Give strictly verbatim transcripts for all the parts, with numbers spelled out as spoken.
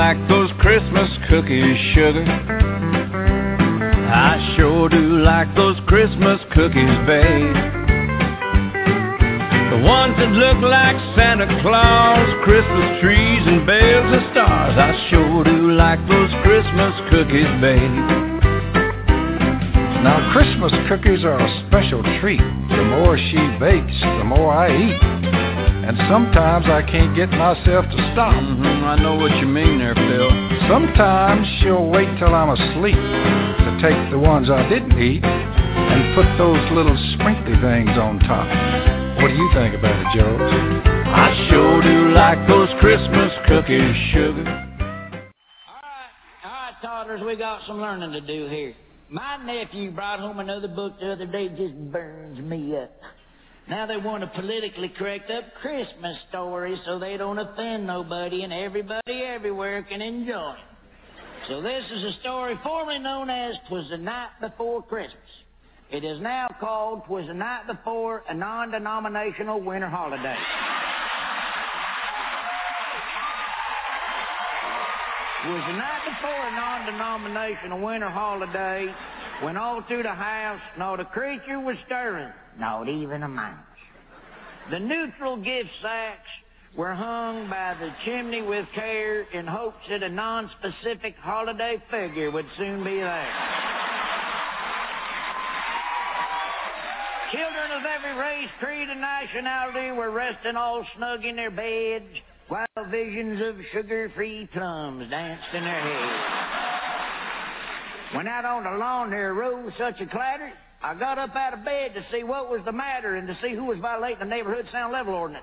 like those Christmas cookies, sugar. I sure do like those Christmas cookies, babe. The ones that look like Santa Claus, Christmas trees and bales of stars. I sure do like those Christmas cookies, babe. Now, Christmas cookies are a special treat. The more she bakes, the more I eat. And sometimes I can't get myself to stop. Mm-hmm, I know what you mean there, Phil. Sometimes she'll wait till I'm asleep to take the ones I didn't eat and put those little sprinkly things on top. What do you think about it, Joe? I sure do like those Christmas cookies, sugar. All right, all right, toddlers, we got some learning to do here. My nephew brought home another book the other day, just burns me up. Now they want to politically correct up Christmas stories so they don't offend nobody and everybody everywhere can enjoy them. So this is a story formerly known as "'Twas the Night Before Christmas." It is now called "'Twas the Night Before a Non-Denominational Winter Holiday." It was the night before a non-denominational winter holiday when all through the house not a creature was stirring, not even a mouse. The neutral gift sacks were hung by the chimney with care in hopes that a non-specific holiday figure would soon be there. Children of every race, creed, and nationality were resting all snug in their beds, while visions of sugar-free plums danced in their heads. When out on the lawn there arose such a clatter, I got up out of bed to see what was the matter and to see who was violating the neighborhood sound level ordinance.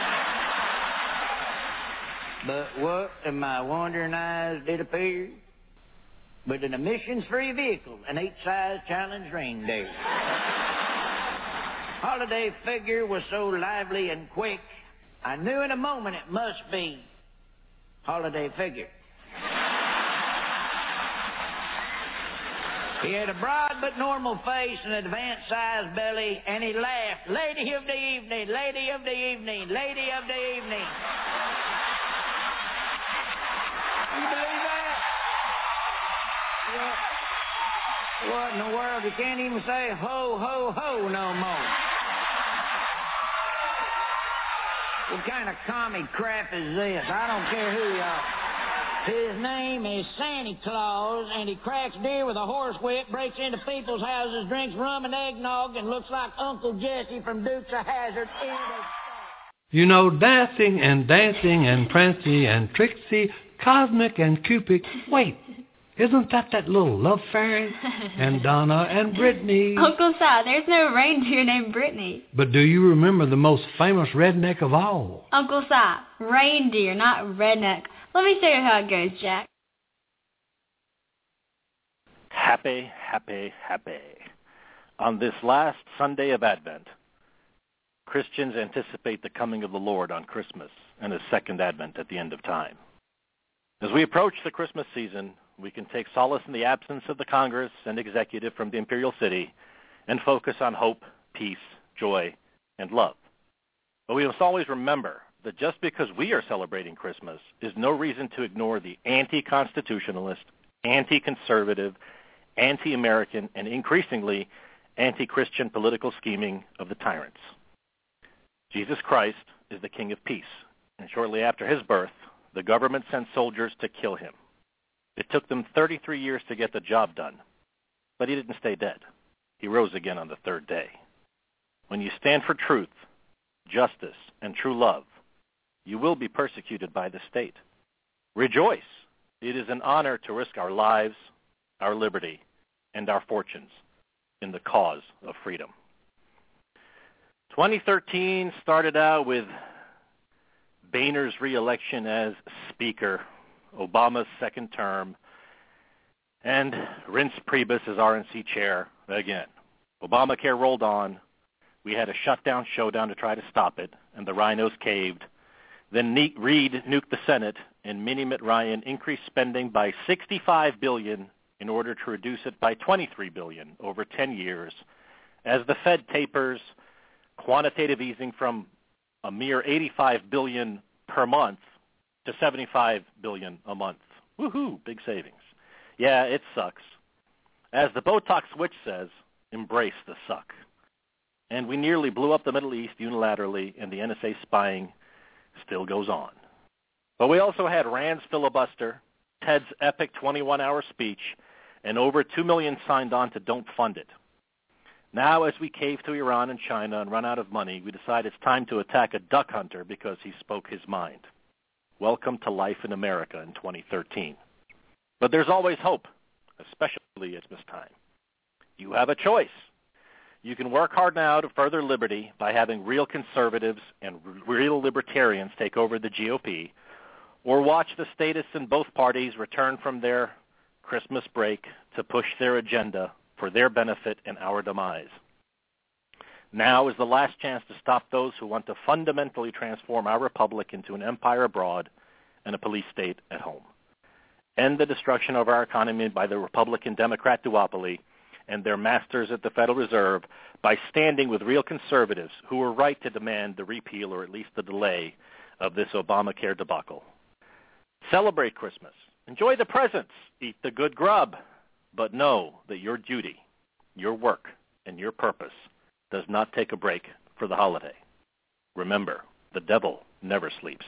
But what to my wondering eyes did appear but an emissions-free vehicle, an eight-size challenge reindeer. Holiday figure was so lively and quick, I knew in a moment it must be Holiday Figure. He had a broad but normal face and an advanced-sized belly, and he laughed, "Lady of the evening, lady of the evening, lady of the evening." You believe that? What, what in the world? You can't even say ho, ho, ho no more. What kind of commie crap is this? I don't care who you are. His name is Santa Claus, and he cracks deer with a horsewhip, breaks into people's houses, drinks rum and eggnog, and looks like Uncle Jesse from Dukes of Hazzard. You know, dancing and dancing and Prancy and Trixie, Cosmic and Cupid. Wait, isn't that that little love fairy? And Donna and Brittany. Uncle Si, there's no reindeer named Brittany. But do you remember the most famous redneck of all? Uncle Si, reindeer, not redneck. Let me show you how it goes, Jack. Happy, happy, happy. On this last Sunday of Advent, Christians anticipate the coming of the Lord on Christmas and His second Advent at the end of time. As we approach the Christmas season, we can take solace in the absence of the Congress and executive from the Imperial City and focus on hope, peace, joy, and love. But we must always remember that just because we are celebrating Christmas is no reason to ignore the anti-constitutionalist, anti-conservative, anti-American, and increasingly anti-Christian political scheming of the tyrants. Jesus Christ is the King of Peace, and shortly after his birth, the government sent soldiers to kill him. It took them thirty-three years to get the job done, but he didn't stay dead. He rose again on the third day. When you stand for truth, justice, and true love, you will be persecuted by the state. Rejoice. It is an honor to risk our lives, our liberty, and our fortunes in the cause of freedom. twenty thirteen started out with Boehner's re-election as Speaker, Obama's second term, and Reince Priebus as R N C chair again. Obamacare rolled on. We had a shutdown showdown to try to stop it, and the rhinos caved. Then Reid nuked the Senate, and Minnie Mitt Ryan increased spending by sixty-five billion dollars in order to reduce it by twenty-three billion dollars over ten years, as the Fed tapers quantitative easing from a mere eighty-five billion dollars per month to seventy-five billion dollars a month Woohoo, big savings. Yeah, it sucks. As the Botox witch says, embrace the suck. And we nearly blew up the Middle East unilaterally, and the N S A spying still goes on. But we also had Rand's filibuster, Ted's epic twenty-one hour speech, and over two million signed on to Don't Fund It. Now, as we cave to Iran and China and run out of money, we decide it's time to attack a duck hunter because he spoke his mind. Welcome to life in America in twenty thirteen. But there's always hope, especially at this time. You have a choice. You can work hard now to further liberty by having real conservatives and real libertarians take over the G O P, or watch the statists in both parties return from their Christmas break to push their agenda for their benefit and our demise. Now is the last chance to stop those who want to fundamentally transform our republic into an empire abroad and a police state at home. End the destruction of our economy by the Republican-Democrat duopoly and their masters at the Federal Reserve by standing with real conservatives who are right to demand the repeal or at least the delay of this Obamacare debacle. Celebrate Christmas. Enjoy the presents. Eat the good grub. But know that your duty, your work, and your purpose does not take a break for the holiday. Remember, the devil never sleeps.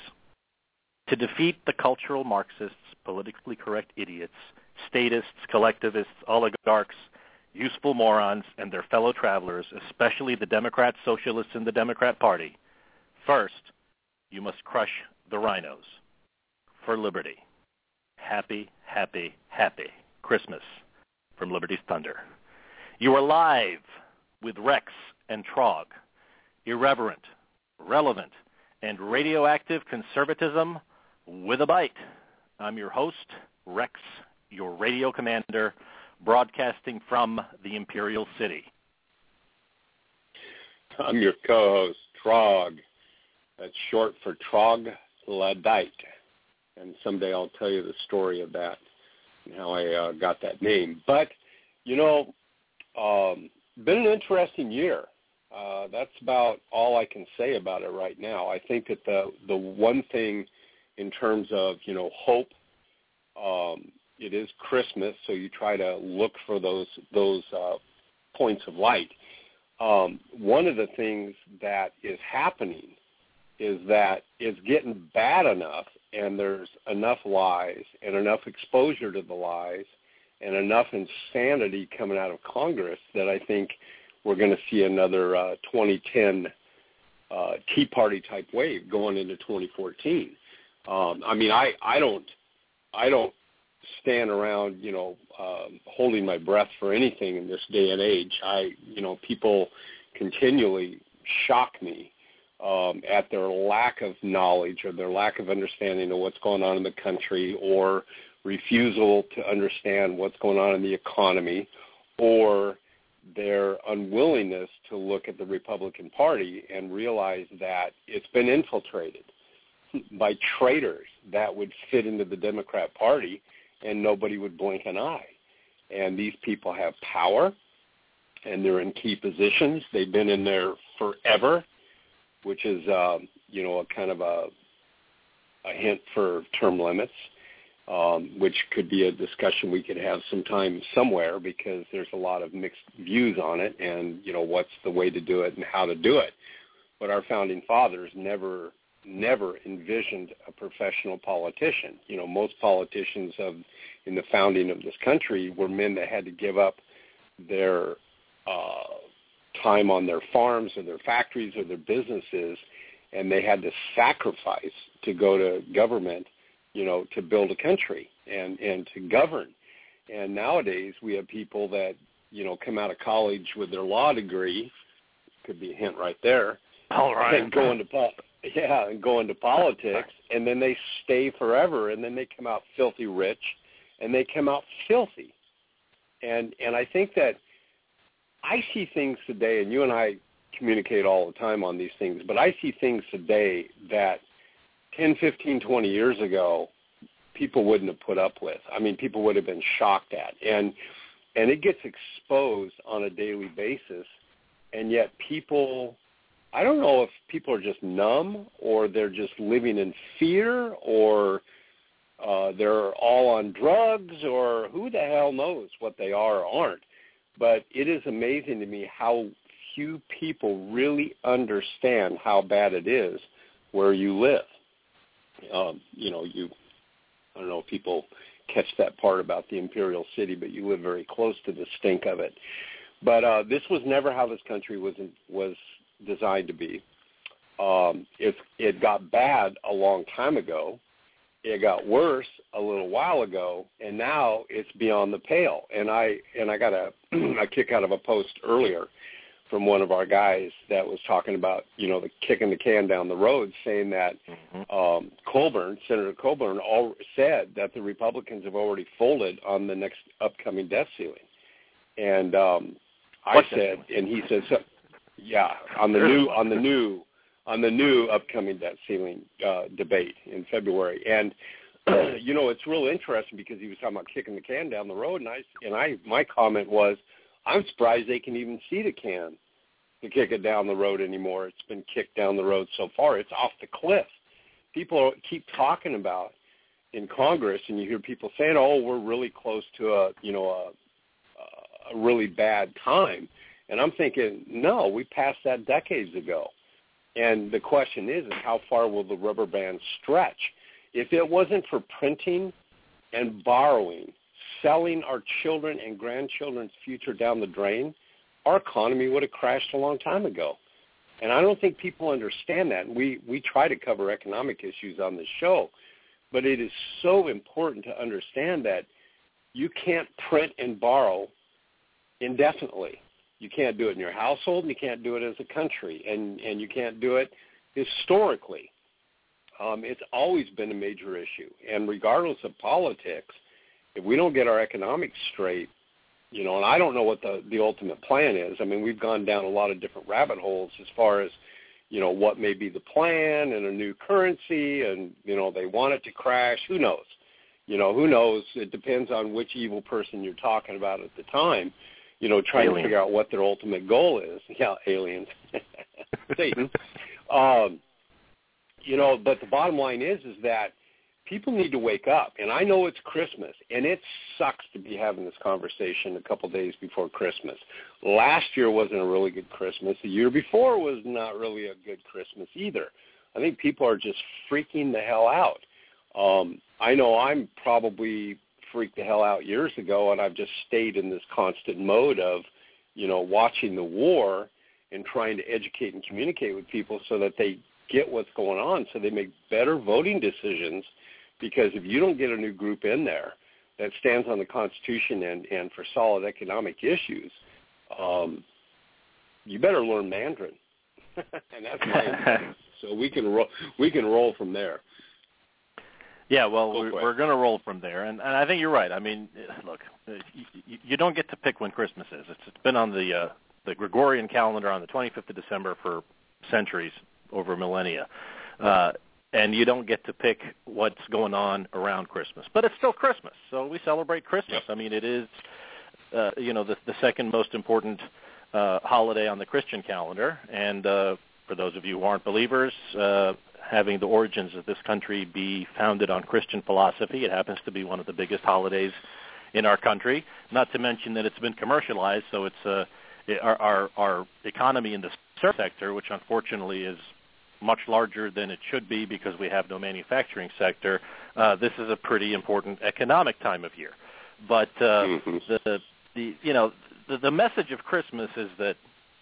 To defeat the cultural Marxists, politically correct idiots, statists, collectivists, oligarchs, useful morons, and their fellow travelers, especially the Democrat socialists in the Democrat Party, first, you must crush the rhinos for liberty. Happy, happy, happy Christmas from Liberty's Thunder. You are live with Rex and Trog. Irreverent, relevant, and radioactive conservatism with a bite. I'm your host, Rex, your radio commander, broadcasting from the Imperial City. I'm your co-host, Trog. That's short for Troglodyte. And someday I'll tell you the story of that and how I uh, got that name. But, you know, um, been an interesting year. Uh, that's about all I can say about it right now. I think that the the one thing in terms of, you know, hope, um, it is Christmas, so you try to look for those those uh, points of light. Um, one of the things that is happening is that it's getting bad enough, and there's enough lies and enough exposure to the lies and enough insanity coming out of Congress that I think we're going to see another uh, twenty ten uh, Tea Party type wave going into twenty fourteen. Um, I mean, I, I don't I don't stand around, you know, um, holding my breath for anything in this day and age. I, you know, people continually shock me um, at their lack of knowledge or their lack of understanding of what's going on in the country, or refusal to understand what's going on in the economy, or their unwillingness to look at the Republican Party and realize that it's been infiltrated by traitors that would fit into the Democrat Party and nobody would blink an eye. And these people have power, and they're in key positions. They've been in there forever, which is, uh, you know, a kind of a, a hint for term limits. Um, which could be a discussion we could have sometime somewhere, because there's a lot of mixed views on it and, you know, what's the way to do it and how to do it. But our founding fathers never, never envisioned a professional politician. You know, most politicians of in the founding of this country were men that had to give up their uh, time on their farms or their factories or their businesses, and they had to sacrifice to go to government, you know, to build a country and, and to govern. And nowadays we have people that, you know, come out of college with their law degree, could be a hint right there, all right, and go into po- yeah, and go into politics, and then they stay forever, and then they come out filthy rich, and they come out filthy. And and I think that I see things today, and you and I communicate all the time on these things, but I see things today that ten, fifteen, twenty years ago, people wouldn't have put up with. I mean, people would have been shocked at. And and it gets exposed on a daily basis, and yet people, I don't know if people are just numb or they're just living in fear, or Uh, they're all on drugs, or who the hell knows what they are or aren't. But it is amazing to me how few people really understand how bad it is where you live. Um, you know, you, I don't know if people catch that part about the Imperial City, but you live very close to the stink of it. But uh, this was never how this country was was designed to be. Um, it, it got bad a long time ago. It got worse a little while ago, and now it's beyond the pale. And I and I got a, a kick out of a post earlier from one of our guys that was talking about, you know, the kicking the can down the road, saying that mm-hmm. um, Colburn, Senator Colburn, all said that the Republicans have already folded on the next upcoming debt ceiling. And um, I what said, and he said, so, yeah, on the new on the new. on the new upcoming debt ceiling uh, debate in February. And, uh, you know, it's real interesting because he was talking about kicking the can down the road, and I, and I, my comment was, I'm surprised they can even see the can to kick it down the road anymore. It's been kicked down the road so far. It's off the cliff. People keep talking about in Congress, and you hear people saying, oh, we're really close to a, you know, a, a really bad time. And I'm thinking, no, we passed that decades ago. And the question is, is how far will the rubber band stretch? If it wasn't for printing and borrowing, selling our children and grandchildren's future down the drain, our economy would have crashed a long time ago. And I don't think people understand that. And we, we try to cover economic issues on this show, but it is so important to understand that you can't print and borrow indefinitely. You can't do it in your household, and you can't do it as a country, and, and you can't do it historically. Um, it's always been a major issue. And regardless of politics, if we don't get our economics straight, you know, and I don't know what the, the ultimate plan is. I mean, we've gone down a lot of different rabbit holes as far as, you know, what may be the plan and a new currency, and, you know, they want it to crash. Who knows? You know, who knows? It depends on which evil person you're talking about at the time. You know, trying aliens. to figure out what their ultimate goal is. Yeah, aliens. Satan. Um, you know, but the bottom line is, is that people need to wake up. And I know it's Christmas, and it sucks to be having this conversation a couple days before Christmas. Last year wasn't a really good Christmas. The year before was not really a good Christmas either. I think people are just freaking the hell out. Um, I know I'm probably freaked the hell out years ago, and I've just stayed in this constant mode of, you know, watching the war and trying to educate and communicate with people so that they get what's going on, so they make better voting decisions. Because if you don't get a new group in there that stands on the Constitution and, and for solid economic issues, um, you better learn Mandarin. And that's my so we can ro- we can roll from there. Yeah, well, we're, we're going to roll from there, and, and I think you're right. I mean, look, you, you don't get to pick when Christmas is. It's, it's been on the uh, the Gregorian calendar on the twenty-fifth of December for centuries, over millennia, uh, and you don't get to pick what's going on around Christmas. But it's still Christmas, so we celebrate Christmas. I mean, it is, uh, you know, the, the second most important uh, holiday on the Christian calendar, and uh, for those of you who aren't believers, uh, having the origins of this country be founded on Christian philosophy. It happens to be one of the biggest holidays in our country, not to mention that it's been commercialized, so it's uh, our, our, our economy in the service sector, which unfortunately is much larger than it should be because we have no manufacturing sector. Uh, this is a pretty important economic time of year. But uh, mm-hmm. the, the, you know, the, the message of Christmas is that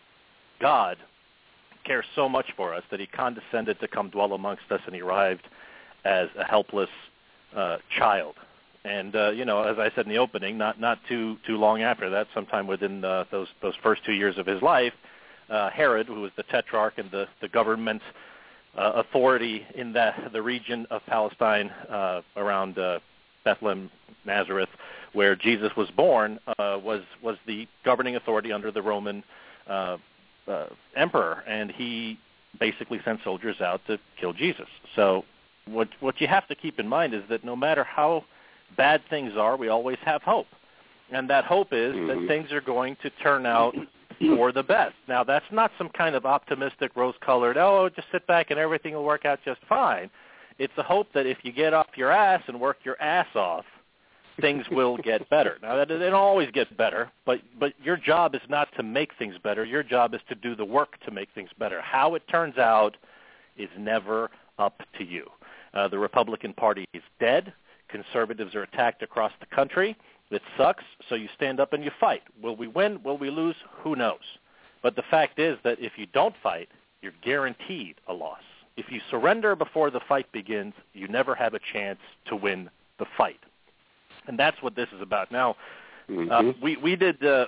God cares so much for us that he condescended to come dwell amongst us, and he arrived as a helpless uh, child. And uh, you know, as I said in the opening, not not too too long after that, sometime within uh, those those first two years of his life, uh, Herod, who was the tetrarch and the the government uh, authority in the the region of Palestine uh, around uh, Bethlehem, Nazareth, where Jesus was born, uh, was was the governing authority under the Roman Uh, Uh, emperor, and he basically sent soldiers out to kill Jesus. So what what you have to keep in mind is that no matter how bad things are, we always have hope. And that hope is mm-hmm. that things are going to turn out for the best. Now, that's not some kind of optimistic, rose-colored, oh, just sit back and everything will work out just fine. It's a hope that if you get off your ass and work your ass off, things will get better. Now, that, they don't always get better, but, but your job is not to make things better. Your job is to do the work to make things better. How it turns out is never up to you. Uh, the Republican Party is dead. Conservatives are attacked across the country. It sucks, so you stand up and you fight. Will we win? Will we lose? Who knows? But the fact is that if you don't fight, you're guaranteed a loss. If you surrender before the fight begins, you never have a chance to win the fight. And that's what this is about. Now, mm-hmm. uh, we, we did, uh,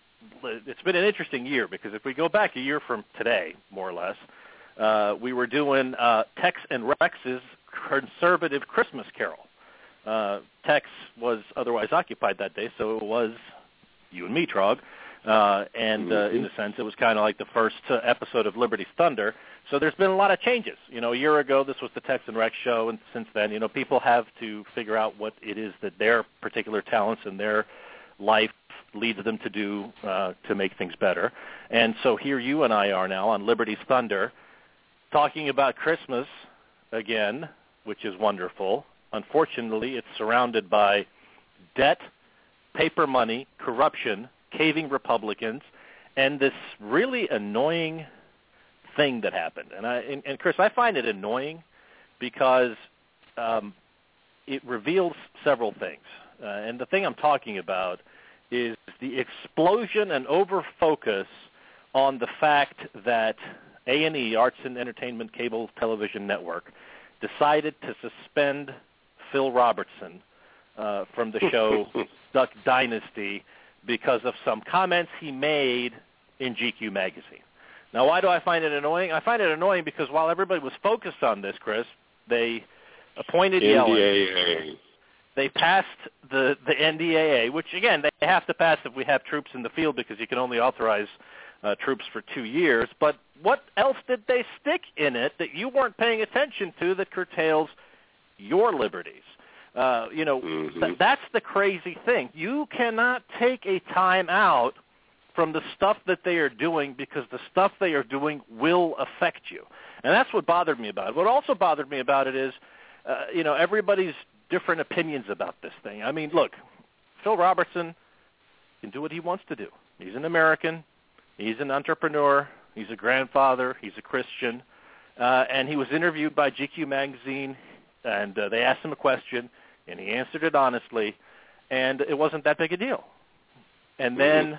it's been an interesting year because if we go back a year from today, more or less, uh, we were doing uh, Tex and Rex's Conservative Christmas Carol. Uh, Tex was otherwise occupied that day, so it was you and me, Trog. Uh, and uh, in a sense, it was kind of like the first uh, episode of Liberty's Thunder. So there's been a lot of changes. You know, a year ago, this was the Tex and Rex show, and since then, you know, people have to figure out what it is that their particular talents and their life leads them to do uh, to make things better. And so here you and I are now on Liberty's Thunder talking about Christmas again, which is wonderful. Unfortunately, it's surrounded by debt, paper money, corruption, caving Republicans, and this really annoying thing that happened. And, I, and, and Chris, I find it annoying because um, it reveals several things. Uh, and the thing I'm talking about is the explosion and over-focus on the fact that A and E, Arts and Entertainment Cable Television Network, decided to suspend Phil Robertson uh, from the show Duck Dynasty because of some comments he made in G Q magazine. Now, why do I find it annoying? I find it annoying because while everybody was focused on this, Chris, they appointed N D A A. Yellen. They passed the, the N D A A, which, again, they have to pass if we have troops in the field because you can only authorize uh, troops for two years. But what else did they stick in it that you weren't paying attention to that curtails your liberties? Uh, you know, mm-hmm. th- that's the crazy thing. You cannot take a time out from the stuff that they are doing because the stuff they are doing will affect you. And that's what bothered me about it. What also bothered me about it is, uh, you know, everybody's different opinions about this thing. I mean, look, Phil Robertson can do what he wants to do. He's an American. He's an entrepreneur. He's a grandfather. He's a Christian. Uh, and he was interviewed by G Q magazine, and uh, they asked him a question, and he answered it honestly, and it wasn't that big a deal. And then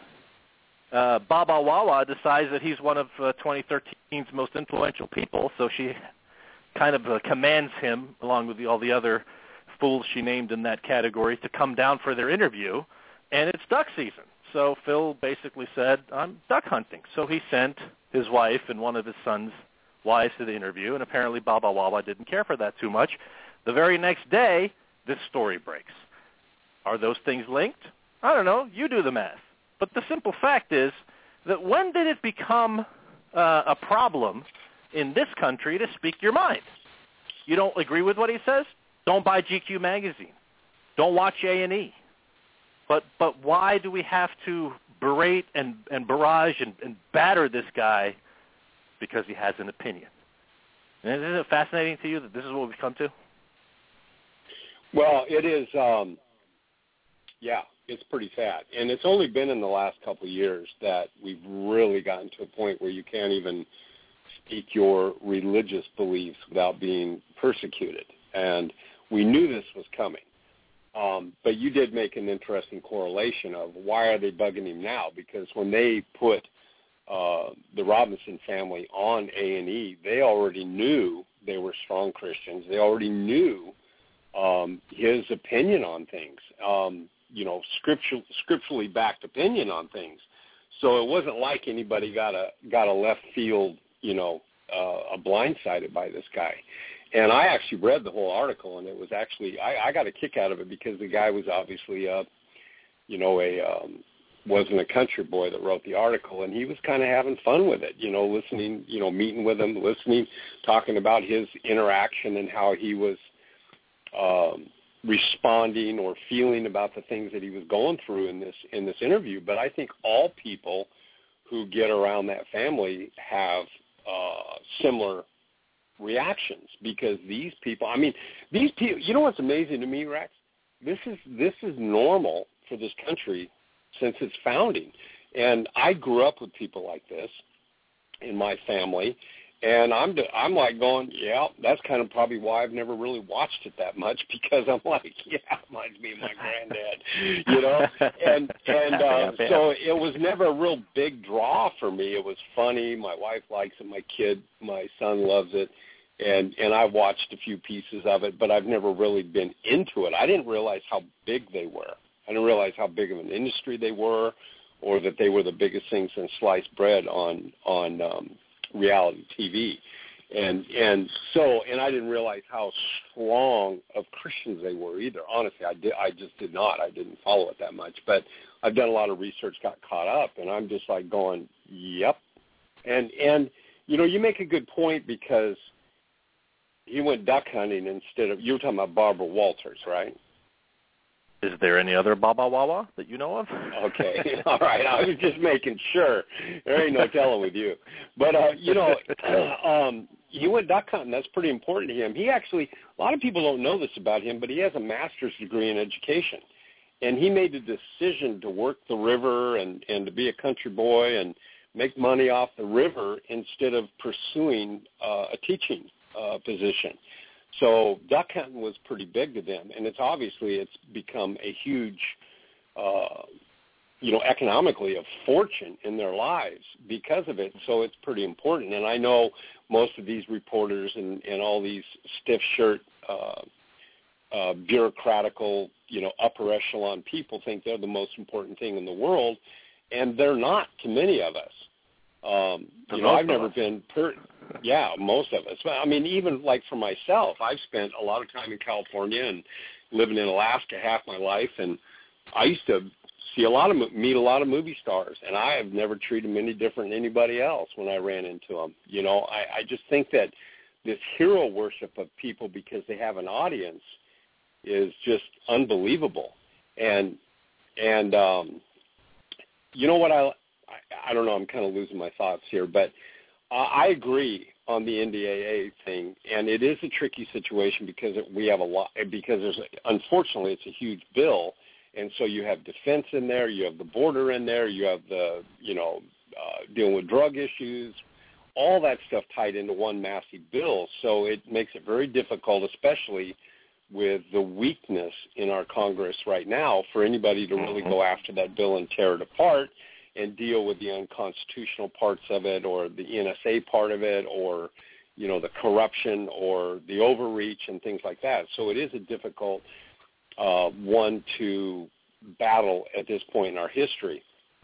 uh, Baba Wawa decides that he's one of uh, twenty thirteen's most influential people, so she kind of uh, commands him, along with the, all the other fools she named in that category, to come down for their interview, and it's duck season. So Phil basically said, I'm duck hunting. So he sent his wife and one of his sons' wives to the interview, and apparently Baba Wawa didn't care for that too much. The very next day, this story breaks. Are those things linked? I don't know. You do the math. But the simple fact is that when did it become uh, a problem in this country to speak your mind? You don't agree with what he says? Don't buy G Q magazine. Don't watch A and E. But but why do we have to berate and, and barrage and, and batter this guy because he has an opinion? And isn't it fascinating to you that this is what we've come to? Well, it is, um, yeah, it's pretty sad. And it's only been in the last couple of years that we've really gotten to a point where you can't even speak your religious beliefs without being persecuted. And we knew this was coming. Um, but you did make an interesting correlation of why are they bugging him now? Because when they put uh, the Robinson family on A and E, they already knew they were strong Christians. They already knew um, his opinion on things, um, you know, scriptural, scripturally backed opinion on things. So it wasn't like anybody got a got a left field, you know, uh, a blindsided by this guy. And I actually read the whole article, and it was actually I, I got a kick out of it because the guy was obviously, uh, you know, a um, wasn't a country boy that wrote the article, and he was kind of having fun with it, you know, listening, you know, meeting with him, listening, talking about his interaction and how he was um, responding or feeling about the things that he was going through in this in this interview. But I think all people who get around that family have uh, similar reactions because these people, I mean, these people, you know what's amazing to me, Rex? This is this is normal for this country since its founding. And I grew up with people like this in my family, and I'm I'm like going, yeah, that's kind of probably why I've never really watched it that much, because I'm like, yeah, it reminds me of my granddad, you know? And and uh, so it was never a real big draw for me. It was funny. My wife likes it. My kid, my son loves it. And and I watched a few pieces of it, but I've never really been into it. I didn't realize how big they were. I didn't realize how big of an industry they were, or that they were the biggest things in sliced bread on on um, reality T V. And and so and I didn't realize how strong of Christians they were either. Honestly, I did I just did not. I didn't follow it that much. But I've done a lot of research, got caught up, and I'm just like going, yep. And and you know, you make a good point, because he went duck hunting instead of, you were talking about Barbara Walters, right? Is there any other Baba Wawa that you know of? Okay, all right. I was just making sure. There ain't no telling with you. But, uh, you know, um, he went duck hunting. That's pretty important to him. He actually, a lot of people don't know this about him, but he has a master's degree in education. And he made the decision to work the river and, and to be a country boy and make money off the river instead of pursuing uh, a teaching uh, position. So duck hunting was pretty big to them, and it's obviously it's become a huge, uh, you know, economically a fortune in their lives because of it. So it's pretty important. And I know most of these reporters and, and all these stiff shirt, uh, uh, bureaucratical, you know, upper echelon people think they're the most important thing in the world, and they're not to many of us. Um, you know, I've never been, per- yeah, most of us. But I mean, even like for myself, I've spent a lot of time in California and living in Alaska half my life, and I used to see a lot of, meet a lot of movie stars, and I have never treated them any different than anybody else when I ran into them. You know, I, I just think that this hero worship of people because they have an audience is just unbelievable. And, and um, you know what I, I, I don't know, I'm kind of losing my thoughts here, but uh, I agree on the N D A A thing, and it is a tricky situation because it, we have a lot, because there's, a, unfortunately, it's a huge bill, and so you have defense in there, you have the border in there, you have the, you know, uh, dealing with drug issues, all that stuff tied into one massive bill, so it makes it very difficult, especially with the weakness in our Congress right now, for anybody to really go after that bill and tear it apart and deal with the unconstitutional parts of it, or the N S A part of it, or, you know, the corruption or the overreach and things like that. So it is a difficult uh, one to battle at this point in our history.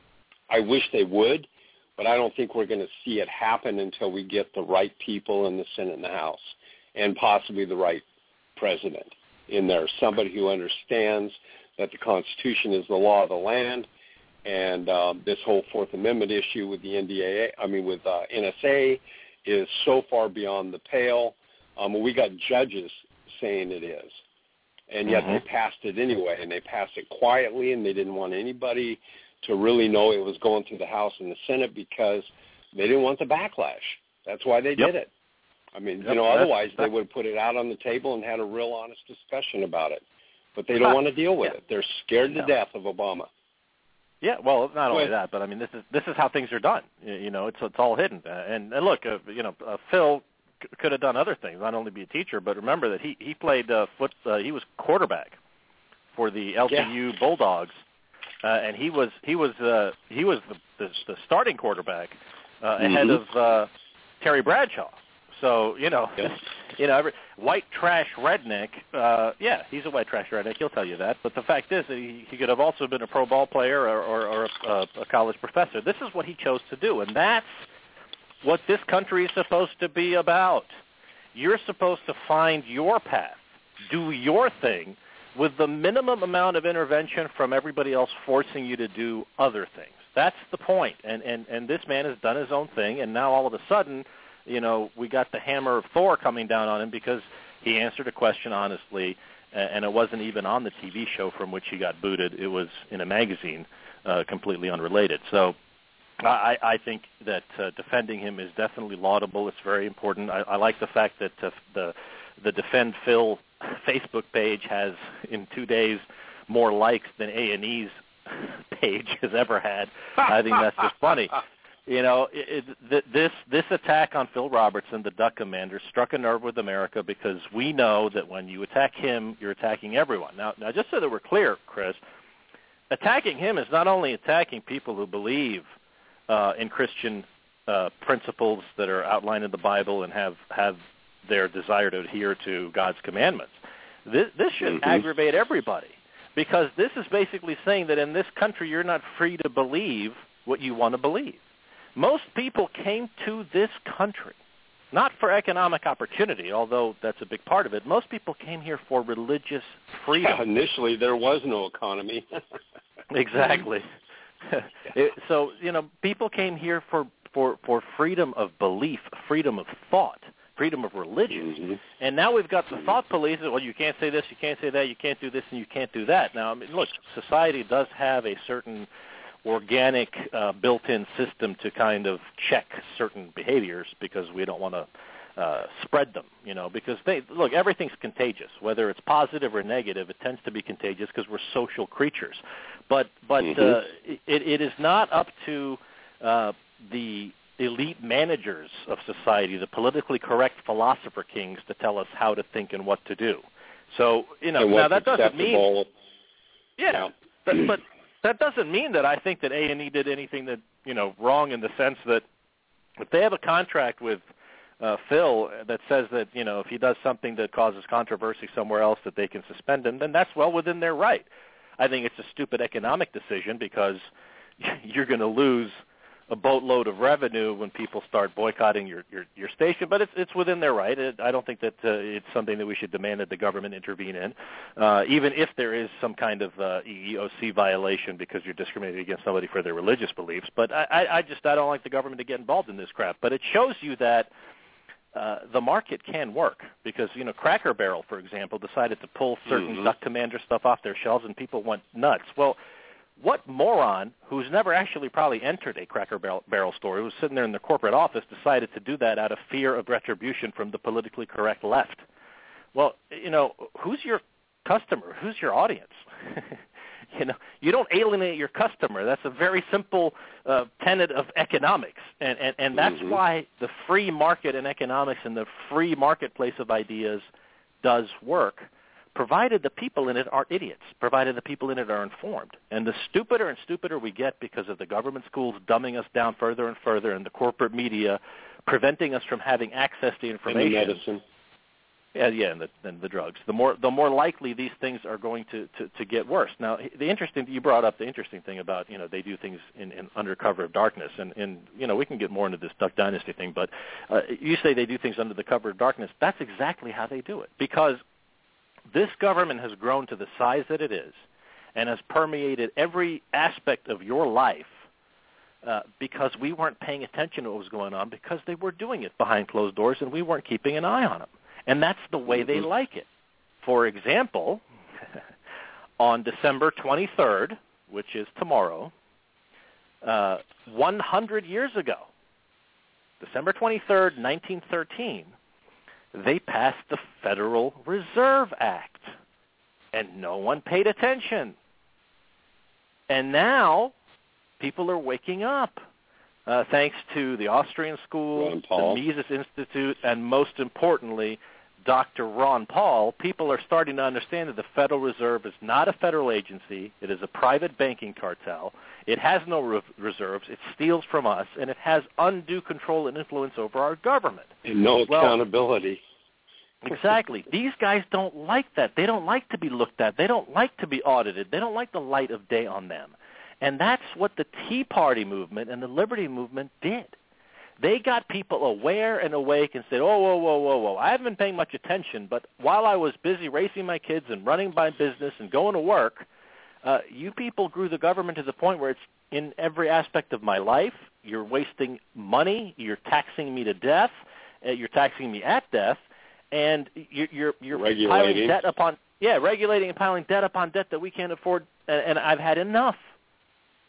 I wish they would, but I don't think we're going to see it happen until we get the right people in the Senate and the House, and possibly the right president in there, somebody who understands that the Constitution is the law of the land. And um, this whole Fourth Amendment issue with the N D A A, I mean, with uh, N S A, is so far beyond the pale. Um, we got judges saying it is, and yet mm-hmm. they passed it anyway, and they passed it quietly, and they didn't want anybody to really know it was going through the House and the Senate because they didn't want the backlash. That's why they yep. did it. I mean, yep. you know, that's, otherwise that's... they would have put it out on the table and had a real honest discussion about it. But they don't want to deal with yeah. it. They're scared to no. death of Obama. Yeah, well, not only Well, that, but I mean, this is this is how things are done. You, you know, it's it's all hidden. Uh, and and look, uh, you know, uh, Phil c- could have done other things, not only be a teacher, but remember that he he played uh, foot. Uh, he was quarterback for the L T U yeah. Bulldogs, uh, and he was he was uh, he was the, the, the starting quarterback uh, mm-hmm. ahead of uh, Terry Bradshaw. So, you know, yep. you know, every, white trash redneck, uh, yeah, he's a white trash redneck, he'll tell you that. But the fact is that he, he could have also been a pro ball player or, or, or a, a college professor. This is what he chose to do, and that's what this country is supposed to be about. You're supposed to find your path, do your thing, with the minimum amount of intervention from everybody else forcing you to do other things. That's the point. And, and, and this man has done his own thing, and now all of a sudden, you know, we got the hammer of Thor coming down on him because he answered a question honestly, and it wasn't even on the T V show from which he got booted. It was in a magazine, uh, completely unrelated. So I, I think that uh, defending him is definitely laudable. It's very important. I, I like the fact that uh, the the Defend Phil Facebook page has, in two days, more likes than A and E's page has ever had. I think that's just funny. You know, it, it, this this attack on Phil Robertson, the Duck Commander, struck a nerve with America because we know that when you attack him, you're attacking everyone. Now, now just so that we're clear, Chris, attacking him is not only attacking people who believe uh, in Christian uh, principles that are outlined in the Bible and have, have their desire to adhere to God's commandments. This, this should mm-hmm. aggravate everybody, because this is basically saying that in this country you're not free to believe what you want to believe. Most people came to this country not for economic opportunity, although that's a big part of it. Most people came here for religious freedom. Yeah, initially, there was no economy. Exactly. it, so, you know, people came here for, for, for freedom of belief, freedom of thought, freedom of religion. Mm-hmm. And now we've got the thought police. Well, you can't say this, you can't say that, you can't do this, and you can't do that. Now, I mean, look, society does have a certain organic uh, built-in system to kind of check certain behaviors because we don't want to uh, spread them, you know, because they, look, everything's contagious, whether it's positive or negative, it tends to be contagious because we're social creatures. But, but mm-hmm. uh, it, it is not up to uh, the elite managers of society, the politically correct philosopher kings, to tell us how to think and what to do. So, you know, now that doesn't mean, yeah, yeah. But, but that doesn't mean that I think that A and E did anything that, you know, wrong, in the sense that if they have a contract with uh, Phil that says that, you know, if he does something that causes controversy somewhere else that they can suspend him, then that's well within their right. I think it's a stupid economic decision because you're going to lose a boatload of revenue when people start boycotting your, your, your station, but it's it's within their right. It, I don't think that uh, it's something that we should demand that the government intervene in, uh, even if there is some kind of uh, E E O C violation because you're discriminating against somebody for their religious beliefs. But I, I, I just I don't like the government to get involved in this crap. But it shows you that uh, the market can work, because, you know, Cracker Barrel, for example, decided to pull certain mm-hmm. Duck Commander stuff off their shelves, and people went nuts. Well, what moron who's never actually probably entered a Cracker Barrel, barrel store, who was sitting there in the corporate office, decided to do that out of fear of retribution from the politically correct left? Well, you know, who's your customer? Who's your audience? You know, you don't alienate your customer. That's a very simple uh, tenet of economics, and and, and that's mm-hmm. why the free market in economics and the free marketplace of ideas does work, provided the people in it are idiots, provided the people in it are informed. And the stupider and stupider we get because of the government schools dumbing us down further and further, and the corporate media preventing us from having access to information. And the medicine. Yeah, yeah, and the, and the drugs. The more the more likely these things are going to, to, to get worse. Now, the interesting, you brought up the interesting thing about, you know, they do things in, in under cover of darkness, and, and you know, we can get more into this Duck Dynasty thing, but uh, you say they do things under the cover of darkness. That's exactly how they do it, because this government has grown to the size that it is and has permeated every aspect of your life uh, because we weren't paying attention to what was going on, because they were doing it behind closed doors and we weren't keeping an eye on them. And that's the way they like it. For example, on December twenty-third, which is tomorrow, uh, one hundred years ago, December twenty-third, nineteen thirteen, they passed the Federal Reserve Act, and no one paid attention. And now people are waking up, uh, thanks to the Austrian School, the Mises Institute, and most importantly, Doctor Ron Paul. People are starting to understand that the Federal Reserve is not a federal agency. It is a private banking cartel. It has no re- reserves. It steals from us, and it has undue control and influence over our government. And no well, accountability. Exactly. These guys don't like that. They don't like to be looked at. They don't like to be audited. They don't like the light of day on them. And that's what the Tea Party movement and the Liberty movement did. They got people aware and awake and said, oh, whoa, whoa, whoa, whoa. I haven't been paying much attention, but while I was busy raising my kids and running my business and going to work, uh, you people grew the government to the point where it's in every aspect of my life. You're wasting money. You're taxing me to death. Uh, you're taxing me at death. And you're, you're, you're piling debt upon, yeah, regulating and piling debt upon debt that we can't afford, and, and I've had enough.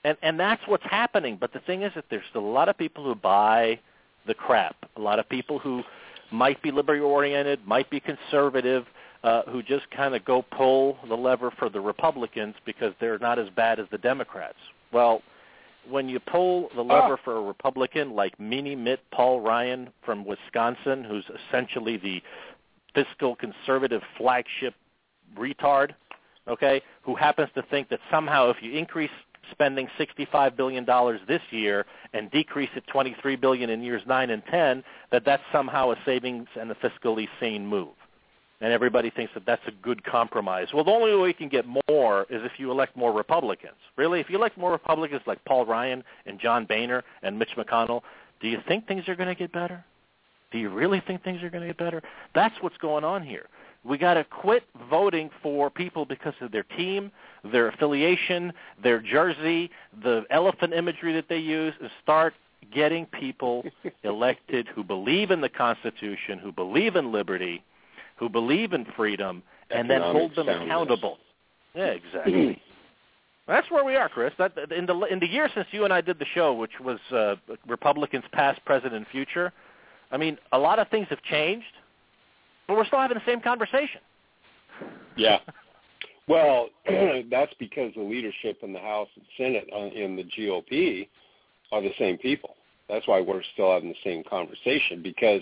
And and that's what's happening. But the thing is that there's still a lot of people who buy the crap, a lot of people who might be liberty-oriented, might be conservative, uh, who just kind of go pull the lever for the Republicans because they're not as bad as the Democrats. Well, when you pull the lever for a Republican like Mini Mitt Paul Ryan from Wisconsin, who's essentially the fiscal conservative flagship retard, okay, who happens to think that somehow if you increase spending sixty-five billion dollars this year and decrease it twenty-three billion dollars in years nine and ten, that that's somehow a savings and a fiscally sane move. And everybody thinks that that's a good compromise. Well, the only way you can get more is if you elect more Republicans. Really, if you elect more Republicans like Paul Ryan and John Boehner and Mitch McConnell, do you think things are going to get better? Do you really think things are going to get better? That's what's going on here. We got to quit voting for people because of their team, their affiliation, their jersey, the elephant imagery that they use, and start getting people elected who believe in the Constitution, who believe in liberty, who believe in freedom, and then hold them accountable. Yeah, exactly. That's where we are, Chris. That, in the in the year since you and I did the show, which was uh, Republicans past, present, and future, I mean, a lot of things have changed, but we're still having the same conversation. Yeah. Well, that's because the leadership in the House and Senate uh, in the G O P are the same people. That's why we're still having the same conversation, because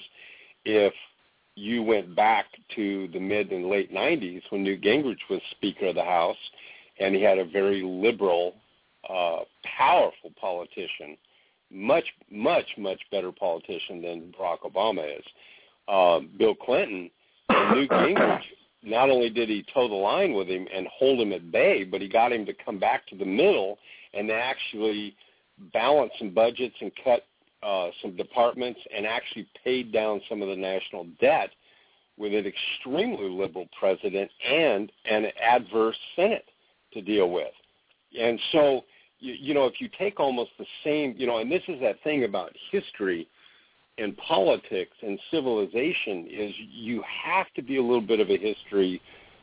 if you went back to the mid and late nineties when Newt Gingrich was Speaker of the House, and he had a very liberal, uh, powerful politician, much, much, much better politician than Barack Obama is. Uh, Bill Clinton and Newt Gingrich, not only did he toe the line with him and hold him at bay, but he got him to come back to the middle and actually balance some budgets and cut uh, some departments and actually paid down some of the national debt with an extremely liberal president and an adverse Senate to deal with. And so, you, you know, if you take almost the same, you know, and this is that thing about history and politics and civilization, is you have to be a little bit of a history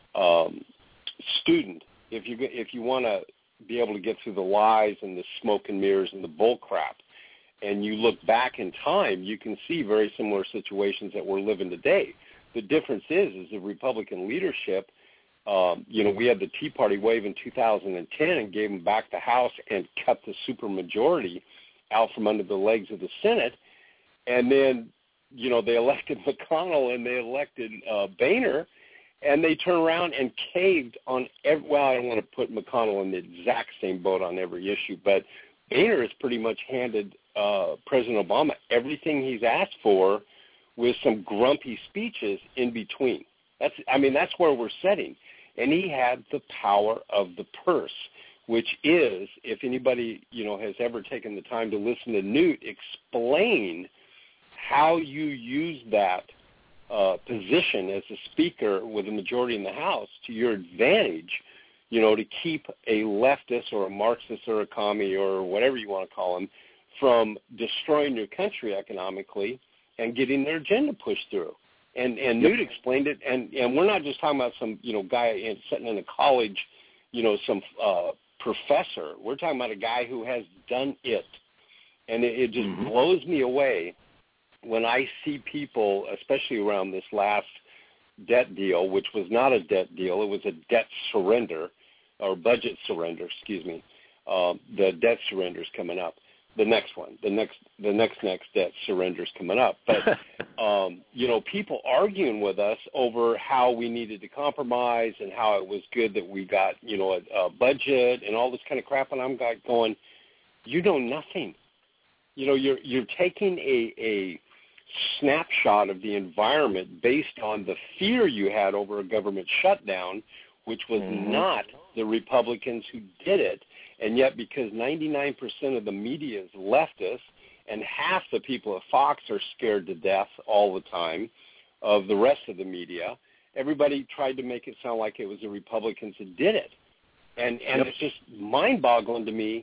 um, student if you if you want to be able to get through the lies and the smoke and mirrors and the bull crap. And you look back in time, you can see very similar situations that we're living today. The difference is, is the Republican leadership, um, you know, we had the Tea Party wave in two thousand ten and gave them back the House and cut the supermajority out from under the legs of the Senate. And then, you know, they elected McConnell and they elected uh, Boehner, and they turned around and caved on every, well, I don't want to put McConnell in the exact same boat on every issue, but Boehner has pretty much handed uh, President Obama everything he's asked for with some grumpy speeches in between. That's, I mean, that's where we're sitting. And he had the power of the purse, which is, if anybody, you know, has ever taken the time to listen to Newt explain how you use that uh, position as a speaker with a majority in the House to your advantage, you know, to keep a leftist or a Marxist or a commie or whatever you want to call them from destroying your country economically and getting their agenda pushed through. And and Newt explained it, and, and we're not just talking about some, you know, guy in, sitting in a college, you know, some uh, professor. We're talking about a guy who has done it. And it, it just mm-hmm. blows me away when I see people, especially around this last debt deal, which was not a debt deal, it was a debt surrender, or budget surrender, excuse me. Um, the debt surrender is coming up. The next one, the next, the next next debt surrender is coming up. But um, you know, people arguing with us over how we needed to compromise and how it was good that we got, you know, a, a budget and all this kind of crap. And I'm going, you know nothing. You know, you're you're taking a a snapshot of the environment based on the fear you had over a government shutdown, which was mm-hmm. not the Republicans who did it. And yet, because ninety-nine percent of the media is leftist and half the people at Fox are scared to death all the time of the rest of the media, everybody tried to make it sound like it was the Republicans that did it. And and yep. It's just mind-boggling to me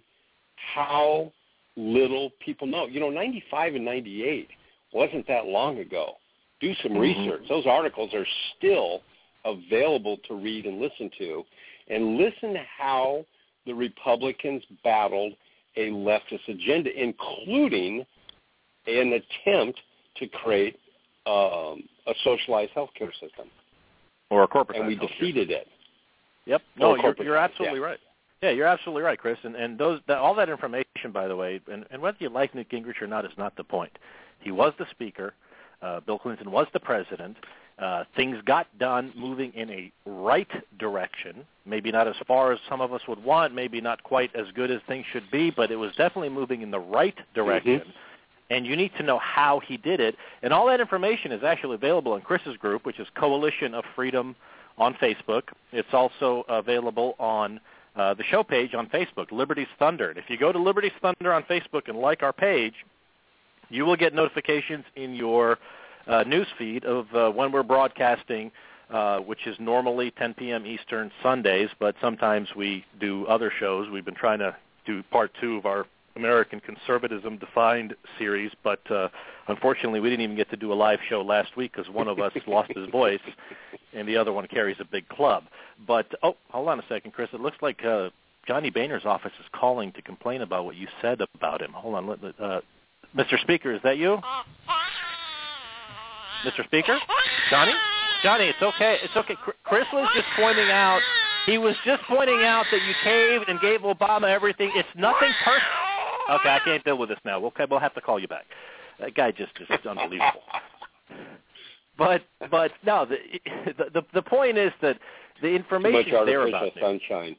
how little people know. You know, ninety-five and ninety-eight wasn't that long ago. Do some mm-hmm. research. Those articles are still available to read and listen to. And listen to how the Republicans battled a leftist agenda, including an attempt to create um, a socialized healthcare system. Or a corporate. And we defeated it. Yep. No, you're, you're absolutely yeah. right. Yeah, you're absolutely right, Chris. And, and those that, all that information, by the way, and, and whether you like Newt Gingrich or not is not the point. He was the speaker. Uh, Bill Clinton was the president. Uh, things got done moving in a right direction, maybe not as far as some of us would want, maybe not quite as good as things should be, but it was definitely moving in the right direction. Mm-hmm. And you need to know how he did it. And all that information is actually available in Chris's group, which is Coalition of Freedom on Facebook. It's also available on uh, the show page on Facebook, Liberty's Thunder. And if you go to Liberty's Thunder on Facebook and like our page, you will get notifications in your Uh, news feed of uh, when we're broadcasting, uh, which is normally ten p.m. Eastern Sundays, but sometimes we do other shows. We've been trying to do part two of our American Conservatism Defined series, but uh, unfortunately we didn't even get to do a live show last week because one of us lost his voice and the other one carries a big club. But, oh, hold on a second, Chris. It looks like uh, Johnny Boehner's office is calling to complain about what you said about him. Hold on. Uh, Mister Speaker, is that you? Mister Speaker? Johnny? Johnny, it's okay. It's okay. Chris was just pointing out, he was just pointing out that you caved and gave Obama everything. It's nothing personal. Okay, I can't deal with this now. Okay, we'll have to call you back. That guy just is unbelievable. But, but no, the, the, the point is that the information is there about it. Sunshine.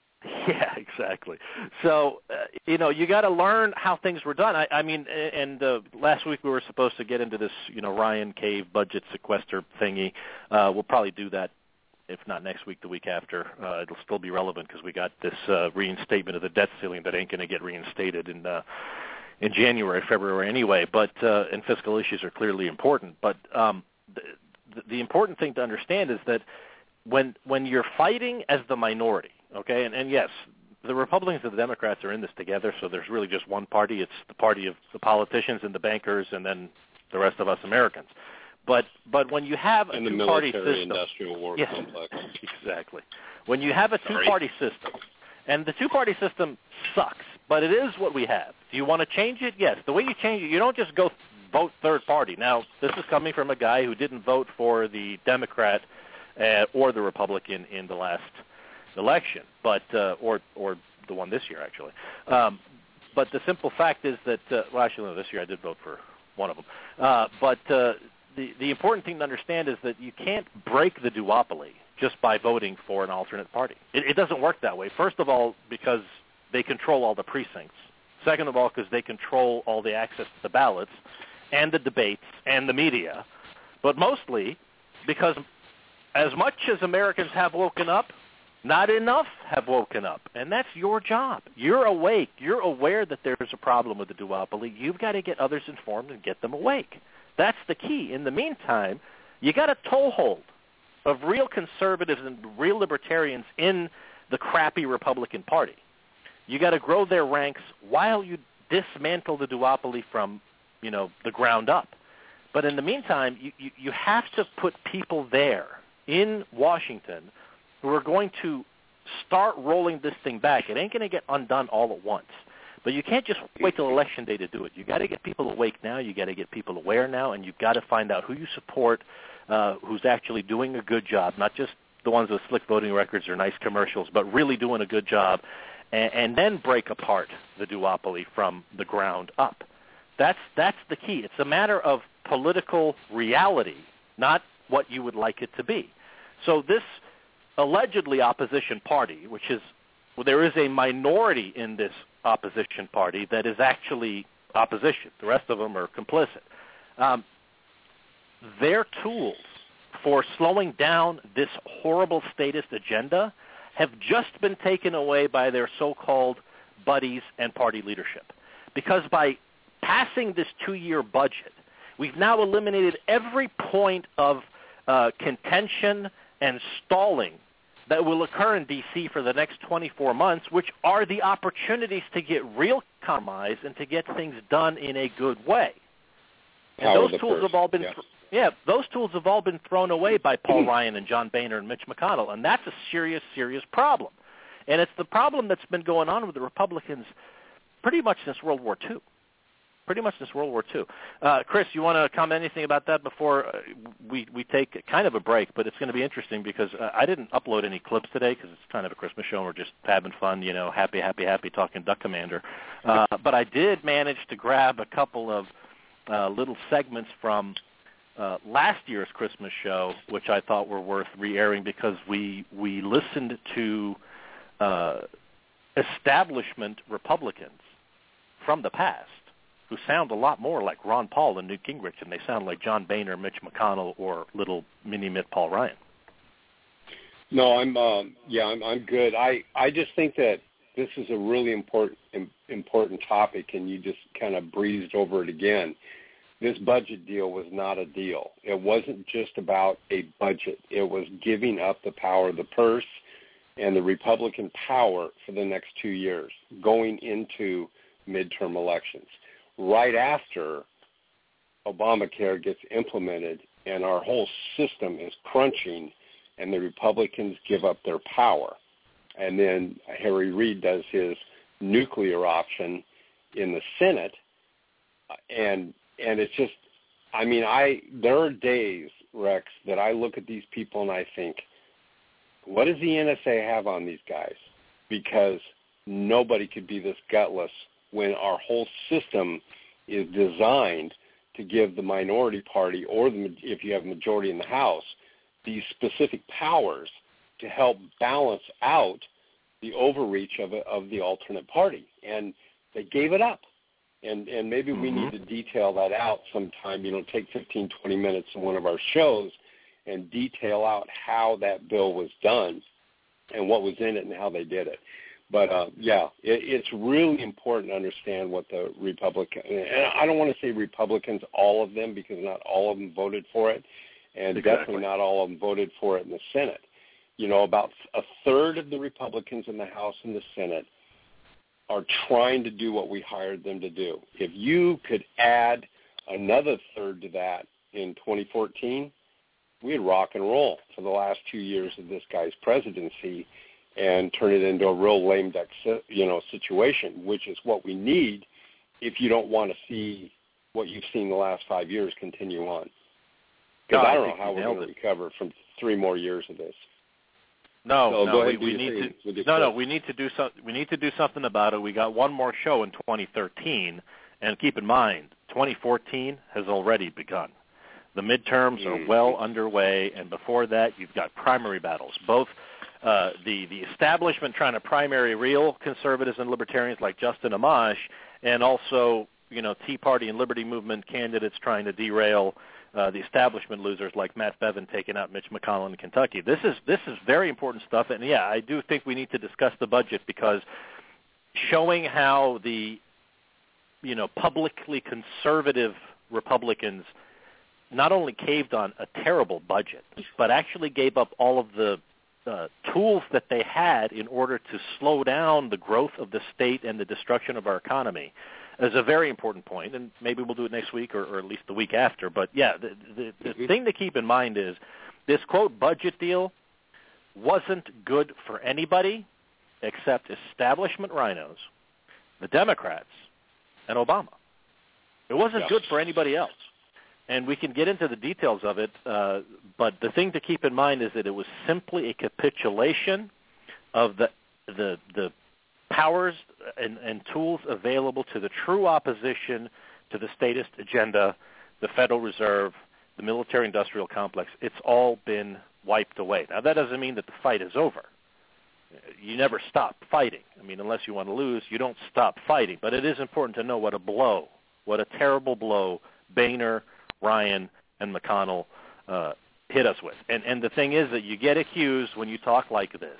Yeah, exactly. So, uh, you know, you got to learn how things were done. I, I mean, and uh, last week we were supposed to get into this, you know, Ryan Cave budget sequester thingy. Uh, we'll probably do that, if not next week, the week after. Uh, it'll still be relevant because we got this uh, reinstatement of the debt ceiling that ain't going to get reinstated in uh, in January, February anyway. But uh, and fiscal issues are clearly important. But um, the, the important thing to understand is that when when you're fighting as the minority, okay, and, and yes, the Republicans and the Democrats are in this together, so there's really just one party. It's the party of the politicians and the bankers and then the rest of us Americans. But but when you have a and two-party the system... industrial war yes, complex. Exactly. When you have a two-party system, and the two-party system sucks, but it is what we have. Do you want to change it? Yes. The way you change it, you don't just go vote third party. Now, this is coming from a guy who didn't vote for the Democrat uh, or the Republican in the last election, but uh, or or the one this year actually. Um, but the simple fact is that uh, well, actually, no, this year I did vote for one of them. Uh, but uh, the the important thing to understand is that you can't break the duopoly just by voting for an alternate party. It, it doesn't work that way. First of all, because they control all the precincts. Second of all, because they control all the access to the ballots and the debates and the media. But mostly because as much as Americans have woken up, not enough have woken up, and that's your job. You're awake. You're aware that there's a problem with the duopoly. You've got to get others informed and get them awake. That's the key. In the meantime, you got a toehold of real conservatives and real libertarians in the crappy Republican Party. You got to grow their ranks while you dismantle the duopoly from, you know, the ground up. But in the meantime, you, you, you have to put people there in Washington who are going to start rolling this thing back. It ain't going to get undone all at once. But you can't just wait till Election Day to do it. You got to get people awake now. You got to get people aware now, and you've got to find out who you support, uh, who's actually doing a good job, not just the ones with slick voting records or nice commercials, but really doing a good job, and, and then break apart the duopoly from the ground up. That's that's the key. It's a matter of political reality, not what you would like it to be. So this allegedly opposition party, which is, well, there is a minority in this opposition party that is actually opposition. The rest of them are complicit. Um, their tools for slowing down this horrible statist agenda have just been taken away by their so-called buddies and party leadership. Because by passing this two-year budget, we've now eliminated every point of uh, contention and stalling that will occur in D C for the next twenty-four months, which are the opportunities to get real compromise and to get things done in a good way. And Power those tools first. have all been, yes. th- yeah, those tools have all been thrown away by Paul Ryan and John Boehner and Mitch McConnell, and that's a serious, serious problem. And it's the problem that's been going on with the Republicans pretty much since World War Two. Pretty much since World War Two. Uh, Chris, you want to comment anything about that before uh, we, we take kind of a break? But it's going to be interesting because uh, I didn't upload any clips today because it's kind of a Christmas show and we're just having fun, you know, happy, happy, happy talking Duck Commander. Uh, but I did manage to grab a couple of uh, little segments from uh, last year's Christmas show, which I thought were worth re-airing because we, we listened to uh, establishment Republicans from the past who sound a lot more like Ron Paul and Newt Gingrich, and they sound like John Boehner, Mitch McConnell, or little mini-Mitt Paul Ryan. No, I'm um, yeah, I'm, I'm good. I, I just think that this is a really important important topic, and you just kind of breezed over it again. This budget deal was not a deal. It wasn't just about a budget. It was giving up the power of the purse and the Republican power for the next two years, going into midterm elections. Right after Obamacare gets implemented and our whole system is crunching and the Republicans give up their power. And then Harry Reid does his nuclear option in the Senate. And and it's just, I mean, I there are days, Rex, that I look at these people and I think, what does the N S A have on these guys? Because nobody could be this gutless when our whole system is designed to give the minority party, or the, if you have a majority in the House, these specific powers to help balance out the overreach of, a, of the alternate party. And they gave it up. And, and maybe mm-hmm. we need to detail that out sometime, you know, take fifteen, twenty minutes in one of our shows and detail out how that bill was done and what was in it and how they did it. But, uh, yeah, it, it's really important to understand what the Republican – and I don't want to say Republicans, all of them, because not all of them voted for it, and exactly. definitely not all of them voted for it in the Senate. You know, about a third of the Republicans in the House and the Senate are trying to do what we hired them to do. If you could add another third to that in twenty fourteen, we'd rock and roll for the last two years of this guy's presidency and turn it into a real lame duck, you know, situation, which is what we need if you don't want to see what you've seen the last five years continue on. Because no, I don't I know how we're going to recover from three more years of this. No, so no, we, we need to. No, no, we need to do so. We need to do something about it. We got one more show in twenty thirteen, and keep in mind, twenty fourteen has already begun. The midterms are well underway, and before that, you've got primary battles. Both uh, the the establishment trying to primary real conservatives and libertarians like Justin Amash, and also you know Tea Party and Liberty Movement candidates trying to derail uh, the establishment losers like Matt Bevin taking out Mitch McConnell in Kentucky. This is this is very important stuff, and yeah, I do think we need to discuss the budget because showing how the you know publicly conservative Republicans not only caved on a terrible budget, but actually gave up all of the uh, tools that they had in order to slow down the growth of the state and the destruction of our economy is a very important point, and maybe we'll do it next week or, or at least the week after. But, yeah, the, the, the mm-hmm. thing to keep in mind is this, quote, budget deal wasn't good for anybody except establishment rhinos, the Democrats, and Obama. It wasn't yes. good for anybody else. And we can get into the details of it, uh, but the thing to keep in mind is that it was simply a capitulation of the the, the powers and, and tools available to the true opposition to the statist agenda, the Federal Reserve, the military-industrial complex. It's all been wiped away. Now, that doesn't mean that the fight is over. You never stop fighting. I mean, unless you want to lose, you don't stop fighting. But it is important to know what a blow, what a terrible blow Boehner, Ryan, and McConnell uh, hit us with. And, and the thing is that you get accused when you talk like this.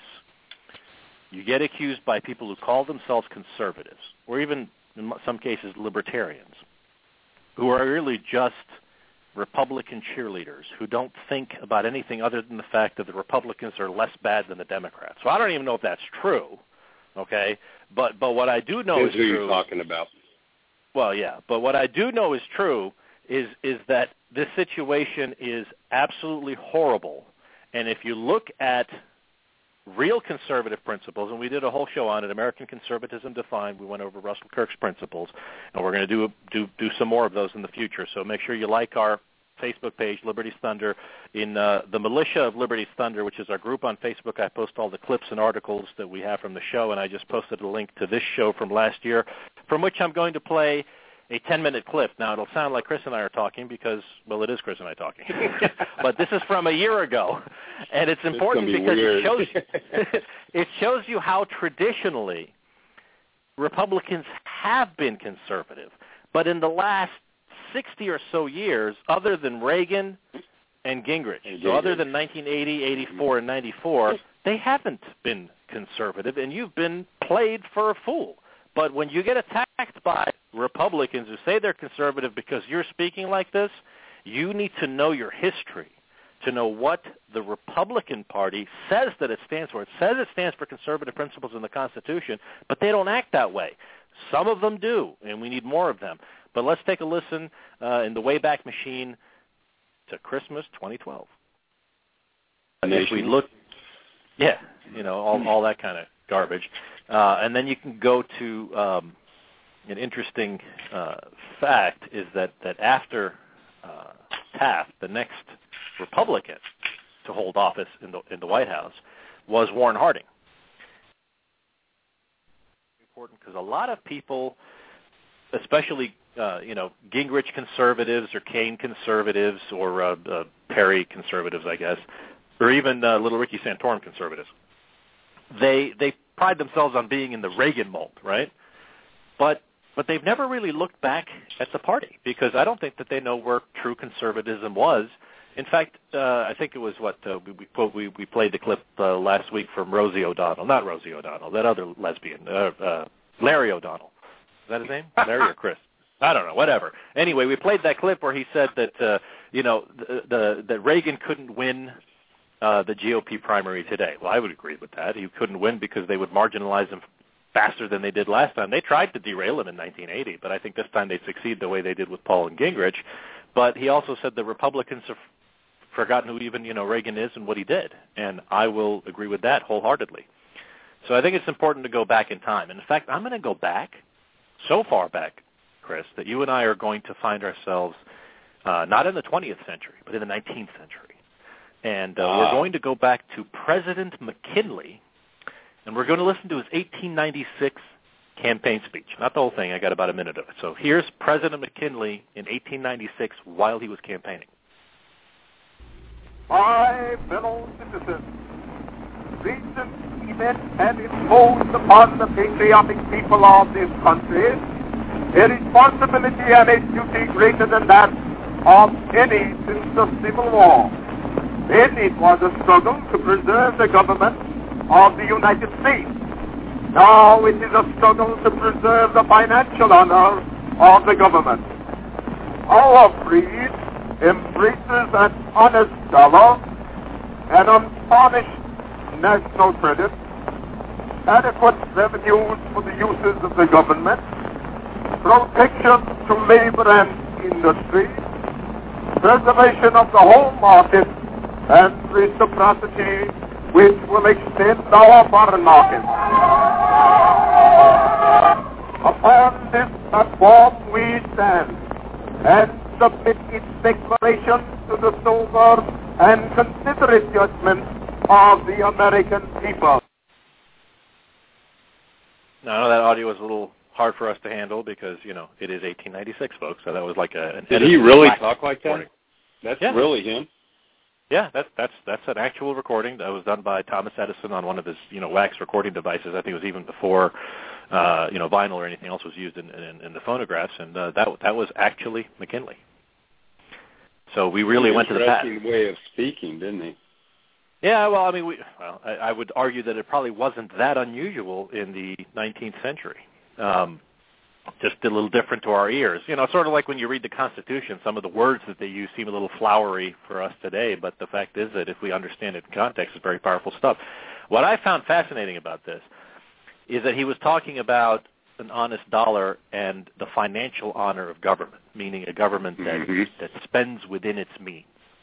You get accused by people who call themselves conservatives, or even in some cases libertarians, who are really just Republican cheerleaders who don't think about anything other than the fact that the Republicans are less bad than the Democrats. So I don't even know if that's true, okay? But but what I do know Here's is who true. You're talking about. Well, yeah, but what I do know is true is is that this situation is absolutely horrible. And if you look at real conservative principles, and we did a whole show on it, American Conservatism Defined. We went over Russell Kirk's principles, and we're going to do do do some more of those in the future. So make sure you like our Facebook page, Liberty's Thunder. In uh, the Militia of Liberty's Thunder, which is our group on Facebook, I post all the clips and articles that we have from the show, and I just posted a link to this show from last year, from which I'm going to play a ten-minute clip. Now, it'll sound like Chris and I are talking because, well, it is Chris and I talking. But this is from a year ago, and it's important be because weird. it shows it shows you how traditionally Republicans have been conservative. But in the last sixty or so years, other than Reagan and Gingrich, and so Gingrich. other than nineteen eighty, eighty-four, and ninety-four, they haven't been conservative, and you've been played for a fool. But when you get attacked by Republicans who say they're conservative because you're speaking like this, you need to know your history to know what the Republican Party says that it stands for. It says it stands for conservative principles in the Constitution, but they don't act that way. Some of them do, and we need more of them. But let's take a listen uh, in the Wayback Machine to Christmas twenty twelve. If we look, yeah, you know, all, all that kind of garbage. Uh, and then you can go to um, an interesting uh, fact is that, that after uh, Taft, the next Republican to hold office in the in the White House was Warren Harding. Important because a lot of people, especially uh, you know Gingrich conservatives or Kane conservatives or uh, uh, Perry conservatives, I guess, or even uh, Little Ricky Santorum conservatives, they they pride themselves on being in the Reagan mold, right? But but they've never really looked back at the party because I don't think that they know where true conservatism was. In fact, uh, I think it was what uh, we, we, quote, we we played the clip uh, last week from Rosie O'Donnell, not Rosie O'Donnell, that other lesbian, uh, uh, Larry O'Donnell. Is that his name? Larry or Chris? I don't know. Whatever. Anyway, we played that clip where he said that uh, you know the, the that Reagan couldn't win uh, the G O P primary today. Well, I would agree with that. He couldn't win because they would marginalize him faster than they did last time. They tried to derail him in nineteen eighty, but I think this time they'd succeed the way they did with Paul and Gingrich. But he also said the Republicans have forgotten who even, you know, Reagan is and what he did. And I will agree with that wholeheartedly. So I think it's important to go back in time. And in fact, I'm going to go back, so far back, Chris, that you and I are going to find ourselves uh, not in the twentieth century, but in the nineteenth century. And uh, uh. we're going to go back to President McKinley, and we're going to listen to his eighteen ninety-six campaign speech. Not the whole thing. I got about a minute of it. So here's President McKinley in eighteen ninety-six while he was campaigning. My fellow citizens, recent events have imposed upon the patriotic people of this country a responsibility and a duty greater than that of any since the Civil War. Then it was a struggle to preserve the government of the United States. Now it is a struggle to preserve the financial honor of the government. Our breed embraces an honest dollar, an untarnished national credit, adequate revenues for the uses of the government, protection to labor and industry, preservation of the home market, and reciprocity which will extend our foreign market. Upon this platform we stand and submit its declaration to the sober and considerate judgment of the American people. Now, I know that audio was a little hard for us to handle because, you know, it is eighteen ninety-six, folks, so that was like a... An Did he really talk like that? Recording. That's yeah. really him? Yeah, that's that's that's an actual recording that was done by Thomas Edison on one of his, you know, wax recording devices. I think it was even before, uh, you know, vinyl or anything else was used in, in, in the phonographs, and uh, that that was actually McKinley. So we really went to the past. Interesting way of speaking, didn't he? Yeah, well, I mean, we, well, I, I would argue that it probably wasn't that unusual in the nineteenth century. Um, just a little different to our ears. You know, sort of like when you read the Constitution, some of the words that they use seem a little flowery for us today, but the fact is that if we understand it in context, it's very powerful stuff. What I found fascinating about this is that he was talking about an honest dollar and the financial honor of government, meaning a government that, mm-hmm. that spends within its means.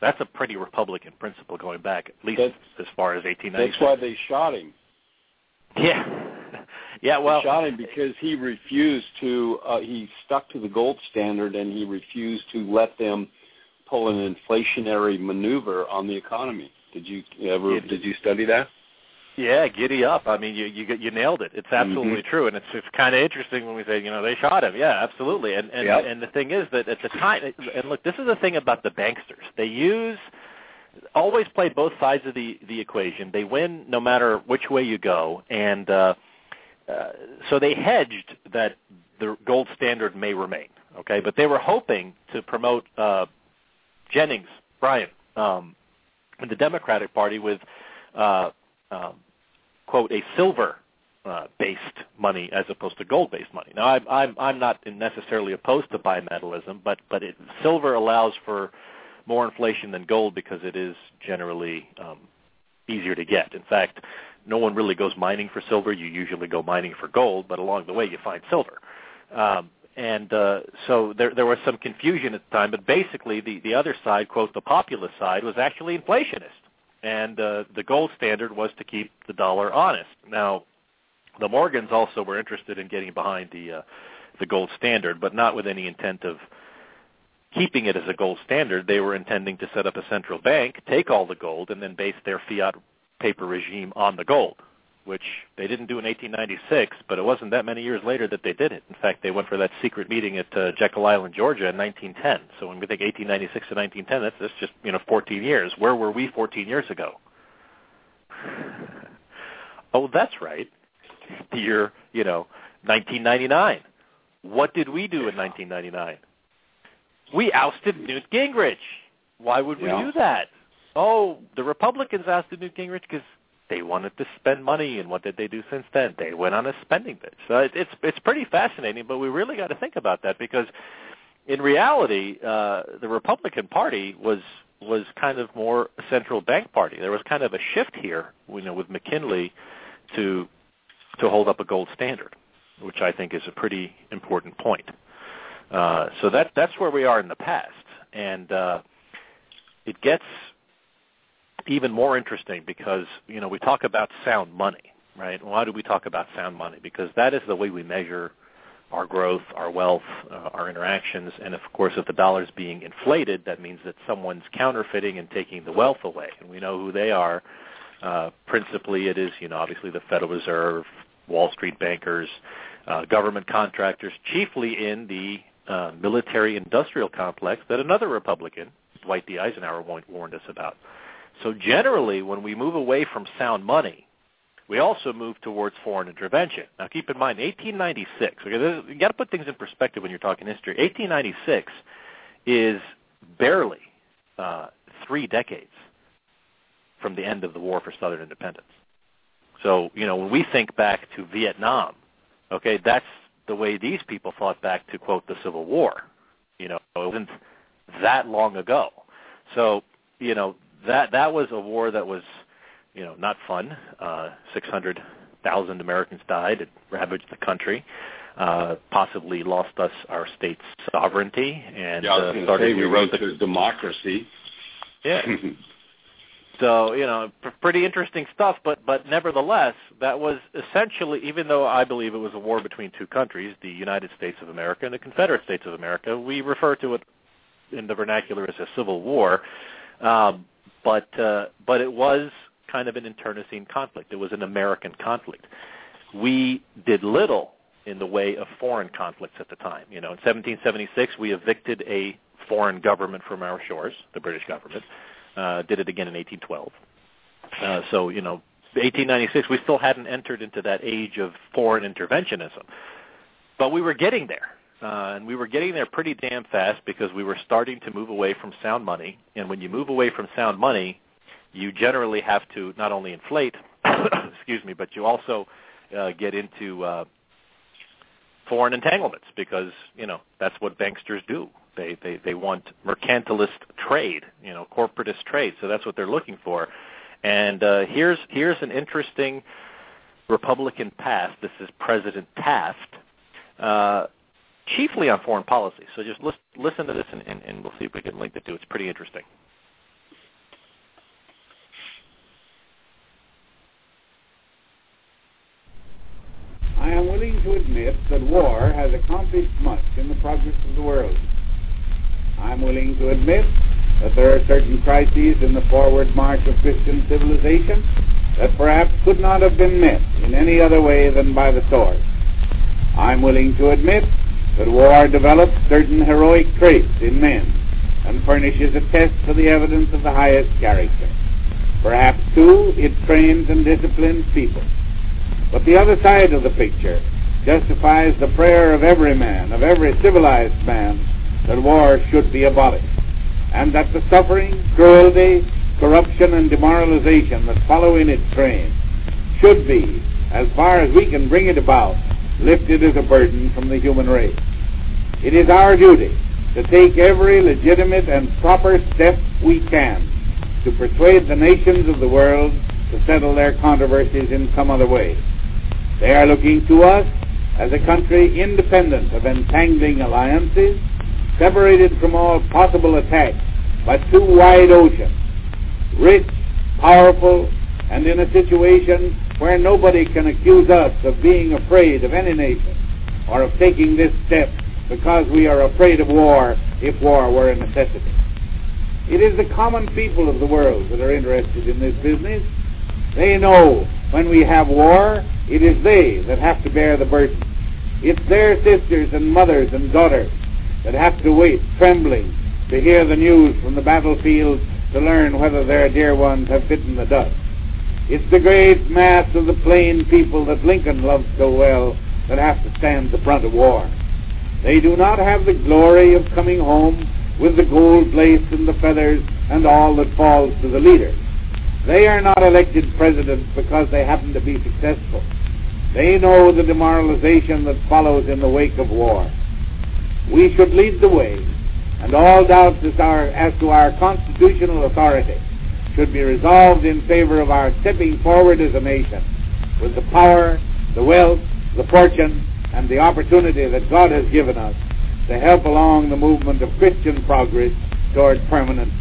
That's a pretty Republican principle going back at least that's, as far as eighteen ninety-six. That's why they shot him. Yeah. Yeah, well, they shot him because he refused to, uh, he stuck to the gold standard and he refused to let them pull an inflationary maneuver on the economy. Did you ever, did, did you study that? Yeah, giddy up. I mean, you you, you nailed it. It's absolutely mm-hmm. true, and it's it's kind of interesting when we say, you know, they shot him. Yeah, absolutely. And and, yep. and the thing is that at the time, and look, this is the thing about the banksters. They use, always play both sides of the, the equation. They win no matter which way you go, and uh, uh, so they hedged that the gold standard may remain, okay? But they were hoping to promote uh, Jennings, Bryan, um, in the Democratic Party with uh, Um, quote, a silver-based uh, money as opposed to gold-based money. Now, I'm, I'm, I'm not necessarily opposed to bimetallism, but, but it, silver allows for more inflation than gold because it is generally um, easier to get. In fact, no one really goes mining for silver. You usually go mining for gold, but along the way you find silver. Um, and uh, so there, there was some confusion at the time, but basically the, the other side, quote, the populist side, was actually inflationist. And uh, the gold standard was to keep the dollar honest. Now, the Morgans also were interested in getting behind the uh, the gold standard, but not with any intent of keeping it as a gold standard. They were intending to set up a central bank, take all the gold, and then base their fiat paper regime on the gold, which they didn't do in eighteen ninety-six, but it wasn't that many years later that they did it. In fact, they went for that secret meeting at uh, Jekyll Island, Georgia in nineteen ten. So when we think eighteen ninety-six to nineteen ten, that's, that's just, you know, fourteen years. Where were we fourteen years ago? Oh, that's right. The year, you know, nineteen ninety-nine. What did we do in nineteen ninety-nine? We ousted Newt Gingrich. Why would we yeah. do that? Oh, the Republicans ousted Newt Gingrich because they wanted to spend money, and what did they do since then? They went on a spending binge. So it, it's it's pretty fascinating, but we really got to think about that because, in reality, uh, the Republican Party was was kind of more a central bank party. There was kind of a shift here, you know, with McKinley to to hold up a gold standard, which I think is a pretty important point. Uh, so that that's where we are in the past, and uh, it gets even more interesting because, you know, we talk about sound money, right? Why do we talk about sound money? Because that is the way we measure our growth, our wealth, uh, our interactions, and of course, if the dollar's being inflated, that means that someone's counterfeiting and taking the wealth away, and we know who they are. Uh, principally, it is, you know, obviously the Federal Reserve, Wall Street bankers, uh, government contractors, chiefly in the uh, military-industrial complex that another Republican, Dwight D. Eisenhower, warned us about. So generally, when we move away from sound money, we also move towards foreign intervention. Now, keep in mind, eighteen ninety-six, okay, you got to put things in perspective when you're talking history. eighteen ninety-six is barely uh, three decades from the end of the war for Southern independence. So, you know, when we think back to Vietnam, okay, that's the way these people thought back to, quote, the Civil War. You know, it wasn't that long ago. So, you know, that that was a war that was, you know, not fun. Uh, six hundred thousand Americans died. It ravaged the country, uh, possibly lost us our state's sovereignty, and yeah, I was uh, started say we went to democracy. Yeah. So, you know, p- pretty interesting stuff, but, but nevertheless, that was essentially, even though I believe it was a war between two countries, the United States of America and the Confederate States of America, we refer to it in the vernacular as a civil war, um, but uh, but it was kind of an internecine conflict. It was an American conflict. We did little in the way of foreign conflicts at the time. You know, in seventeen seventy-six, we evicted a foreign government from our shores, the British government. Uh, did it again in eighteen twelve. Uh, so, you know, eighteen ninety-six, we still hadn't entered into that age of foreign interventionism. But we were getting there. Uh, and we were getting there pretty damn fast because we were starting to move away from sound money. And when you move away from sound money, you generally have to not only inflate, excuse me, but you also uh, get into uh, foreign entanglements because, you know, that's what banksters do. They, they they want mercantilist trade, you know, corporatist trade. So that's what they're looking for. And uh, here's here's an interesting Republican past. This is President Taft, uh, chiefly on foreign policy. So just listen, listen to this, and, and, and we'll see if we can link the two. It's pretty interesting. willing to admit that war has accomplished much in the progress of the world. I'm willing to admit that there are certain crises in the forward march of Christian civilization that perhaps could not have been met in any other way than by the sword. I'm willing to admit that war develops certain heroic traits in men and furnishes a test for the evidence of the highest character. Perhaps, too, it trains and disciplines people. But the other side of the picture justifies the prayer of every man, of every civilized man, that war should be abolished, and that the suffering, cruelty, corruption, and demoralization that follow in its train should be, as far as we can bring it about, lifted as a burden from the human race. It is our duty to take every legitimate and proper step we can to persuade the nations of the world to settle their controversies in some other way. They are looking to us as a country independent of entangling alliances, separated from all possible attacks by two wide oceans, rich, powerful, and in a situation where nobody can accuse us of being afraid of any nation or of taking this step because we are afraid of war if war were a necessity. It is the common people of the world that are interested in this business. They know when we have war, it is they that have to bear the burden. It's their sisters and mothers and daughters that have to wait trembling to hear the news from the battlefield to learn whether their dear ones have bitten the dust. It's the great mass of the plain people that Lincoln loved so well that have to stand the brunt of war. They do not have the glory of coming home with the gold lace and the feathers and all that falls to the leader. They are not elected presidents because they happen to be successful. They know the demoralization that follows in the wake of war. We should lead the way, and all doubts as, our, as to our constitutional authority should be resolved in favor of our stepping forward as a nation with the power, the wealth, the fortune, and the opportunity that God has given us to help along the movement of Christian progress toward permanent.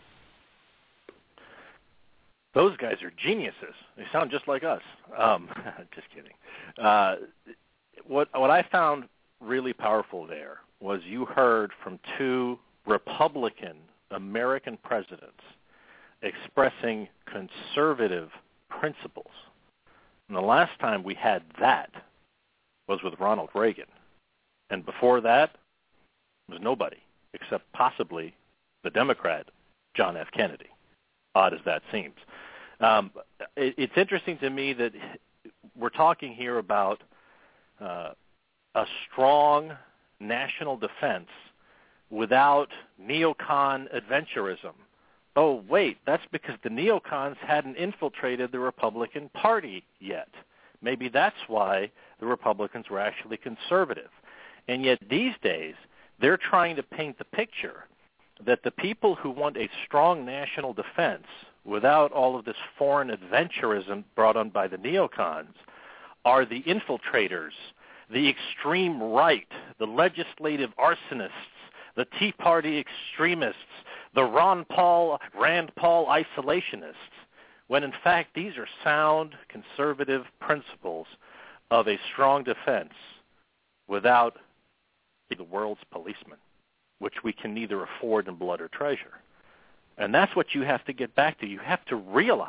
Those guys are geniuses. They sound just like us. Um, just kidding. Uh, what what I found really powerful there was you heard from two Republican American presidents expressing conservative principles. And the last time we had that was with Ronald Reagan. And before that was nobody, except possibly the Democrat, John F. Kennedy, odd as that seems. Um, it, it's interesting to me that we're talking here about uh, a strong national defense without neocon adventurism. Oh, wait, that's because the neocons hadn't infiltrated the Republican Party yet. Maybe that's why the Republicans were actually conservative. And yet these days, they're trying to paint the picture that the people who want a strong national defense without all of this foreign adventurism brought on by the neocons are the infiltrators, the extreme right, the legislative arsonists, the Tea Party extremists, the Ron Paul, Rand Paul isolationists, when in fact these are sound conservative principles of a strong defense without the world's policemen, which we can neither afford in blood or treasure. And that's what you have to get back to. You have to realize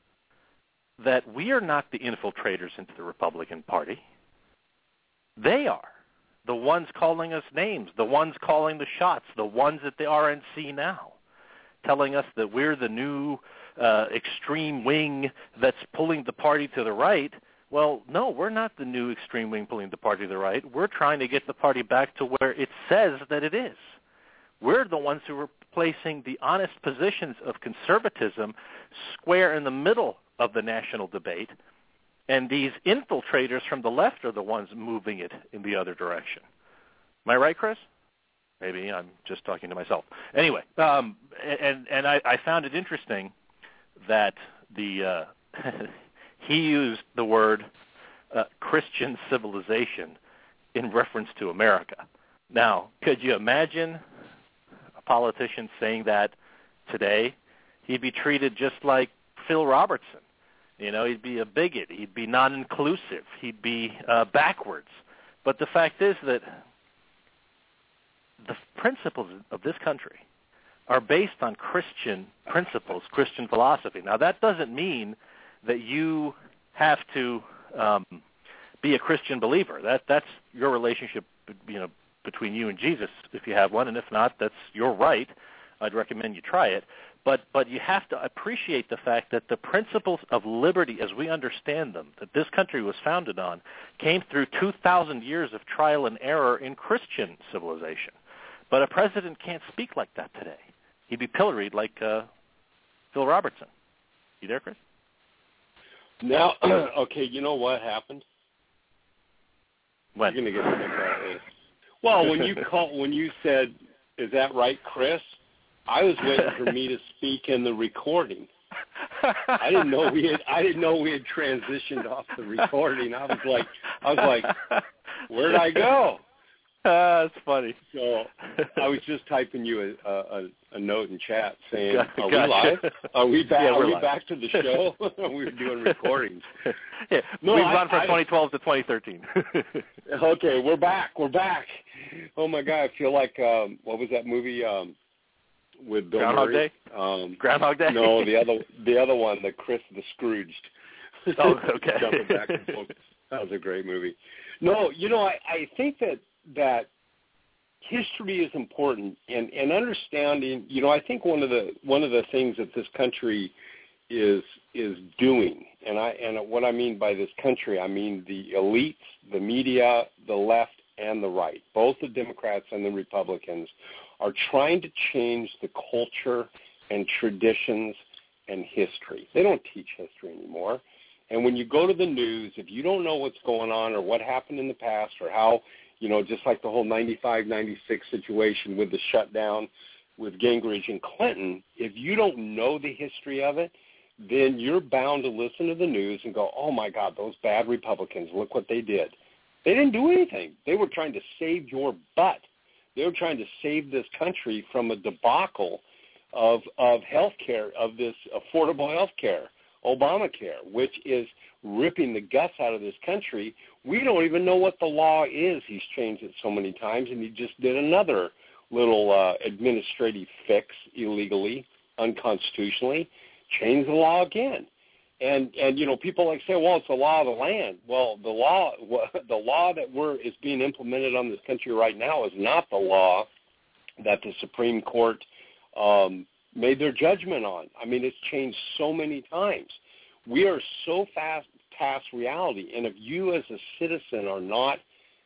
that we are not the infiltrators into the Republican Party. They are the ones calling us names, the ones calling the shots, the ones at the R N C now, telling us that we're the new uh, extreme wing that's pulling the party to the right. Well, no, we're not the new extreme wing pulling the party to the right. We're trying to get the party back to where it says that it is. We're the ones who are placing the honest positions of conservatism square in the middle of the national debate, and these infiltrators from the left are the ones moving it in the other direction. Am I right, Chris? Maybe I'm just talking to myself. Anyway, um, and and I, I found it interesting that the uh, he used the word uh, Christian civilization in reference to America. Now, could you imagine a politician saying that today? He'd be treated just like Phil Robertson. You know, he'd be a bigot. He'd be non-inclusive. He'd be uh, backwards. But the fact is that the principles of this country are based on Christian principles, Christian philosophy. Now, that doesn't mean that you have to um, be a Christian believer. That that's your relationship, you know, between you and Jesus, if you have one, and if not, that's your right. I'd recommend you try it. But but you have to appreciate the fact that the principles of liberty, as we understand them, that this country was founded on, came through two thousand years of trial and error in Christian civilization. But a president can't speak like that today. He'd be pilloried like uh, Phil Robertson. You there, Chris? Now, okay, you know what happened? When? You're going to get a kick out of this. Well, when you call, when you said, "Is that right, Chris?" I was waiting for me to speak in the recording. I didn't know we had. I didn't know we had transitioned off the recording. I was like, I was like, where'd I go? Uh, that's funny. So I was just typing you a, a, a note in chat saying, Got, "Are gotcha. we live? Are we back? Yeah, are we live. back to the show? We were doing recordings." Yeah, No, we've I- gone from I- twenty twelve to twenty thirteen. Okay, we're back. We're back. Oh my God, I feel like um, what was that movie um, with Bill Groundhog Murray? Day? Um, Groundhog Day? No, the other the other one, the Chris the Scrooged. Oh, okay. Jumping back and forth. That was a great movie. No, you know, I, I think that that history is important, and, and understanding. You know, I think one of the one of the things that this country is is doing, and I and what I mean by this country, I mean the elites, the media, the left, and the right. Both the Democrats and the Republicans are trying to change the culture and traditions and history. They don't teach history anymore. And when you go to the news, if you don't know what's going on or what happened in the past or how, you know, just like the whole ninety-five ninety-six situation with the shutdown with Gingrich and Clinton, if you don't know the history of it, then you're bound to listen to the news and go, oh, my God, those bad Republicans, look what they did. They didn't do anything. They were trying to save your butt. They were trying to save this country from a debacle of of health care, of this affordable health care, Obamacare, which is ripping the guts out of this country. We don't even know what the law is. He's changed it so many times, and he just did another little uh, administrative fix illegally, unconstitutionally, changed the law again. And and you know, people like say, well, it's the law of the land. Well, the law the law that we're is being implemented on this country right now is not the law that the Supreme Court um, made their judgment on. I mean, it's changed so many times. We are so fast past reality, and if you as a citizen are not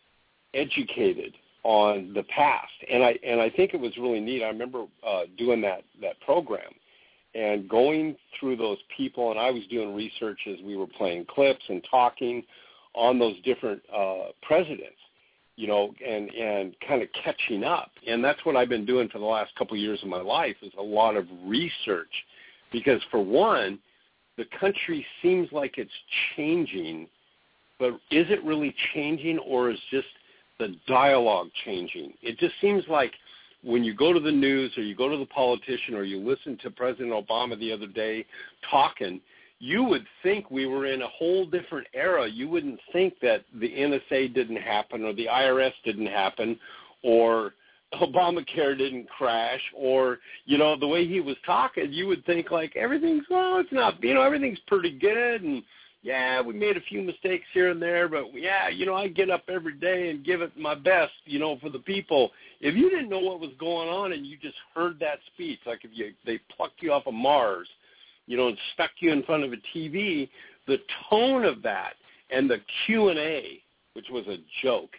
educated on the past, and I and I think it was really neat. I remember uh, doing that that program. And going through those people, and I was doing research as we were playing clips and talking on those different uh, presidents, you know, and, and kind of catching up. And that's what I've been doing for the last couple of years of my life is a lot of research. Because for one, the country seems like it's changing, but is it really changing or is just the dialogue changing? It just seems like when you go to the news or you go to the politician or you listen to President Obama the other day talking, you would think we were in a whole different era. You wouldn't think that the N S A didn't happen or the I R S didn't happen or Obamacare didn't crash or, you know, the way he was talking, you would think like everything's, well, it's not, you know, everything's pretty good and, yeah, we made a few mistakes here and there, but, yeah, you know, I get up every day and give it my best, you know, for the people. If you didn't know what was going on and you just heard that speech, like if you they plucked you off of Mars, you know, and stuck you in front of a T V, the tone of that and the Q and A, which was a joke,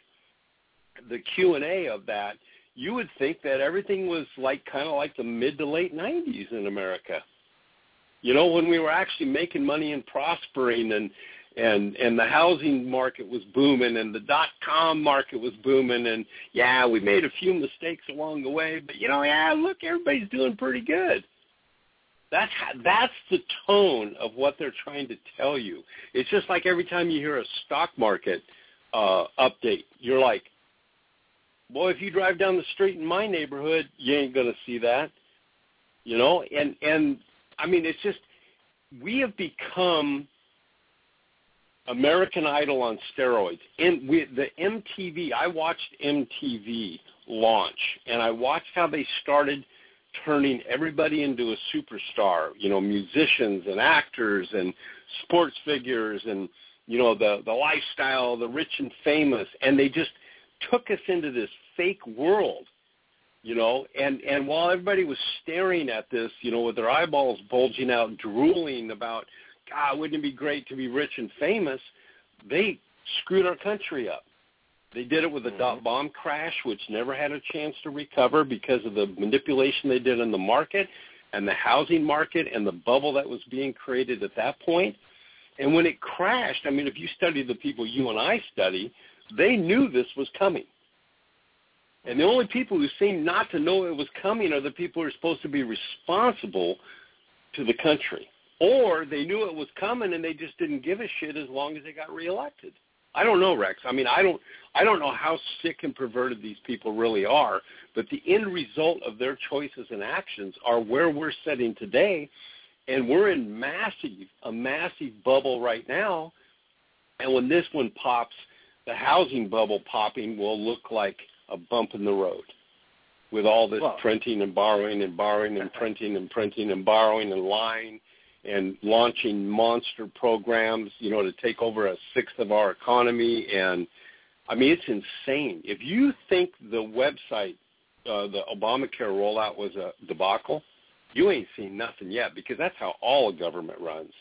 the Q and A of that, you would think that everything was like kind of like the mid to late nineties in America. You know, when we were actually making money and prospering and, and, and the housing market was booming and the dot-com market was booming and, yeah, we made a few mistakes along the way, but, you know, yeah, look, everybody's doing pretty good. That's that's the tone of what they're trying to tell you. It's just like every time you hear a stock market uh, update, you're like, boy, if you drive down the street in my neighborhood, you ain't going to see that. You know, and, and – I mean, it's just we have become American Idol on steroids. In we, the M T V, I watched M T V launch, and I watched how they started turning everybody into a superstar, you know, musicians and actors and sports figures and, you know, the, the lifestyle, the rich and famous, and they just took us into this fake world, you know, and, and while everybody was staring at this, you know, with their eyeballs bulging out, drooling about, God, wouldn't it be great to be rich and famous, they screwed our country up. They did it with the dot-bomb crash, which never had a chance to recover because of the manipulation they did in the market and the housing market and the bubble that was being created at that point. And when it crashed, I mean, if you study the people you and I study, they knew this was coming. And the only people who seem not to know it was coming are the people who are supposed to be responsible to the country. Or they knew it was coming and they just didn't give a shit as long as they got reelected. I don't know, Rex. I mean, I don't I don't know how sick and perverted these people really are, but the end result of their choices and actions are where we're sitting today, and we're in massive, a massive bubble right now, and when this one pops, the housing bubble popping will look like a bump in the road with all this well, printing and borrowing and borrowing and printing and printing and borrowing and lying and launching monster programs, you know, to take over a sixth of our economy. And, I mean, it's insane. If you think the website, uh, the Obamacare rollout was a debacle, you ain't seen nothing yet, because that's how all government runs.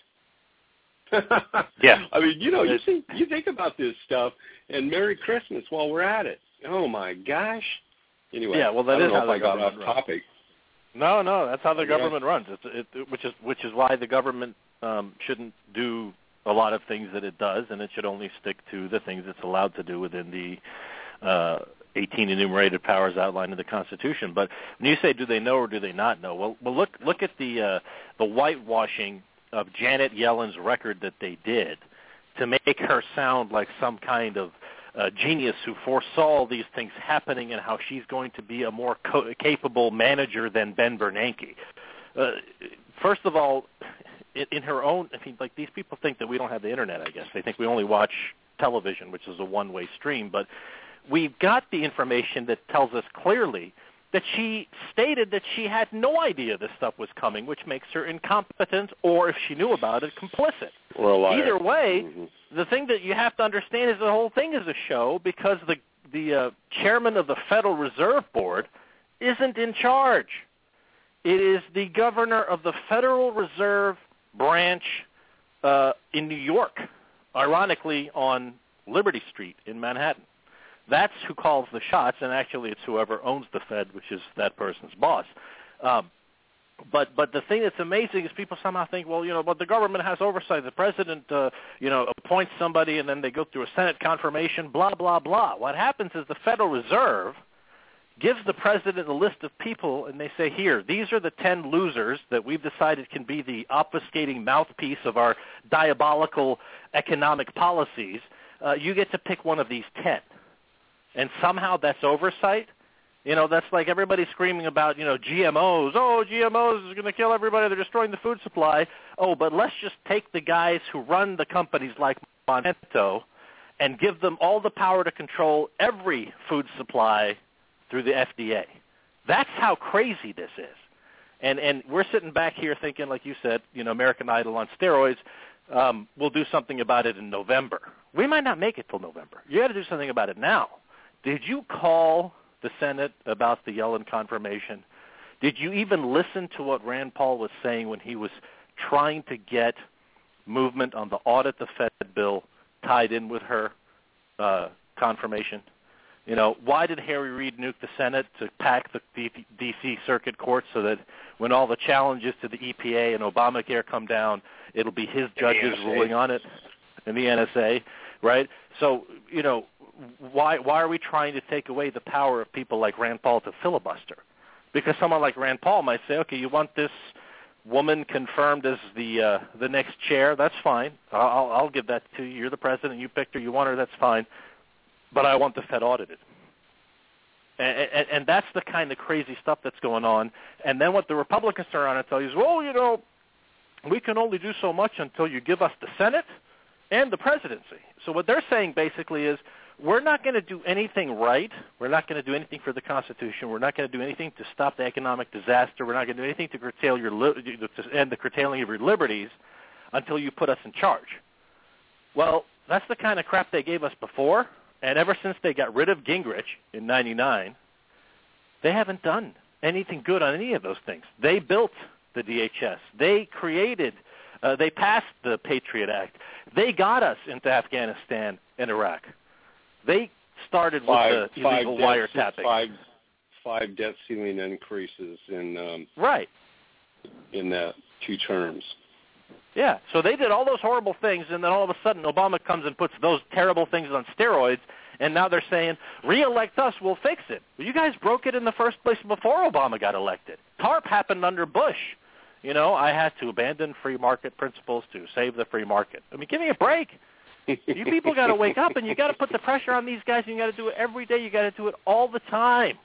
Yeah. I mean, you know, you think, you think about this stuff, and Merry Christmas while we're at it. Oh, my gosh. Anyway, yeah, well, that I don't is know how if I got off runs. topic. No, no, that's how the Yeah. government runs. It's, it, which is which is why the government um, shouldn't do a lot of things that it does, and it should only stick to the things it's allowed to do within the uh, eighteen enumerated powers outlined in the Constitution. But when you say, do they know or do they not know? Well, well look look at the uh, the whitewashing of Janet Yellen's record that they did to make her sound like some kind of Uh, genius who foresaw these things happening and how she's going to be a more co- capable manager than Ben Bernanke. Uh, first of all, in, in her own, I mean, like, these people think that we don't have the internet, I guess. They think we only watch television, which is a one-way stream. But we've got the information that tells us clearly that she stated that she had no idea this stuff was coming, which makes her incompetent, or if she knew about it, complicit. Or a liar. Either way, mm-hmm. the thing that you have to understand is the whole thing is a show, because the the uh, chairman of the Federal Reserve Board isn't in charge. It is the governor of the Federal Reserve branch uh, in New York, ironically on Liberty Street in Manhattan. That's who calls the shots, and actually it's whoever owns the Fed, which is that person's boss. Um, but but the thing that's amazing is people somehow think, well, you know, but the government has oversight. The president, uh, you know, appoints somebody, and then they go through a Senate confirmation, blah, blah, blah. What happens is the Federal Reserve gives the president a list of people, and they say, here, these are the ten losers that we've decided can be the obfuscating mouthpiece of our diabolical economic policies. Uh, you get to pick one of these ten. And somehow that's oversight. You know, that's like everybody screaming about, you know, G M Os. Oh, G M Os is going to kill everybody. They're destroying the food supply. Oh, but let's just take the guys who run the companies like Monsanto and give them all the power to control every food supply through the F D A. That's how crazy this is. And and we're sitting back here thinking, like you said, you know, American Idol on steroids. Um, we'll do something about it in November. We might not make it till November. You got to do something about it now. Did you call the Senate about the Yellen confirmation? Did you even listen to what Rand Paul was saying when he was trying to get movement on the audit the Fed bill tied in with her uh, confirmation? You know, why did Harry Reid nuke the Senate to pack the D C Circuit Court so that when all the challenges to the E P A and Obamacare come down, it'll be his judges ruling on it, and the N S A, right? So, you know, why why are we trying to take away the power of people like Rand Paul to filibuster? Because someone like Rand Paul might say, okay, you want this woman confirmed as the uh, the next chair? That's fine. I'll, I'll give that to you. You're the president. You picked her. You want her. That's fine. But I want the Fed audited. And, and, and that's the kind of crazy stuff that's going on. And then what the Republicans turn around and tell you is, well, you know, we can only do so much until you give us the Senate, and the presidency. So what they're saying basically is, we're not going to do anything right. We're not going to do anything for the Constitution. We're not going to do anything to stop the economic disaster. We're not going to do anything to curtail your li- to end the curtailing of your liberties until you put us in charge. Well, that's the kind of crap they gave us before, and ever since they got rid of Gingrich in ninety-nine, they haven't done anything good on any of those things. They built the D H S. They created, uh, they passed the Patriot Act. They got us into Afghanistan and Iraq. They started five, with the illegal five wiretapping. Five, five debt ceiling increases in um, right in that two terms. Yeah, so they did all those horrible things, and then all of a sudden Obama comes and puts those terrible things on steroids, and now they're saying, re-elect us, we'll fix it. Well, you guys broke it in the first place before Obama got elected. TARP happened under Bush. You know, I had to abandon free market principles to save the free market. I mean, give me a break. You people got to wake up, and you got to put the pressure on these guys, and you got to do it every day. You got to do it all the time,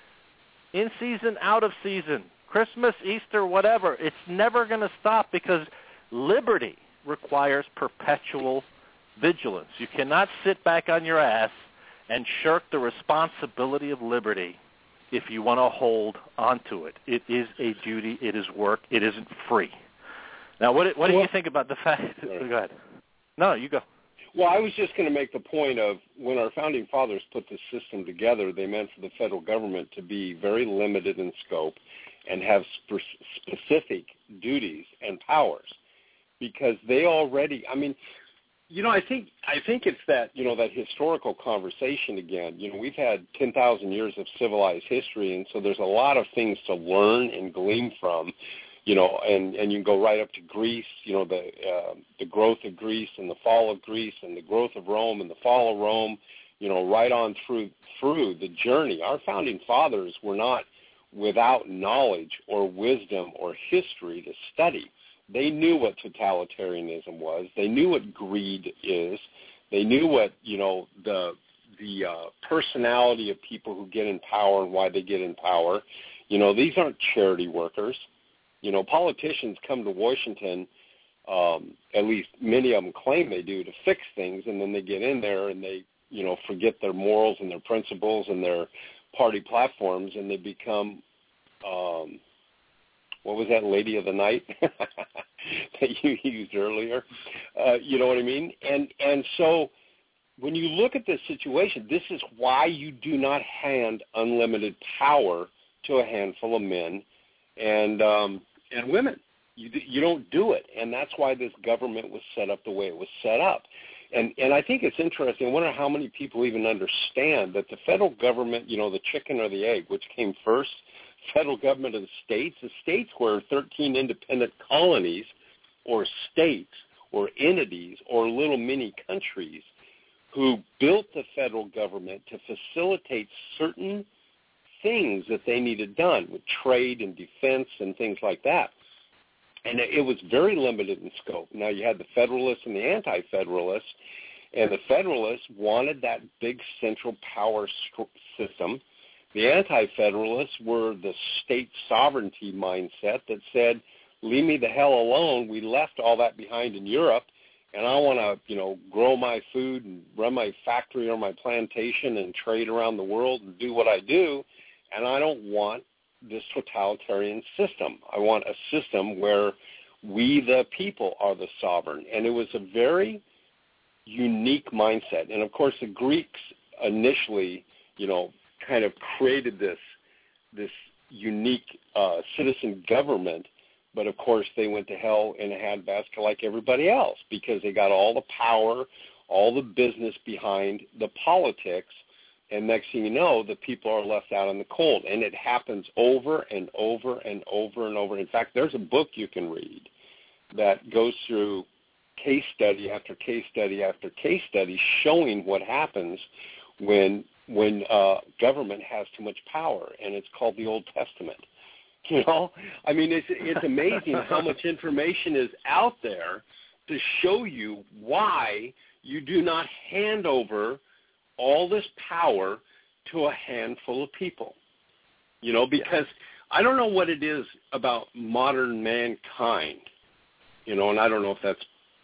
in season, out of season, Christmas, Easter, whatever. It's never going to stop because liberty requires perpetual vigilance. You cannot sit back on your ass and shirk the responsibility of liberty if you want to hold onto it. It is a duty. It is work. It isn't free. Now, what, what do you think about the fact? Go ahead. No, you go. Well, I was just going to make the point of when our founding fathers put this system together, they meant for the federal government to be very limited in scope and have sp- specific duties and powers, because they already, I mean, you know, I think I think it's that, you know, that historical conversation again. You know, we've had ten thousand years of civilized history, and so there's a lot of things to learn and glean from. You know, and, and you can go right up to Greece, you know, the uh, the growth of Greece and the fall of Greece and the growth of Rome and the fall of Rome, you know, right on through through the journey. Our founding fathers were not without knowledge or wisdom or history to study. They knew what totalitarianism was. They knew what greed is. They knew what, you know, the the uh, personality of people who get in power and why they get in power. You know, these aren't charity workers. You know, politicians come to Washington, um, at least many of them claim they do, to fix things, and then they get in there and they, you know, forget their morals and their principles and their party platforms, and they become, um, what was that, lady of the night that you used earlier? Uh, you know what I mean? And and so when you look at this situation, this is why you do not hand unlimited power to a handful of men and um, and women. You you don't do it, and that's why this government was set up the way it was set up. And and I think it's interesting. I wonder how many people even understand that the federal government, you know, the chicken or the egg, which came first, federal government of the states. The states were thirteen independent colonies or states or entities or little mini countries who built the federal government to facilitate certain things that they needed done with trade and defense and things like that. And it was very limited in scope. Now you had the Federalists and the Anti-Federalists, and the Federalists wanted that big central power st- system. The Anti-Federalists were the state sovereignty mindset that said, leave me the hell alone. We left all that behind in Europe, and I want to, you know, grow my food and run my factory or my plantation and trade around the world and do what I do, and I don't want this totalitarian system. I want a system where we, the people, are the sovereign. And it was a very unique mindset. And, of course, the Greeks initially, you know, kind of created this this unique uh, citizen government. But, of course, they went to hell in a handbasket like everybody else because they got all the power, all the business behind the politics. And next thing you know, the people are left out in the cold. And it happens over and over and over and over. In fact, there's a book you can read that goes through case study after case study after case study showing what happens when when uh, government has too much power. And it's called the Old Testament. You know, I mean, it's it's amazing how much information is out there to show you why you do not hand over all this power to a handful of people. You know, because I don't know what it is about modern mankind, you know, and I don't know if that's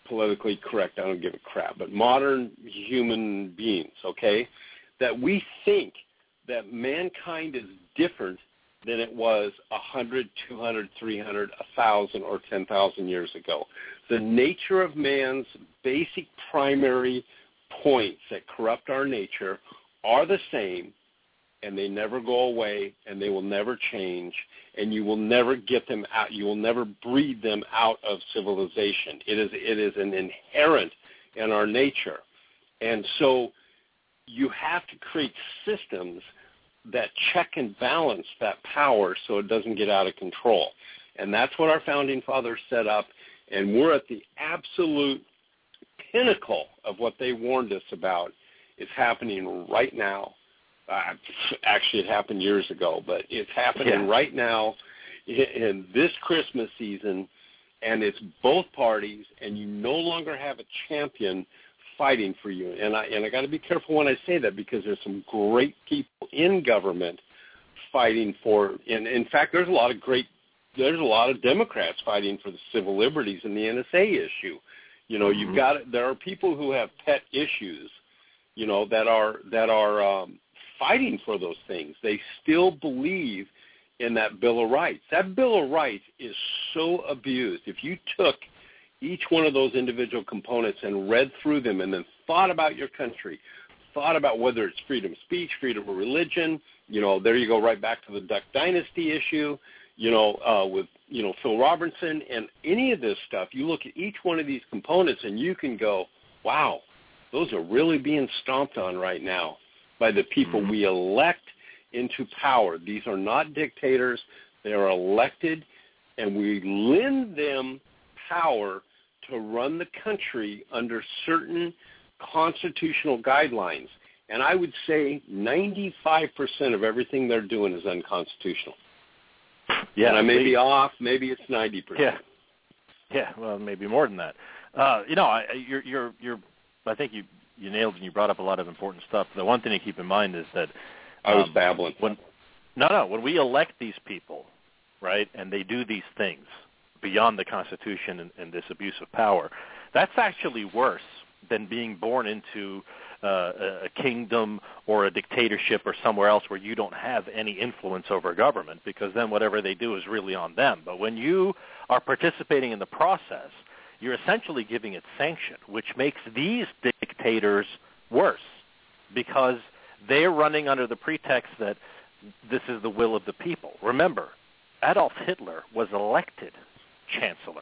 politically correct, I don't give a crap, but modern human beings, okay, that we think that mankind is different than it was one hundred, two hundred, three hundred, one thousand, or ten thousand years ago. The nature of man's basic primary points that corrupt our nature are the same, and they never go away, and they will never change, and you will never get them out. You will never breed them out of civilization. It is it is an inherent in our nature. And so you have to create systems that check and balance that power so it doesn't get out of control. And that's what our founding fathers set up, and we're at the absolute pinnacle of what they warned us about. It's happening right now. Uh, actually, it happened years ago, but it's happening yeah. right now in, in this Christmas season, and it's both parties, and you no longer have a champion fighting for you. And I and I got to be careful when I say that, because there's some great people in government fighting for. And in fact, there's a lot of great. There's a lot of Democrats fighting for the civil liberties and the N S A issue. You know, mm-hmm. you've got there are people who have pet issues, you know, that are that are um, fighting for those things. They still believe in that Bill of Rights. That Bill of Rights is so abused. If you took each one of those individual components and read through them and then thought about your country, thought about whether it's freedom of speech, freedom of religion, you know, there you go right back to the Duck Dynasty issue, you know, uh, with, you know, Phil Robertson and any of this stuff. You look at each one of these components and you can go, wow, those are really being stomped on right now by the people mm-hmm. we elect into power. These are not dictators. They are elected, and we lend them power to run the country under certain constitutional guidelines. And I would say ninety-five percent of everything they're doing is unconstitutional. Yeah, and I may be off. Maybe it's ninety percent. Yeah, yeah. Well, maybe more than that. Uh, you know, I, you're, you're, you're. I think you, you nailed and you brought up a lot of important stuff. The one thing to keep in mind is that um, I was babbling. When, no, no. When we elect these people, right, and they do these things beyond the Constitution and, and this abuse of power, that's actually worse than being born into uh, a kingdom or a dictatorship or somewhere else where you don't have any influence over government, because then whatever they do is really on them. But when you are participating in the process, you're essentially giving it sanction, which makes these dictators worse, because they're running under the pretext that this is the will of the people. Remember, Adolf Hitler was elected chancellor.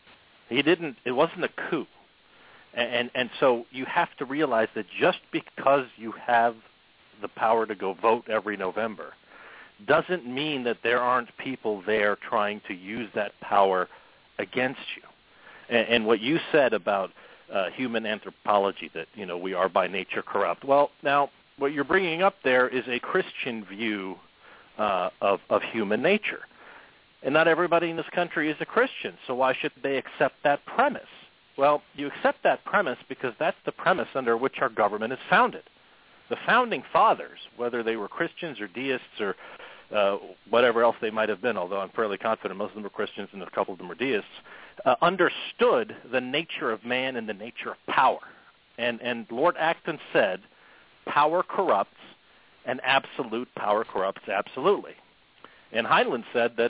He didn't, it wasn't a coup. And, and and so you have to realize that just because you have the power to go vote every November doesn't mean that there aren't people there trying to use that power against you. And, and what you said about uh, human anthropology, that, you know, we are by nature corrupt. Well, now, what you're bringing up there is a Christian view uh, of, of human nature. And not everybody in this country is a Christian, so why should they accept that premise? Well, you accept that premise because that's the premise under which our government is founded. The founding fathers, whether they were Christians or deists or uh, whatever else they might have been, although I'm fairly confident most of them were Christians and a couple of them were deists, uh, understood the nature of man and the nature of power. And, and Lord Acton said, power corrupts, and absolute power corrupts absolutely. And Heinlein said that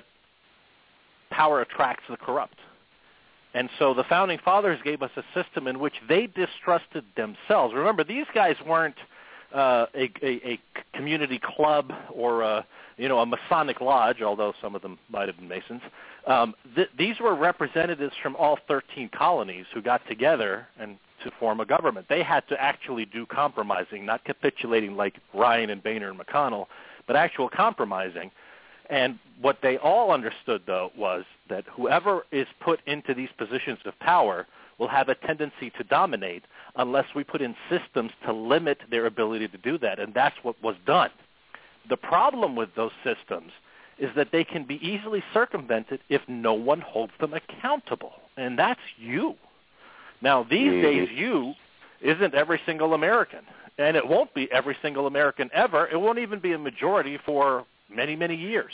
power attracts the corrupt. And so the Founding Fathers gave us a system in which they distrusted themselves. Remember, these guys weren't uh, a, a, a community club or a, you know, a Masonic lodge, although some of them might have been Masons. Um, th- these were representatives from all thirteen colonies who got together and to form a government. They had to actually do compromising, not capitulating like Ryan and Boehner and McConnell, but actual compromising. And what they all understood, though, was that whoever is put into these positions of power will have a tendency to dominate unless we put in systems to limit their ability to do that, and that's what was done. The problem with those systems is that they can be easily circumvented if no one holds them accountable, and that's you. Now, these mm-hmm. days, you isn't every single American, and it won't be every single American ever. It won't even be a majority for many, many years.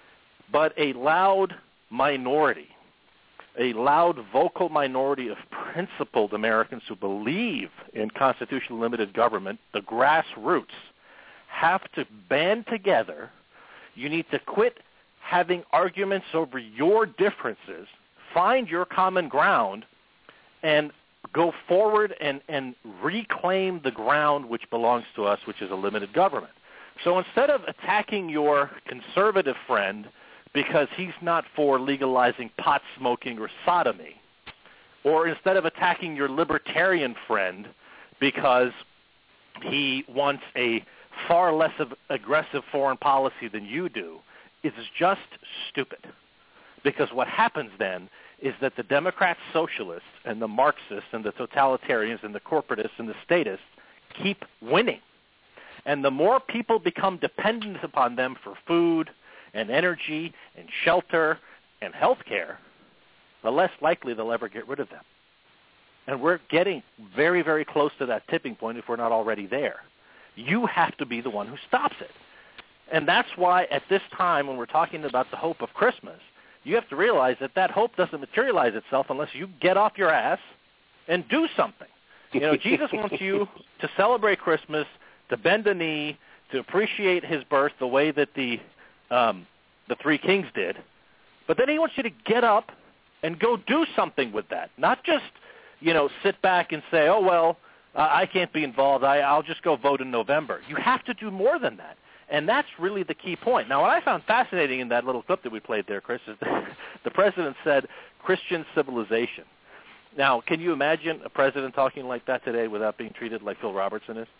But a loud minority, a loud vocal minority of principled Americans who believe in constitutional limited government, the grassroots, have to band together. You need to quit having arguments over your differences, find your common ground, and go forward and, and reclaim the ground which belongs to us, which is a limited government. So instead of attacking your conservative friend because he's not for legalizing pot smoking or sodomy, or instead of attacking your libertarian friend because he wants a far less of aggressive foreign policy than you do, it's just stupid. Because what happens then is that the Democrats, socialists, and the Marxists, and the totalitarians, and the corporatists, and the statists keep winning. And the more people become dependent upon them for food and energy and shelter and health care, the less likely they'll ever get rid of them. And we're getting very, very close to that tipping point if we're not already there. You have to be the one who stops it. And that's why at this time when we're talking about the hope of Christmas, you have to realize that that hope doesn't materialize itself unless you get off your ass and do something. You know, Jesus wants you to celebrate Christmas, to bend the knee, to appreciate his birth the way that the um, the three kings did. But then he wants you to get up and go do something with that, not just, you know, sit back and say, oh, well, uh, I can't be involved. I, I'll just go vote in November. You have to do more than that. And that's really the key point. Now, what I found fascinating in that little clip that we played there, Chris, is that the president said Christian civilization. Now, can you imagine a president talking like that today without being treated like Phil Robertson is?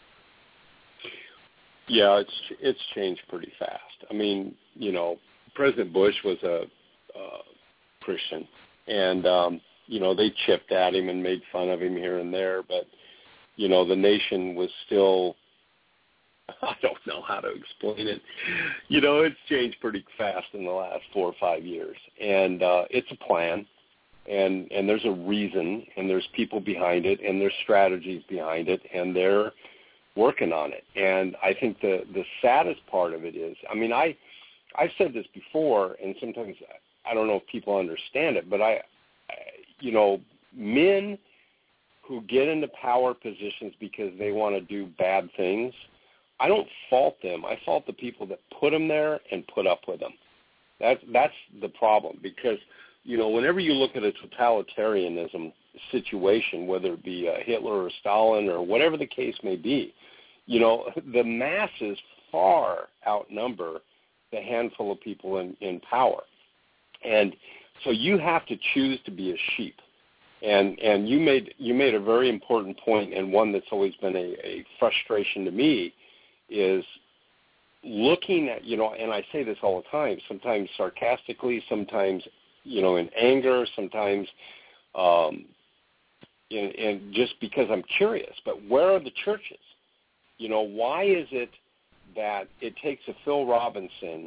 Yeah, it's it's changed pretty fast. I mean, you know, President Bush was a uh, Christian, and, um, you know, they chipped at him and made fun of him here and there, but, you know, the nation was still, I don't know how to explain it. You know, it's changed pretty fast in the last four or five years, and uh, it's a plan, and and there's a reason, and there's people behind it, and there's strategies behind it, and they're working on it. And I think the the saddest part of it is, I mean, I I've said this before, and sometimes I don't know if people understand it, but I, I you know, men who get into power positions because they want to do bad things, I don't fault them. I fault the people that put them there and put up with them. That's that's the problem, because, you know, whenever you look at a totalitarianism situation, whether it be uh, Hitler or Stalin or whatever the case may be, you know, the masses far outnumber the handful of people in, in power. And so you have to choose to be a sheep. And and you made you made a very important point, and one that's always been a, a frustration to me, is looking at, you know, and I say this all the time, sometimes sarcastically, sometimes, you know, in anger, sometimes um, in, in just because I'm curious, but where are the churches? You know, why is it that it takes a Phil Robinson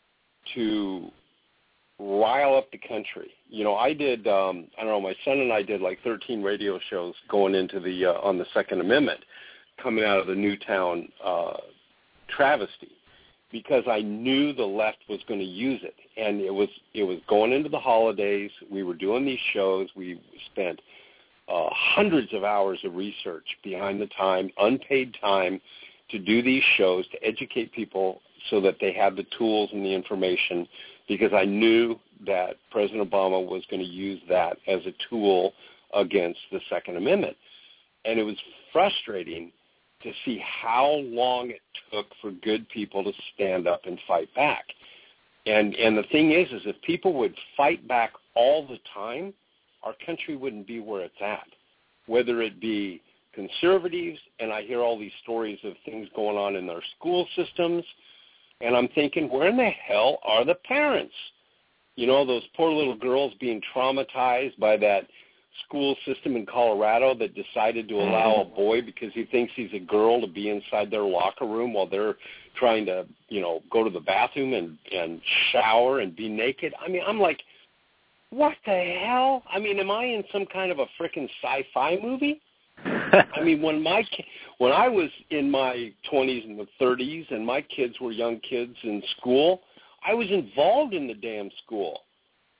to rile up the country? You know, I did, um, I don't know, my son and I did like thirteen radio shows going into the, uh, on the Second Amendment, coming out of the Newtown uh, travesty, because I knew the left was going to use it. And it was, it was going into the holidays. We were doing these shows. We spent uh, hundreds of hours of research behind the time, unpaid time, to do these shows, to educate people so that they had the tools and the information, because I knew that President Obama was going to use that as a tool against the Second Amendment. And it was frustrating to see how long it took for good people to stand up and fight back. And and the thing is, is if people would fight back all the time, our country wouldn't be where it's at. Whether it be conservatives, and I hear all these stories of things going on in our school systems, and I'm thinking, where in the hell are the parents? You know, those poor little girls being traumatized by that school system in Colorado that decided to allow a boy, because he thinks he's a girl, to be inside their locker room while they're trying to, you know, go to the bathroom and, and shower and be naked. I mean, I'm like, what the hell? I mean, am I in some kind of a frickin' sci-fi movie? I mean, when my when I was in my twenties and the thirties and my kids were young kids in school, I was involved in the damn school.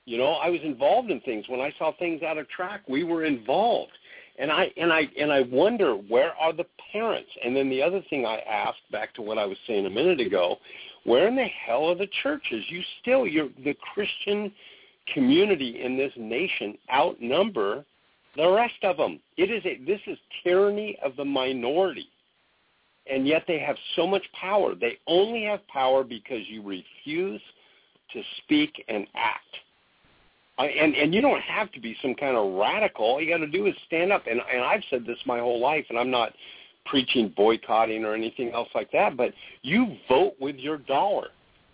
You know, I was involved in things. When I saw things out of track, we were involved. And I and I and I wonder, where are the parents? And then the other thing I asked, back to what I was saying a minute ago, where in the hell are the churches? You still, you're the Christian community in this nation outnumber the rest of them. It is a, this is tyranny of the minority, and yet they have so much power. They only have power because you refuse to speak and act. I, and, and you don't have to be some kind of radical. All you got to do is stand up. And, and I've said this my whole life, and I'm not preaching boycotting or anything else like that, but you vote with your dollar.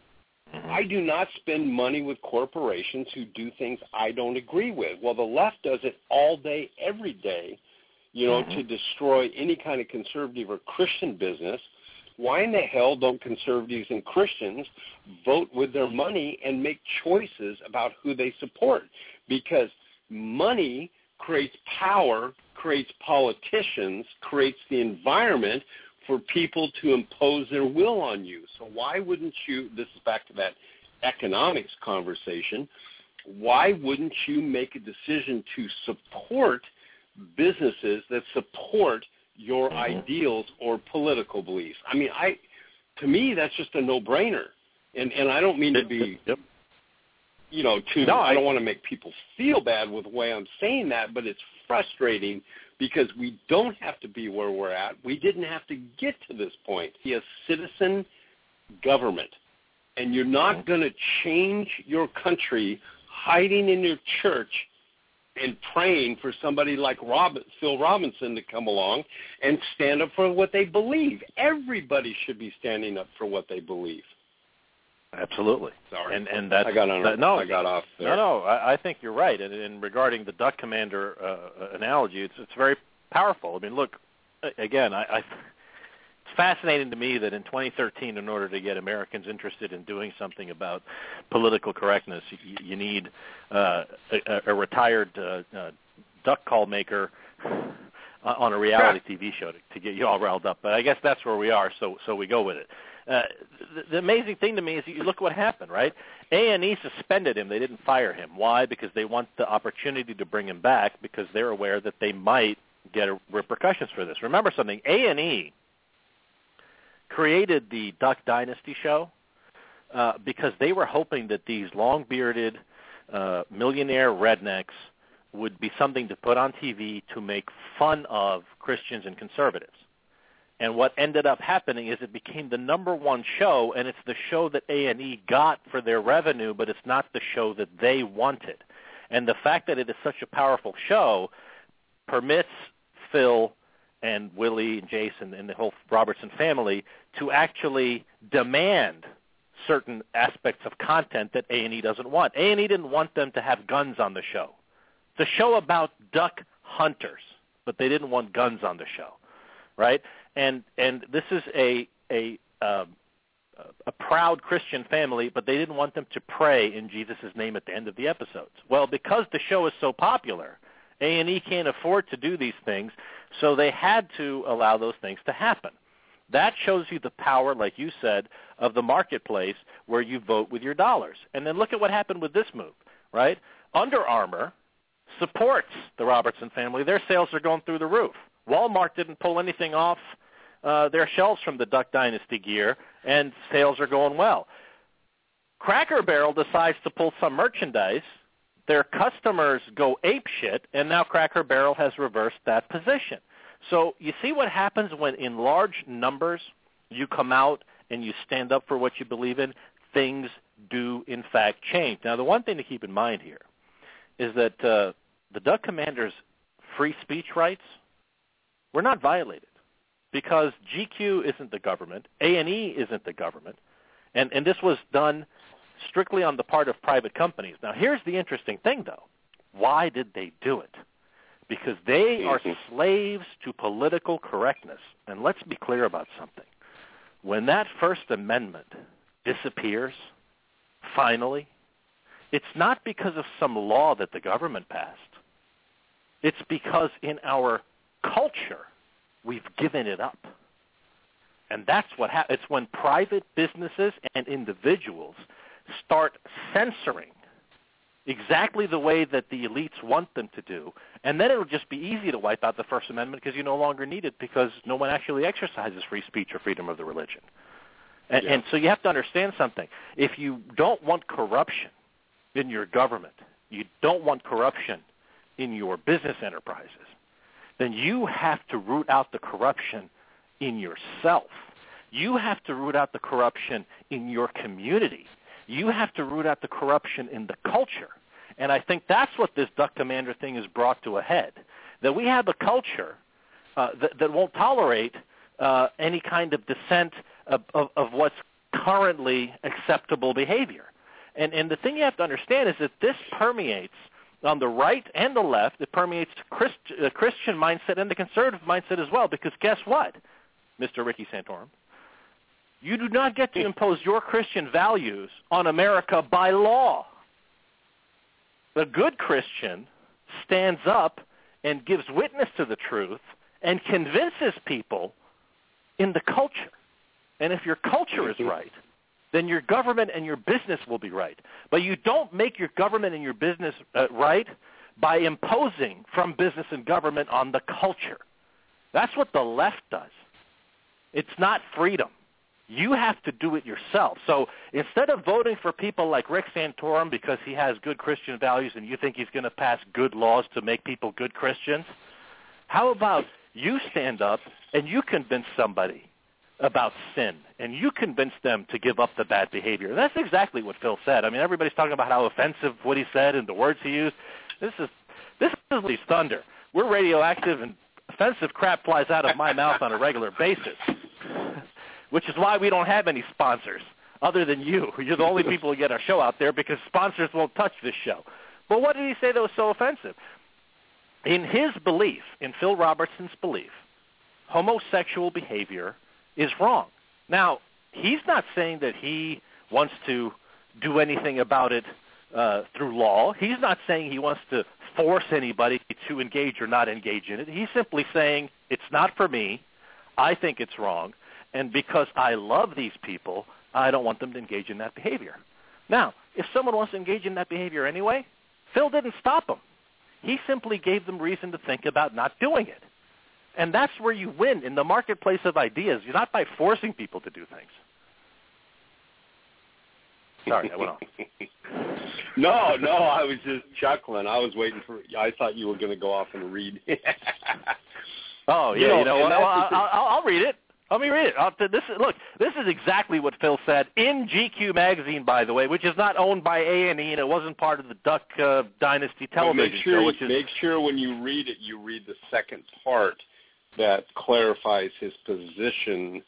I do not spend money with corporations who do things I don't agree with. Well, the left does it all day, every day, you know, mm-hmm. to destroy any kind of conservative or Christian business. Why in the hell don't conservatives and Christians vote with their money and make choices about who they support? Because money creates power, creates politicians, creates the environment for people to impose their will on you. So why wouldn't you, this is back to that economics conversation, why wouldn't you make a decision to support businesses that support your mm-hmm. ideals or political beliefs? I mean, I, to me, that's just a no-brainer. And and I don't mean to be, yep. you know, too, no, I I don't want to make people feel bad with the way I'm saying that, but it's frustrating because we don't have to be where we're at. We didn't have to get to this point. Be a citizen government, and you're not mm-hmm. going to change your country hiding in your church and praying for somebody like Robin, Phil Robinson to come along and stand up for what they believe. Everybody should be standing up for what they believe. Absolutely. Sorry. And and that's I got on, that, no, I got off there. No, no, I, I think you're right. And, and regarding the duck commander uh, analogy, it's it's very powerful. I mean, look, again, I, I it's fascinating to me that in twenty thirteen, in order to get Americans interested in doing something about political correctness, you, you need uh, a, a retired uh, uh, duck call maker on a reality T V show to, to get you all riled up. But I guess that's where we are, so so we go with it. Uh, the, the amazing thing to me is you look what happened, right? A and E suspended him. They didn't fire him. Why? Because they want the opportunity to bring him back because they're aware that they might get a, repercussions for this. Remember something, A and E created the Duck Dynasty show uh, because they were hoping that these long-bearded uh, millionaire rednecks would be something to put on T V to make fun of Christians and conservatives. And what ended up happening is it became the number one show, and it's the show that A and E got for their revenue, but it's not the show that they wanted. And the fact that it is such a powerful show permits Phil and Willie and Jason and the whole Robertson family to actually demand certain aspects of content that A and E doesn't want. A and E didn't want them to have guns on the show. It's a show about duck hunters, but they didn't want guns on the show, right? And and this is a a um, a proud Christian family, but they didn't want them to pray in Jesus' name at the end of the episodes. Well, because the show is so popular, A and E can't afford to do these things, so they had to allow those things to happen. That shows you the power, like you said, of the marketplace where you vote with your dollars. And then look at what happened with this move, right? Under Armour supports the Robertson family. Their sales are going through the roof. Walmart didn't pull anything off uh, their shelves from the Duck Dynasty gear, and sales are going well. Cracker Barrel decides to pull some merchandise. Their customers go apeshit, and now Cracker Barrel has reversed that position. So you see what happens when in large numbers you come out and you stand up for what you believe in, things do in fact change. Now the one thing to keep in mind here is that uh, the Duck Commander's free speech rights were not violated because G Q isn't the government, A and E isn't the government, and, and this was done strictly on the part of private companies. Now here's the interesting thing, though. Why did they do it? Because they are slaves to political correctness. And let's be clear about something. When that First Amendment disappears, finally, it's not because of some law that the government passed. It's because in our culture, we've given it up. And that's what happens. It's when private businesses and individuals start censoring exactly the way that the elites want them to do, and then it'll just be easy to wipe out the First Amendment because you no longer need it because no one actually exercises free speech or freedom of the religion. And, yeah. and so you have to understand something. If you don't want corruption in your government, you don't want corruption in your business enterprises, then you have to root out the corruption in yourself. You have to root out the corruption in your community. You have to root out the corruption in the culture. And I think that's what this Duck Commander thing has brought to a head, that we have a culture uh, that, that won't tolerate uh, any kind of dissent of, of, of what's currently acceptable behavior. And, and the thing you have to understand is that this permeates on the right and the left. It permeates Christ, the Christian mindset and the conservative mindset as well, because guess what, Mister Ricky Santorum? You do not get to impose your Christian values on America by law. The good Christian stands up and gives witness to the truth and convinces people in the culture. And if your culture is right, then your government and your business will be right. But you don't make your government and your business uh, right by imposing from business and government on the culture. That's what the left does. It's not freedom. You have to do it yourself. So instead of voting for people like Rick Santorum because he has good Christian values and you think he's going to pass good laws to make people good Christians, how about you stand up and you convince somebody about sin, and you convince them to give up the bad behavior. And that's exactly what Phil said. I mean, everybody's talking about how offensive what he said and the words he used. This is this is Lee's thunder. We're radioactive, and offensive crap flies out of my mouth on a regular basis, which is why we don't have any sponsors other than you. You're the only people who get our show out there because sponsors won't touch this show. But what did he say that was so offensive? In his belief, in Phil Robertson's belief, homosexual behavior is wrong. Now, he's not saying that he wants to do anything about it uh, through law. He's not saying he wants to force anybody to engage or not engage in it. He's simply saying, it's not for me. I think it's wrong. And because I love these people, I don't want them to engage in that behavior. Now, if someone wants to engage in that behavior anyway, Phil didn't stop them. He simply gave them reason to think about not doing it. And that's where you win in the marketplace of ideas. You're not by forcing people to do things. Sorry, I went off. no, no, I was just chuckling. I was waiting for. I thought you were going to go off and read. oh yeah, you know, you know what? Well, I'll, I'll, I'll read it. Let me read it. I'll, this is, look, this is exactly what Phil said in G Q magazine, by the way, which is not owned by A and E, and it wasn't part of the Duck uh, Dynasty television make sure, show. Which is, make sure when you read it, you read the second part that clarifies his position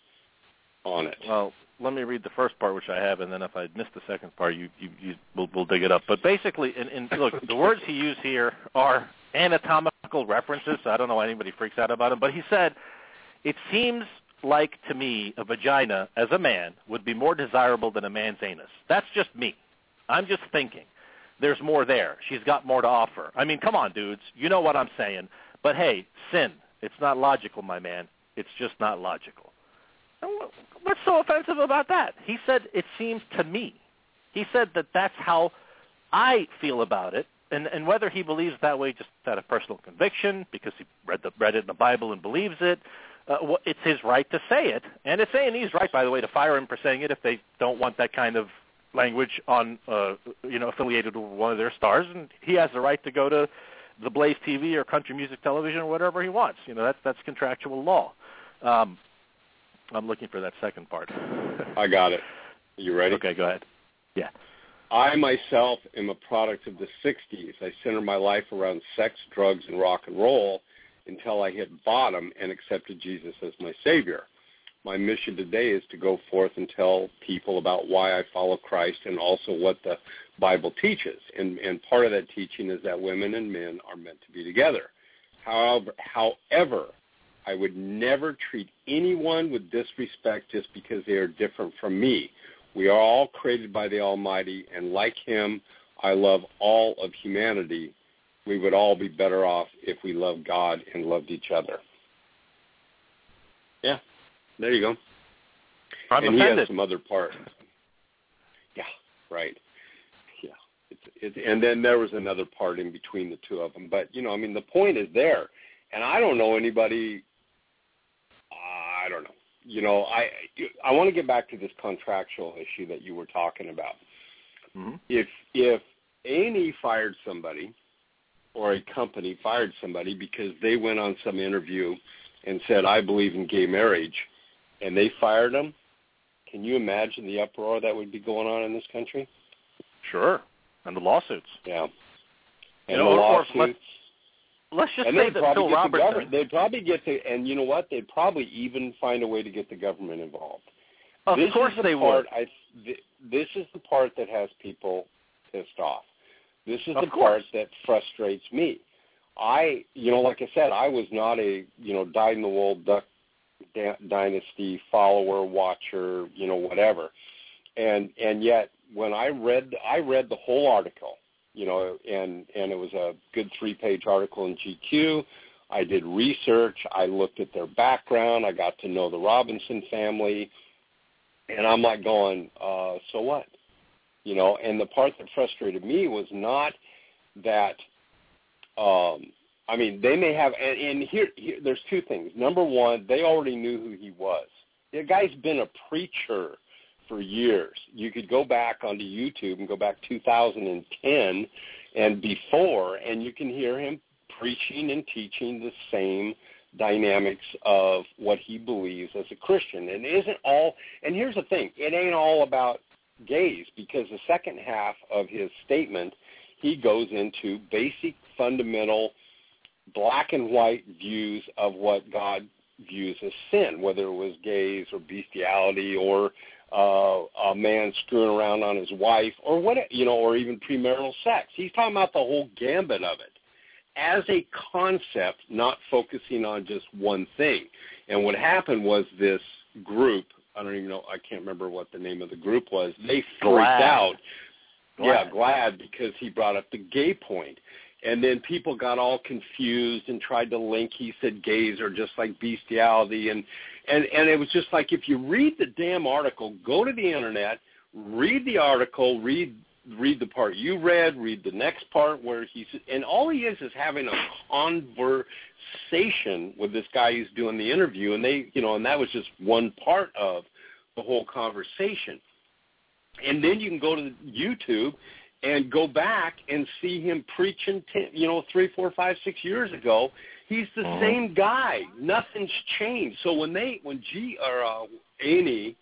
on it. Well, let me read the first part, which I have, and then if I miss the second part, you, you, you we'll, we'll dig it up. But basically, in, in, look, the words he used here are anatomical references, so I don't know why anybody freaks out about them. But he said, it seems like to me a vagina as a man would be more desirable than a man's anus. That's just me. I'm just thinking. There's more there. She's got more to offer. I mean, come on, dudes. You know what I'm saying. But hey, sin. It's not logical, my man. It's just not logical. What's so offensive about that? He said, it seems to me. He said that that's how I feel about it. And, and whether he believes that way just out of personal conviction, because he read, the, read it in the Bible and believes it, uh, well, it's his right to say it. And it's A and E's right, by the way, to fire him for saying it if they don't want that kind of language on, uh, you know, affiliated with one of their stars. And he has the right to go to the Blaze T V or country music television or whatever he wants. You know, that's that's contractual law. Um, I'm looking for that second part. I got it. You ready? Okay, go ahead. Yeah. I myself am a product of the sixties. I centered my life around sex, drugs, and rock and roll until I hit bottom and accepted Jesus as my Savior. My mission today is to go forth and tell people about why I follow Christ and also what the Bible teaches. And, and part of that teaching is that women and men are meant to be together. However, however, I would never treat anyone with disrespect just because they are different from me. We are all created by the Almighty, and like him, I love all of humanity. We would all be better off if we loved God and loved each other. Yeah. There you go. I'm and offended. he has some other parts. Yeah, right. Yeah, it's it, and then there was another part in between the two of them. But, you know, I mean, the point is there. And I don't know anybody, uh, I don't know. You know, I I want to get back to this contractual issue that you were talking about. Mm-hmm. If if A and E fired somebody or a company fired somebody because they went on some interview and said, I believe in gay marriage, and they fired them, can you imagine the uproar that would be going on in this country? Sure. And the lawsuits. Yeah. you And know, the or, lawsuits. Or let's, let's just and say they'd that Phil get Robertson... The they'd probably get the, and you know what? They'd probably even find a way to get the government involved. Of this course is the they part would. I, th- this is the part that has people pissed off. This is Of the course. part that frustrates me. I, you know, like I said, I was not a, you know, dyed-in-the-wool Duck Dynasty follower, watcher, you know, whatever. And and yet when I read, I read the whole article, you know, and, and it was a good three-page article in G Q. I did research. I looked at their background. I got to know the Robinson family. And I'm like going, uh, so what? You know, and the part that frustrated me was not that, um, I mean, they may have, and, and here, here, there's two things. Number one, they already knew who he was. The guy's been a preacher for years. You could go back onto YouTube and go back two thousand ten and before, and you can hear him preaching and teaching the same dynamics of what he believes as a Christian. And it isn't all, and here's the thing, it ain't all about gays, because the second half of his statement, he goes into basic, fundamental, black and white views of what God views as sin, whether it was gays or bestiality or uh, a man screwing around on his wife or what, you know, or even premarital sex. He's talking about the whole gambit of it as a concept, not focusing on just one thing. And what happened was this group, I don't even know, I can't remember what the name of the group was, they freaked Glad. out. Glad. Yeah, glad, because he brought up the gay point. And then people got all confused and tried to link. He said gays are just like bestiality. And, and, and it was just like, if you read the damn article, go to the Internet, read the article, read read the part you read, read the next part where he's, and all he is is having a conversation with this guy who's doing the interview. And they, you know, and that was just one part of the whole conversation. And then you can go to YouTube and go back and see him preaching, ten, you know, three, four, five, six years ago. He's the uh-huh. same guy. Nothing's changed. So when they, when G or uh, A and E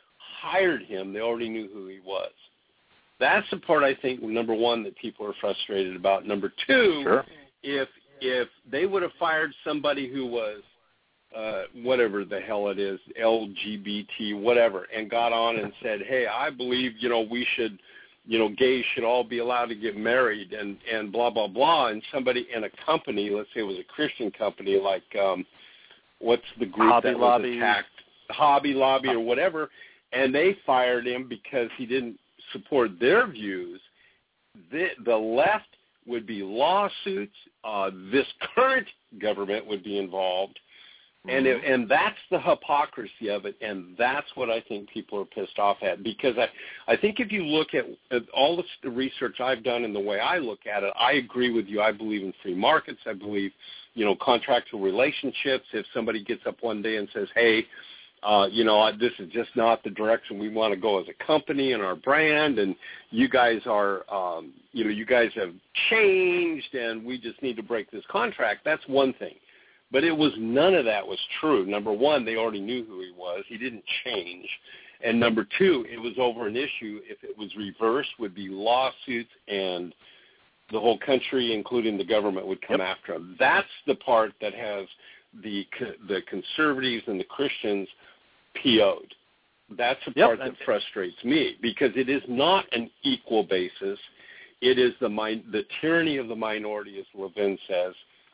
hired him, they already knew who he was. That's the part I think, number one, that people are frustrated about. Number two, sure. if if they would have fired somebody who was uh, whatever the hell it is, L G B T, whatever, and got on and said, hey, I believe, you know, we should, you know, gays should all be allowed to get married and, and blah, blah, blah, and somebody in a company, let's say it was a Christian company like, um, what's the group Hobby that was Lobby. attacked? Hobby Lobby or whatever, and they fired him because he didn't support their views. The, the left would be lawsuits. Uh, this current government would be involved. And it, and that's the hypocrisy of it, and that's what I think people are pissed off at. Because I, I think if you look at, at all the research I've done and the way I look at it, I agree with you. I believe in free markets. I believe, you know, contractual relationships. If somebody gets up one day and says, hey, uh, you know, this is just not the direction we want to go as a company and our brand, and you guys are, um, you know, you guys have changed, and we just need to break this contract, that's one thing. But it was, none of that was true. Number one, they already knew who he was. He didn't change. And number two, it was over an issue. If it was reversed, would be lawsuits, and the whole country, including the government, would come yep. after him. That's the part that has the the conservatives and the Christians P O'd. That's the part yep. that frustrates me, because it is not an equal basis. It is the min- the tyranny of the minority, as Levin says,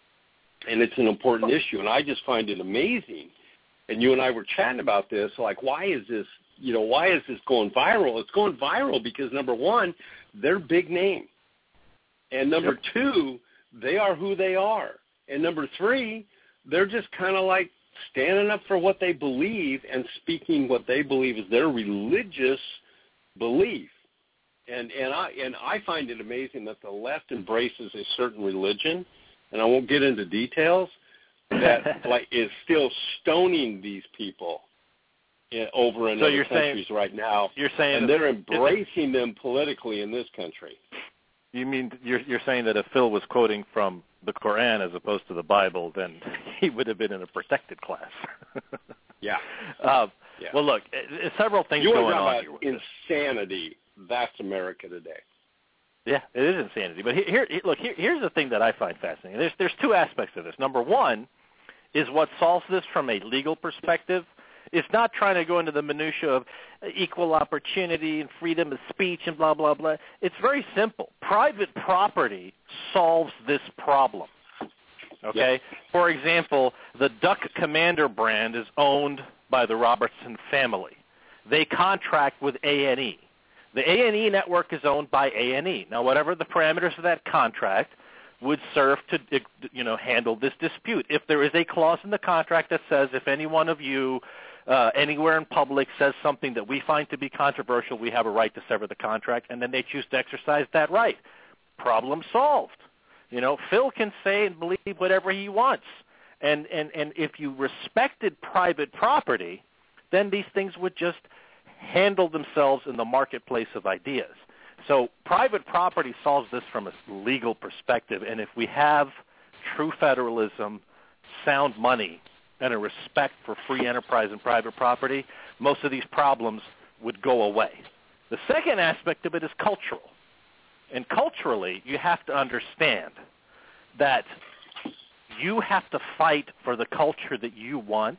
and it's an important issue. And I just find it amazing. And you and I were chatting about this, like, why is this, you know, why is this going viral? It's going viral because, number one, they're big name. And number yep. two, they are who they are. And number three, they're just kind of like standing up for what they believe and speaking what they believe is their religious belief. And and I and I find it amazing that the left embraces a certain religion, and I won't get into details, that like is still stoning these people in, over in so other you're countries saying, right now. You're saying and they're embracing them politically in this country. You mean you're you're saying that if Phil was quoting from the Quran as opposed to the Bible, then he would have been in a protected class? yeah. Uh, yeah. Well, look, uh, several things you going on about here. With insanity. This. That's America today. Yeah, it is insanity. But here, here look, here, here's the thing that I find fascinating. There's there's two aspects of this. Number one is what solves this from a legal perspective. It's not trying to go into the minutia of equal opportunity and freedom of speech and blah, blah, blah. It's very simple. Private property solves this problem. Okay? Yep. For example, the Duck Commander brand is owned by the Robertson family. They contract with A and E. The A and E network is owned by A and E. Now, whatever the parameters of that contract would serve to, you know, handle this dispute. If there is a clause in the contract that says if any one of you uh, anywhere in public says something that we find to be controversial, we have a right to sever the contract, and then they choose to exercise that right. Problem solved. You know, Phil can say and believe whatever he wants. And, and, and if you respected private property, then these things would just handle themselves in the marketplace of ideas. So private property solves this from a legal perspective, and if we have true federalism, sound money, and a respect for free enterprise and private property, most of these problems would go away. The second aspect of it is cultural. And culturally, you have to understand that you have to fight for the culture that you want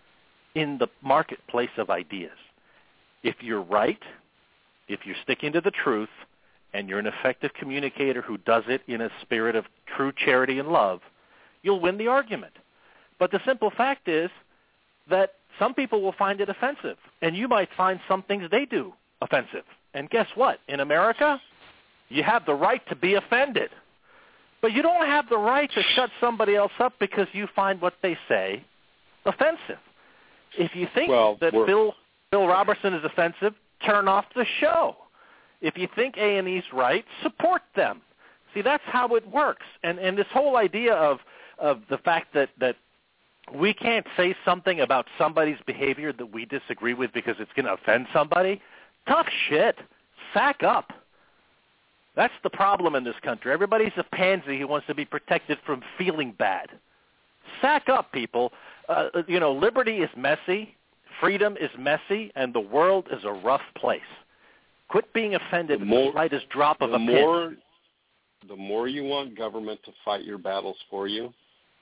in the marketplace of ideas. If you're right, if you're sticking to the truth, and you're an effective communicator who does it in a spirit of true charity and love, you'll win the argument. But the simple fact is that some people will find it offensive, and you might find some things they do offensive. And guess what? In America, you have the right to be offended. But you don't have the right to shut somebody else up because you find what they say offensive. If you think well, that Bill, Bill Robertson is offensive, turn off the show. If you think A and E's right, support them. See, that's how it works. And and this whole idea of, of the fact that, that we can't say something about somebody's behavior that we disagree with because it's going to offend somebody, tough shit. Sack up. That's the problem in this country. Everybody's a pansy who wants to be protected from feeling bad. Sack up, people. Uh, you know, liberty is messy, freedom is messy, and the world is a rough place. Quit being offended at the slightest drop of a more, pin. The more you want government to fight your battles for you,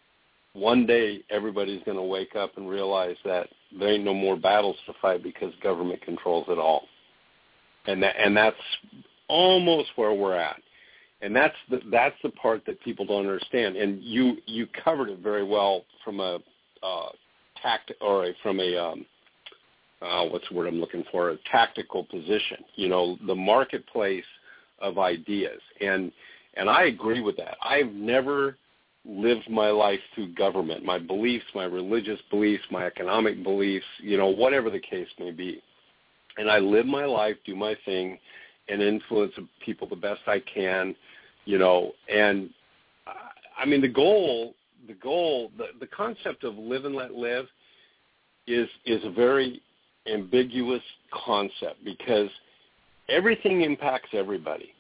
one day everybody's going to wake up and realize that there ain't no more battles to fight because government controls it all. And that, and that's almost where we're at. And that's the, that's the part that people don't understand. And you, you covered it very well from a uh, tact or a, from a um, uh, what's the word I'm looking for? A tactical position. You know, the marketplace of ideas. And and I agree with that. I've never lived my life through government. My beliefs, my religious beliefs, my economic beliefs. You know, whatever the case may be. And I live my life, do my thing, and influence people the best I can, you know. And, I mean, the goal, the goal, the, the concept of live and let live is is a very ambiguous concept because everything impacts everybody.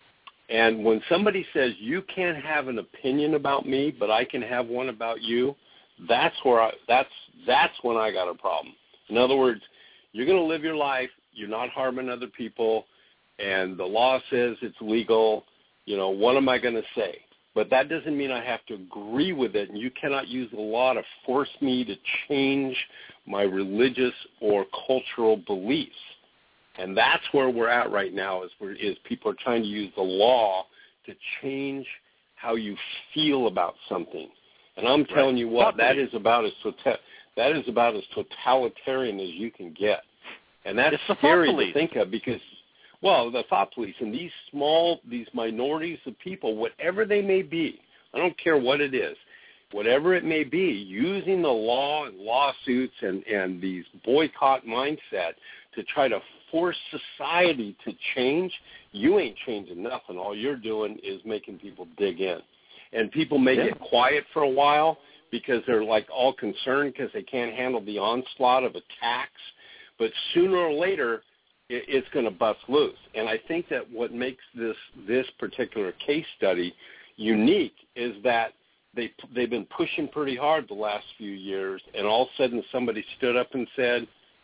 And when somebody says, you can't have an opinion about me, but I can have one about you, that's where I, that's that's when I got a problem. In other words, you're going to live your life, you're not harming other people, and the law says it's legal, you know, what am I going to say? But that doesn't mean I have to agree with it, and you cannot use the law to force me to change my religious or cultural beliefs. And that's where we're at right now is, we're, is people are trying to use the law to change how you feel about something. And I'm telling you what, that is about as tota- that is about as totalitarian as you can get. And that's scary to think of because, well, the thought police and these small, these minorities of people, whatever they may be, I don't care what it is, whatever it may be, using the law and lawsuits and, and these boycott mindset to try to force society to change, you ain't changing nothing. All you're doing is making people dig in. And people may yeah. get quiet for a while because they're like all concerned because they can't handle the onslaught of attacks. But sooner or later, it, it's going to bust loose. And I think that what makes this this particular case study unique is that they, they've been pushing pretty hard the last few years, and all of a sudden somebody stood up and said,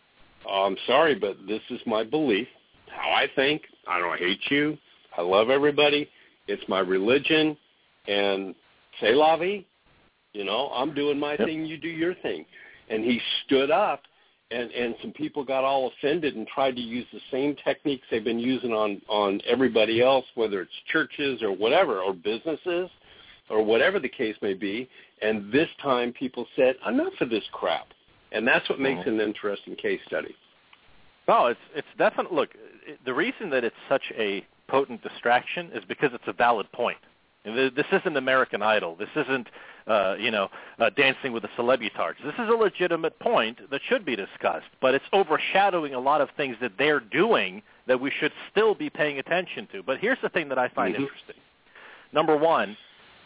oh, I'm sorry, but this is my belief, how I think. I don't hate you. I love everybody. It's my religion. And c'est la vie. You know, I'm doing my yep. thing, you do your thing. And he stood up, and, and some people got all offended and tried to use the same techniques they've been using on, on everybody else, whether it's churches or whatever, or businesses, or whatever the case may be. And this time people said, enough of this crap. And that's what makes it an interesting case study. No, it's it's definitely, look, the reason that it's such a potent distraction is because it's a valid point. This isn't American Idol. This isn't, uh, you know, uh, Dancing with the Celebritards. This is a legitimate point that should be discussed, but it's overshadowing a lot of things that they're doing that we should still be paying attention to. But here's the thing that I find mm-hmm. interesting. Number one,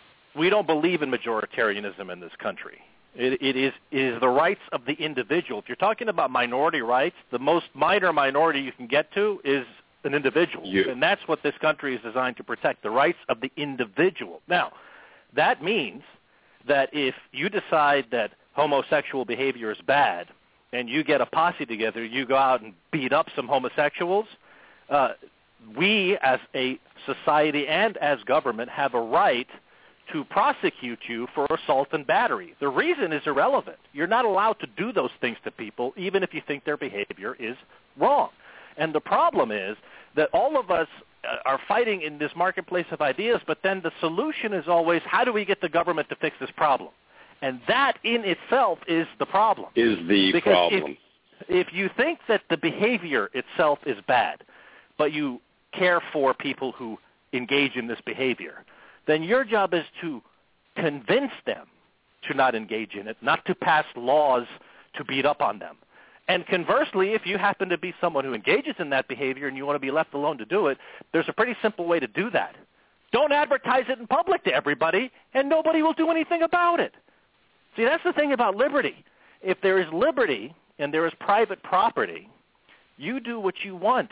we don't believe in majoritarianism in this country. It, it, is, it is the rights of the individual. If you're talking about minority rights, the most minor minority you can get to is an individual. You. And that's what this country is designed to protect, the rights of the individual. Now, that means that if you decide that homosexual behavior is bad and you get a posse together, you go out and beat up some homosexuals, uh, we as a society and as government have a right to prosecute you for assault and battery. The reason is irrelevant. You're not allowed to do those things to people, even if you think their behavior is wrong. And the problem is that all of us are fighting in this marketplace of ideas, but then the solution is always, how do we get the government to fix this problem? And that in itself is the problem. Is the because problem. If, if you think that the behavior itself is bad, but you care for people who engage in this behavior, then your job is to convince them to not engage in it, not to pass laws to beat up on them. And conversely, if you happen to be someone who engages in that behavior and you want to be left alone to do it, there's a pretty simple way to do that. Don't advertise it in public to everybody, and nobody will do anything about it. See, that's the thing about liberty. If there is liberty and there is private property, you do what you want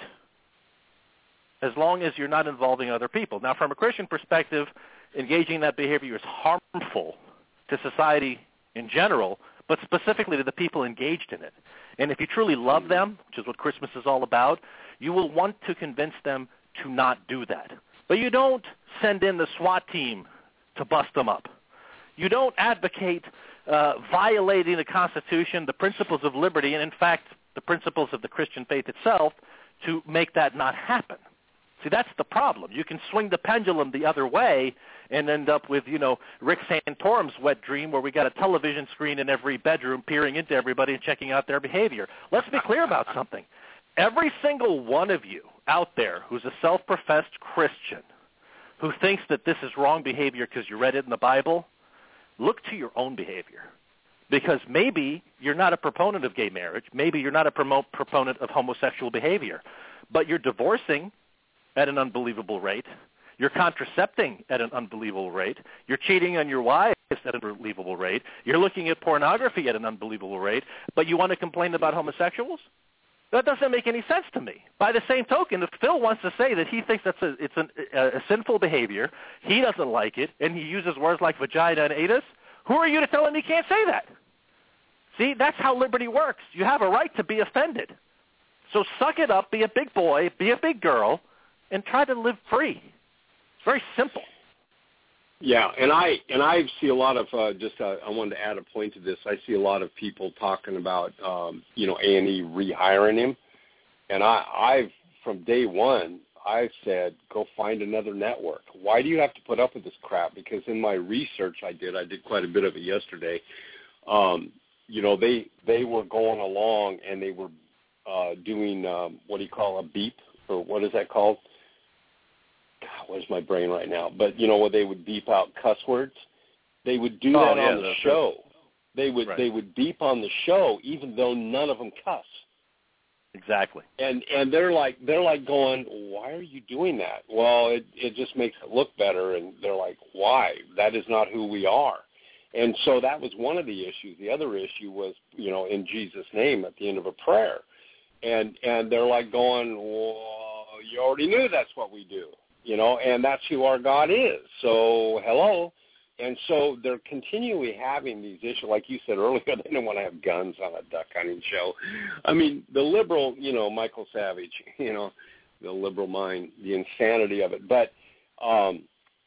as long as you're not involving other people. Now, from a Christian perspective, engaging in that behavior is harmful to society in general, but specifically to the people engaged in it. And if you truly love them, which is what Christmas is all about, you will want to convince them to not do that. But you don't send in the SWAT team to bust them up. You don't advocate uh, violating the Constitution, the principles of liberty, and in fact, the principles of the Christian faith itself to make that not happen. See, that's the problem. You can swing the pendulum the other way and end up with, you know, Rick Santorum's wet dream where we got a television screen in every bedroom peering into everybody and checking out their behavior. Let's be clear about something. Every single one of you out there who's a self-professed Christian who thinks that this is wrong behavior because you read it in the Bible, look to your own behavior. Because maybe you're not a proponent of gay marriage. Maybe you're not a promote, proponent of homosexual behavior. But you're divorcing at an unbelievable rate. You're contracepting at an unbelievable rate. You're cheating on your wives at an unbelievable rate. You're looking at pornography at an unbelievable rate. But you want to complain about homosexuals? That doesn't make any sense to me. By the same token, if Phil wants to say that he thinks that's a, it's an, a, a sinful behavior, he doesn't like it, and he uses words like vagina and anus, who are you to tell him he can't say that? See, that's how liberty works. You have a right to be offended. So suck it up, be a big boy, be a big girl, and try to live free. It's very simple. Yeah, and I and I see a lot of uh, just uh, I wanted to add a point to this. I see a lot of people talking about um, you know A and E rehiring him, and I I've from day one I've said go find another network. Why do you have to put up with this crap? Because in my research I did I did quite a bit of it yesterday. Um, you know they they were going along and they were uh, doing um, what do you call a beep or what is that called? God, where's my brain right now? But, you know, where they would beep out cuss words, they would do oh, that yeah, on the show. They would right. they would beep on the show even though none of them cuss. Exactly. And and they're like they're like going, why are you doing that? Well, it it just makes it look better, and they're like, why? That is not who we are. And so that was one of the issues. The other issue was, you know, in Jesus' name at the end of a prayer. And and they're like going, well, you already knew that's what we do, you know, and that's who our God is. So, hello. And so they're continually having these issues. Like you said earlier, they don't want to have guns on a duck hunting show. I mean, the liberal, you know, Michael Savage, you know, the liberal mind, the insanity of it. But um,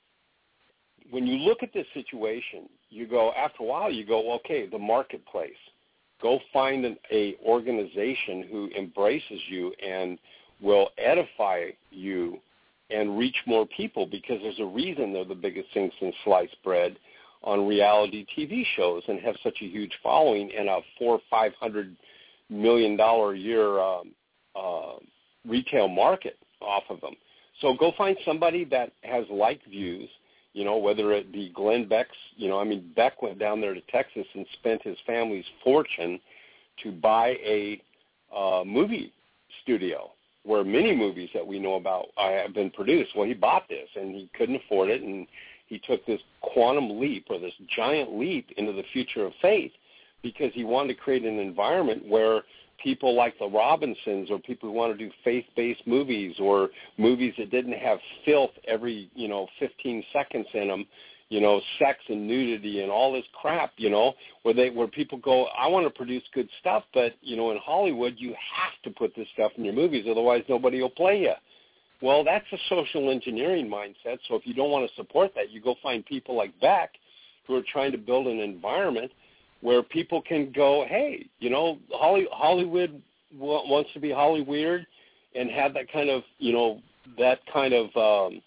when you look at this situation, you go, after a while, you go, okay, the marketplace. Go find an a organization who embraces you and will edify you and reach more people, because there's a reason they're the biggest thing since sliced bread on reality T V shows and have such a huge following and a four or five hundred million dollar a year um, uh, retail market off of them. So go find somebody that has like views, you know, whether it be Glenn Beck's, you know, I mean, Beck went down there to Texas and spent his family's fortune to buy a uh, movie studio where many movies that we know about uh, have been produced. Well, he bought this, and he couldn't afford it, and he took this quantum leap or this giant leap into the future of faith because he wanted to create an environment where people like the Robinsons or people who want to do faith-based movies or movies that didn't have filth every, you know, fifteen seconds in them, you know, sex and nudity and all this crap, you know, where they where people go, I want to produce good stuff, but, you know, in Hollywood you have to put this stuff in your movies, otherwise nobody will play you. Well, that's a social engineering mindset, so if you don't want to support that, you go find people like Beck who are trying to build an environment where people can go, hey, you know, Holly, Hollywood w- wants to be Hollyweird and have that kind of, you know, that kind of um,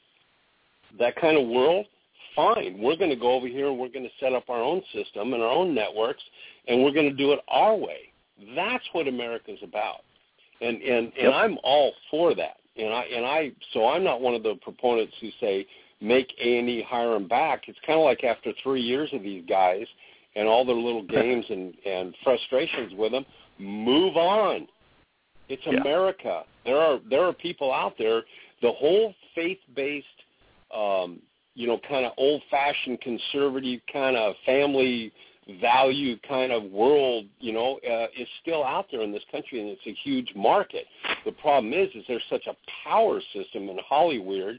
that kind of world. Fine, we're going to go over here and we're going to set up our own system and our own networks, and we're going to do it our way. That's what America's about, and and and yep. I'm all for that. And I and I so I'm not one of the proponents who say make A and E hire them back. It's kind of like after three years of these guys and all their little games and, and frustrations with them, move on. It's yeah. America. There are there are people out there. The whole faith-based, um, you know, kind of old-fashioned conservative kind of family value kind of world, you know, uh, is still out there in this country, and it's a huge market. The problem is, is there's such a power system in Hollywood,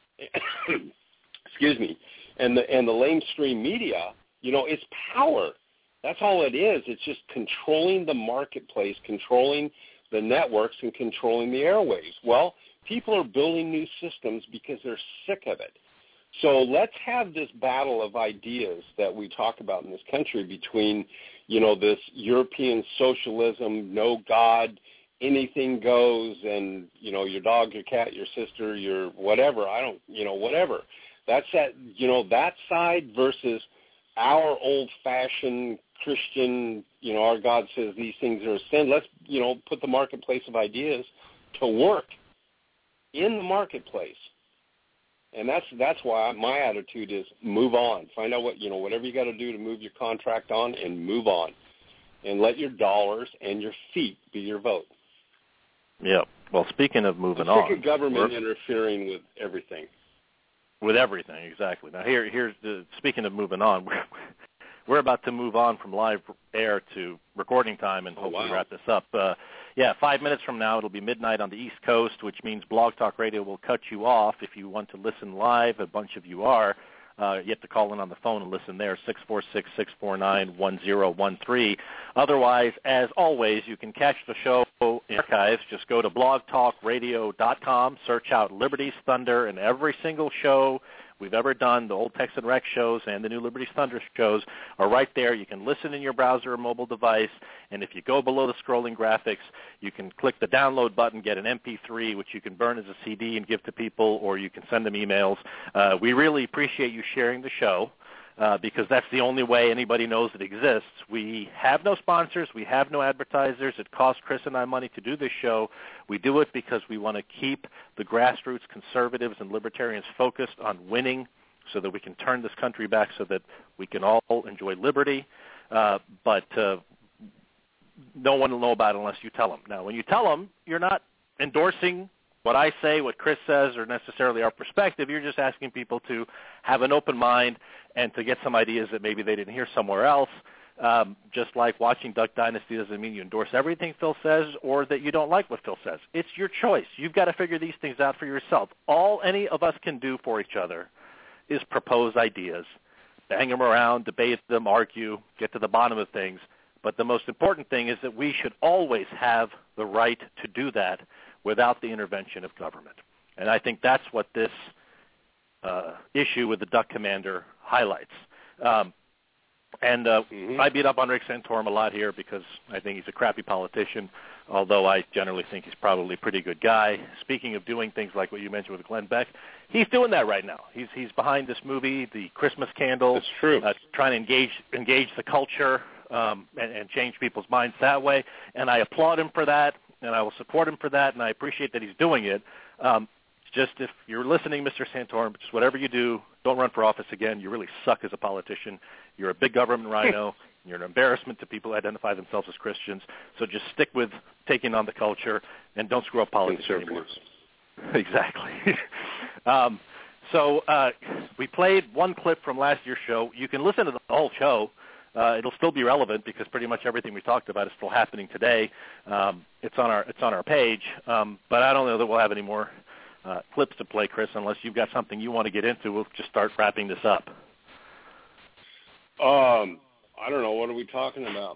excuse me, and the and the mainstream media. You know, it's power. That's all it is. It's just controlling the marketplace, controlling the networks, and controlling the airwaves. Well, people are building new systems because they're sick of it. So let's have this battle of ideas that we talk about in this country between, you know, this European socialism, no God, anything goes, and, you know, your dog, your cat, your sister, your whatever, I don't, you know, whatever. That's that, you know, that side versus our old-fashioned Christian, you know, our God says these things are a sin. Let's, you know, put the marketplace of ideas to work in the marketplace. And that's that's why my attitude is move on. Find out what, you know, whatever you got to do to move your contract on and move on. And let your dollars and your feet be your vote. Yeah. Well, speaking of moving I'm sick on. of government interfering with everything. With everything, exactly. Now, here, here's the, speaking of moving on, we're, we're about to move on from live air to recording time and hopefully oh, wow. wrap this up. Uh, yeah, five minutes from now, it'll be midnight on the East Coast, which means Blog Talk Radio will cut you off. If you want to listen live, a bunch of you are. Uh, you have to call in on the phone and listen there, six four six, six four nine, one zero one three. Otherwise, as always, you can catch the show in archives. Just go to blog talk radio dot com, search out Liberty's Thunder, and every single show we've ever done, the old Tex and Rex shows and the new Liberty's Thunder shows, are right there. You can listen in your browser or mobile device, and if you go below the scrolling graphics, you can click the download button, get an M P three, which you can burn as a C D and give to people, or you can send them emails. Uh, we really appreciate you sharing the show. Uh, because that's the only way anybody knows it exists. We have no sponsors. We have no advertisers. It costs Chris and I money to do this show. We do it because we want to keep the grassroots conservatives and libertarians focused on winning so that we can turn this country back so that we can all enjoy liberty. Uh, but uh, no one will know about it unless you tell them. Now, when you tell them, you're not endorsing what I say, what Chris says, or necessarily our perspective. You're just asking people to have an open mind and to get some ideas that maybe they didn't hear somewhere else. Um, just like watching Duck Dynasty doesn't mean you endorse everything Phil says or that you don't like what Phil says. It's your choice. You've got to figure these things out for yourself. All any of us can do for each other is propose ideas, bang them around, debate them, argue, get to the bottom of things. But the most important thing is that we should always have the right to do that without the intervention of government. And I think that's what this uh, issue with the Duck Commander highlights. Um, and uh, mm-hmm. I beat up on Rick Santorum a lot here because I think he's a crappy politician, although I generally think he's probably a pretty good guy. Speaking of doing things like what you mentioned with Glenn Beck, he's doing that right now. He's he's behind this movie, The Christmas Candle. That's true. Uh, trying to engage engage the culture um, and, and change people's minds that way. And I applaud him for that, and I will support him for that, and I appreciate that he's doing it. Um, just if you're listening, Mister Santorum, just whatever you do, don't run for office again. You really suck as a politician. You're a big government rhino. You're an embarrassment to people who identify themselves as Christians. So just stick with taking on the culture and don't screw up politics anymore. Exactly. um, so uh, we played one clip from last year's show. You can listen to the whole show. Uh, it'll still be relevant because pretty much everything we talked about is still happening today. Um, it's on our it's on our page, um, but I don't know that we'll have any more uh, clips to play, Chris, unless you've got something you want to get into. We'll just start wrapping this up. Um, I don't know. What are we talking about?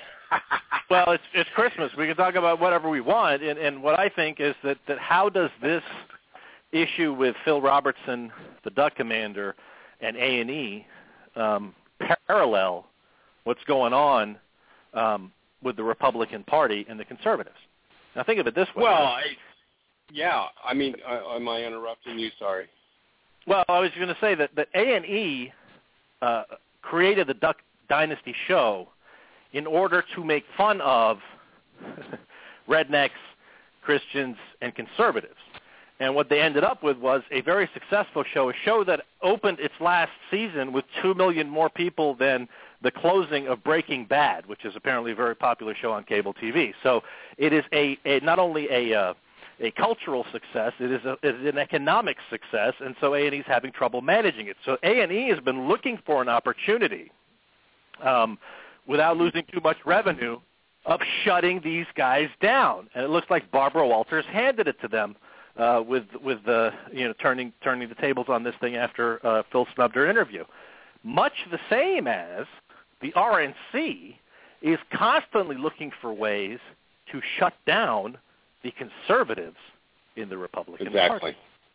Well, it's it's Christmas. We can talk about whatever we want, and, and what I think is that, that how does this issue with Phil Robertson, the Duck Commander, and A and E um, parallel what's going on um, with the Republican Party and the conservatives? Now, think of it this way. Well, I, yeah. I mean, I, am I interrupting you? Sorry. Well, I was going to say that, that A and E uh, created the Duck Dynasty show in order to make fun of rednecks, Christians, and conservatives. And what they ended up with was a very successful show, a show that opened its last season with two million more people than the closing of Breaking Bad, which is apparently a very popular show on cable T V. So it is a, a not only a uh, a cultural success, it is, a, it is an economic success, and so A and E is having trouble managing it. So A and E has been looking for an opportunity um, without losing too much revenue of shutting these guys down. And it looks like Barbara Walters handed it to them uh, with with the you know turning turning the tables on this thing after uh, Phil snubbed her interview. Much the same as the R N C is constantly looking for ways to shut down the conservatives in the Republican exactly. Party.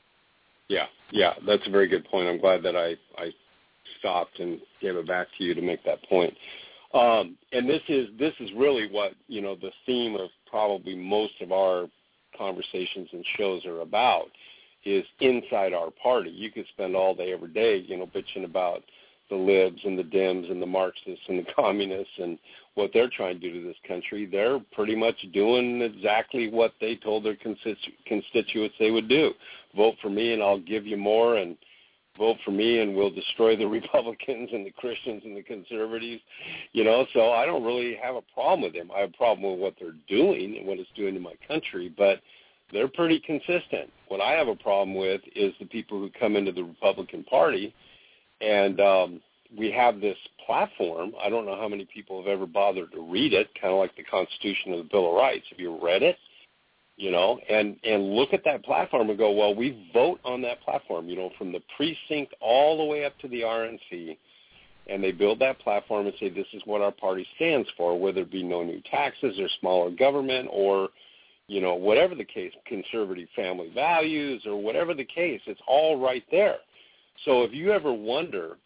Yeah, yeah, that's a very good point. I'm glad that I, I stopped and gave it back to you to make that point. Um, and this is this is really what, you know, the theme of probably most of our conversations and shows are about, is inside our party. You could spend all day, every day, you know, bitching about the libs and the Dems and the Marxists and the communists and what they're trying to do to this country. They're pretty much doing exactly what they told their constitu- constituents they would do. Vote for me and I'll give you more, and vote for me and we'll destroy the Republicans and the Christians and the conservatives. You know, so I don't really have a problem with them. I have a problem with what they're doing and what it's doing to my country, but they're pretty consistent. What I have a problem with is the people who come into the Republican Party. And um, we have this platform. I don't know how many people have ever bothered to read it, kind of like the Constitution of the Bill of Rights. Have you read it? You know, and, and look at that platform and go, well, we vote on that platform, you know, from the precinct all the way up to the R N C. And they build that platform and say, this is what our party stands for, whether it be no new taxes or smaller government or, you know, whatever the case, conservative family values or whatever the case. It's all right there. So if you ever wonder,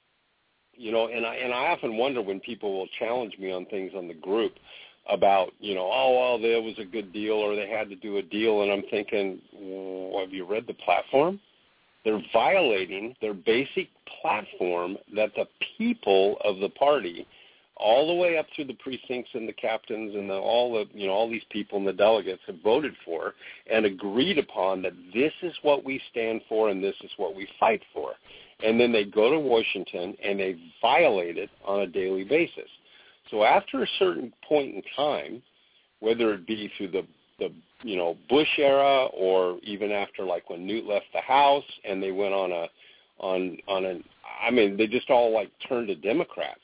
you know, and I and I often wonder when people will challenge me on things on the group about, you know, oh, well, there was a good deal or they had to do a deal, and I'm thinking, well, have you read the platform? They're violating their basic platform that the people of the party, all the way up through the precincts and the captains and the, all the, you know, all these people and the delegates have voted for and agreed upon that this is what we stand for and this is what we fight for. And then they go to Washington and they violate it on a daily basis. So after a certain point in time, whether it be through the, the you know, Bush era or even after like when Newt left the House and they went on a, on, on an, I mean, they just all like turned to Democrats.